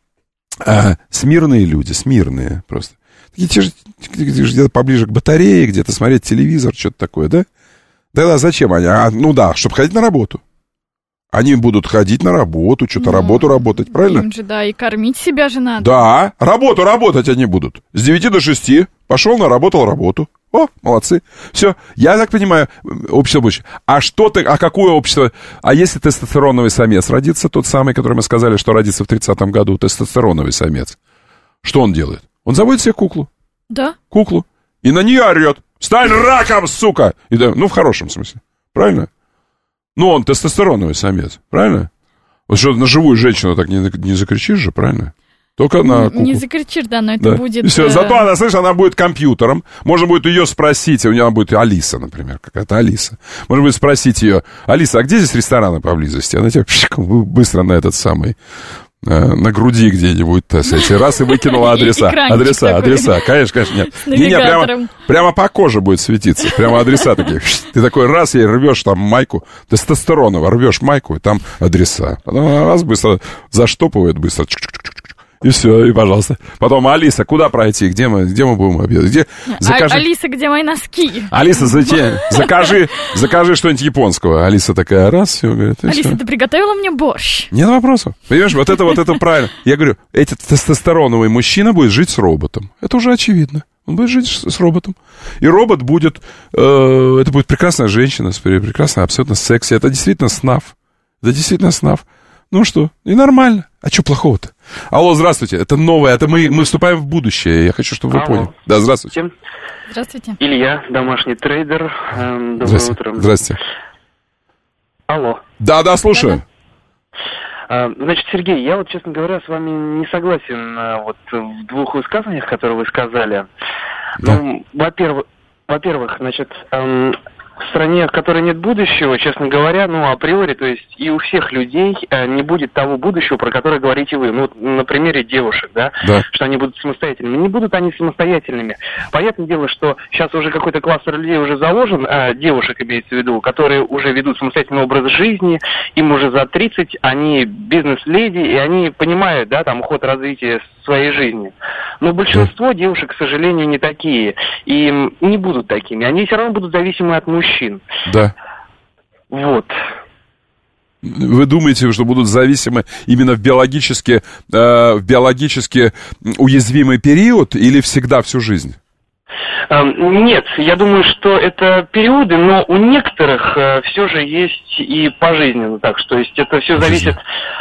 а, смирные люди, смирные просто. Такие те же, где-то поближе к батарее, где-то смотреть телевизор, что-то такое, да? Тогда зачем они? А, ну да, чтобы ходить на работу. Они будут ходить на работу, что-то Ну, работу работать, правильно? Им же, да, и кормить себя же надо. Да, работу работать они будут. С девяти до шести. Пошел, наработал работу. О, молодцы. Все, я так понимаю, общество будущее. А что ты, а какое общество? А если тестостероновый самец родится, тот самый, который мы сказали, что родится в тридцатом году, тестостероновый самец, что он делает? Он заводит себе куклу. Да. Куклу. И на нее орет. Стань раком, сука! И да, ну, в хорошем смысле. Правильно? Ну, он тестостероновый самец. Правильно? Вот что на живую женщину так не, не закричишь же, правильно? Только на куклу. Не закричишь, да, но это Да. будет... И все. э, Зато она, слышишь, она будет компьютером. Можно будет ее спросить, у нее будет Алиса, например, какая-то Алиса. Можно будет спросить ее: Алиса, а где здесь рестораны поблизости? Она тебе пшик, быстро на этот самый, э, на груди где-нибудь, так сказать, раз и выкинула адреса. Экранчик Адреса, такой. адреса, конечно, конечно, нет. С Не, не, прямо, навигатором. прямо по коже будет светиться, прямо адреса такие. Ты такой раз ей рвешь там майку, тестостероново, рвешь майку, и там адреса. Она раз быстро заштопывает, быстро. И все, и пожалуйста. Потом: Алиса, куда пройти? Где мы, где мы будем обедать? Где? Закажи. А- Алиса, где мои носки? Алиса, зачем? Закажи, закажи что-нибудь японского. Алиса такая, раз, все, говорит, и Алиса, всё. ты приготовила мне борщ? Нет вопросов. Понимаешь, вот это вот это правильно. Я говорю, этот тестостероновый мужчина будет жить с роботом. Это уже очевидно. Он будет жить с, с роботом. И робот будет, э, это будет прекрасная женщина, с пре- прекрасная, абсолютно секси. Это действительно снаф. Это действительно снаф. Ну что, и нормально. А что плохого-то? Алло, здравствуйте, это новое, это мы, мы вступаем в будущее. Я хочу, чтобы вы Алло. поняли. Да, здравствуйте. Здравствуйте. Илья, домашний трейдер. Эм, доброе Здрасте. утро. Здрасте. Алло. Да, да, слушаю. А, Значит, Сергей, я вот, честно говоря, с вами не согласен а, вот в двух высказываниях, которые вы сказали. Да. Ну, во-первых, во-первых, значит, эм, в стране, в которой нет будущего, честно говоря, ну, априори, то есть и у всех людей э, не будет того будущего, про которое говорите вы. Ну, вот на примере девушек, да, Да. что они будут самостоятельными. Не будут они самостоятельными. Понятное дело, что сейчас уже какой-то кластер людей уже заложен, э, девушек имеется в виду, которые уже ведут самостоятельный образ жизни, им уже за тридцать, они бизнес-леди, и они понимают, да, там, ход развития своей жизни. Но большинство девушек, к сожалению, не такие. И м, не будут такими. Они все равно будут зависимы от мужчин. Да. Вот. Вы думаете, что будут зависимы именно в биологически, э, в биологически уязвимый период или всегда всю жизнь? Эм, Нет, я думаю, что это периоды, но у некоторых э, все же есть и пожизненно так, что есть это все зависит,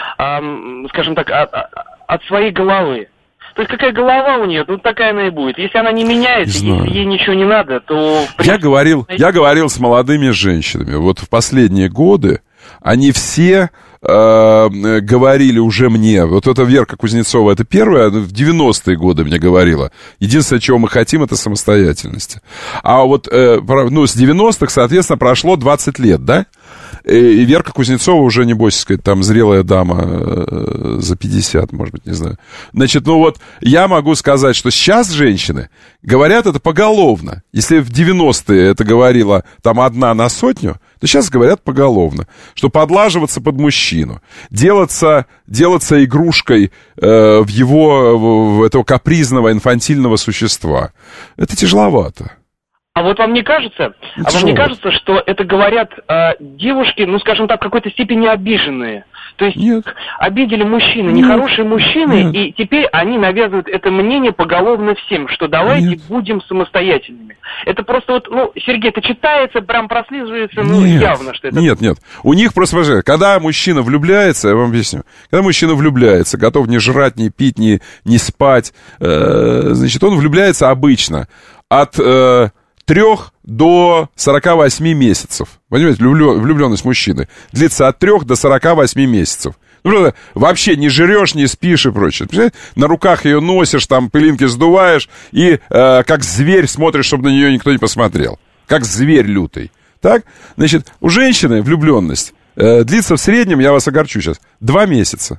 эм, скажем так, от, от своей головы. То есть какая голова у нее, ну такая она и будет. Если она не меняется, Не знаю. если ей ничего не надо, то... в Я принципе, говорил, я говорил с молодыми женщинами. Вот в последние годы они все э, говорили уже мне, вот эта Верка Кузнецова, это первая, в девяностые годы мне говорила. Единственное, чего мы хотим, это самостоятельности. А вот, э, ну, с девяностых, соответственно, прошло двадцать лет, да? И Верка Кузнецова уже, небось, сказать, там зрелая дама э, за пятьдесят, может быть, не знаю. Значит, ну вот, я могу сказать, что сейчас женщины говорят это поголовно. Если в девяностые это говорила там одна на сотню, то сейчас говорят поголовно, что подлаживаться под мужчину, делаться, делаться игрушкой э, в его, в, в этого капризного, инфантильного существа, это тяжеловато. А вот вам не кажется, а вам не кажется, что это говорят э, девушки, ну, скажем так, в какой-то степени обиженные? То есть Нет. обидели мужчины, Нет. нехорошие мужчины, Нет. и теперь они навязывают это мнение поголовно всем, что давайте Нет. будем самостоятельными. Это просто вот, ну, Сергей, это читается, прям прослизывается, ну, Нет. явно, что это... Нет, нет. У них просто, подожди, когда мужчина влюбляется, я вам объясню, когда мужчина влюбляется, готов не жрать, не пить, не, не спать, э, значит, он влюбляется обычно от... Э, трех до сорока восьми месяцев. Понимаете, влюбленность мужчины длится от трех до сорока восьми месяцев. Ну, вообще не жрешь, не спишь и прочее. На руках ее носишь, там пылинки сдуваешь, и э, как зверь смотришь, чтобы на нее никто не посмотрел. Как зверь лютый. Так? Значит, у женщины влюбленность э, длится в среднем, я вас огорчу сейчас, два месяца.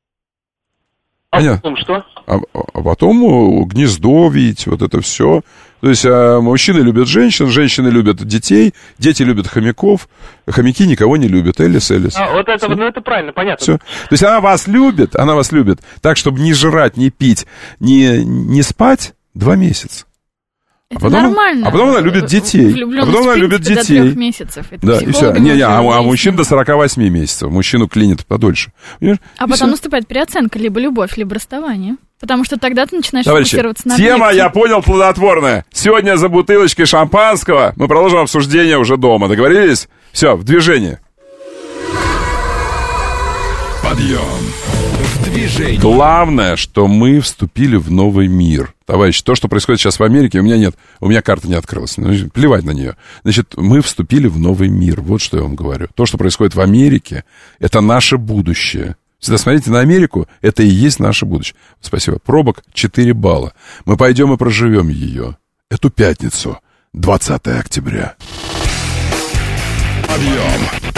А Понятно? потом что? А, а потом э, гнездо видеть, вот это все. То есть а, мужчины любят женщин, женщины любят детей, дети любят хомяков, хомяки никого не любят. Элис, Элис. А, вот это, Всё. ну, это правильно, понятно. Все. То есть она вас любит, она вас любит так, чтобы не жрать, не пить, не, не спать два месяца. Это а потом, нормально. А потом она любит детей. А потом она любит до детей. трех месяцев. Это да, и все. Не, не, а, а уже мужчин до сорока восьми месяцев. Мужчину клинит подольше. Понимаешь? А И потом всё. наступает переоценка, либо любовь, либо расставание. Потому что тогда ты начинаешь Товарищи, фокусироваться на тема, объекте. я понял, плодотворная. Сегодня за бутылочкой шампанского мы продолжим обсуждение уже дома. Договорились? Все, в движении. Подъем. В движении. Главное, что мы вступили в новый мир. Товарищи, то, что происходит сейчас в Америке, у меня нет, у меня карта не открылась. Ну, плевать на нее. Значит, мы вступили в новый мир. Вот что я вам говорю. То, что происходит в Америке, это наше будущее. Всегда смотрите на Америку, это и есть наше будущее. Спасибо. Пробок четыре балла. Мы пойдем и проживем ее. Эту пятницу, двадцатого октября. Подъем.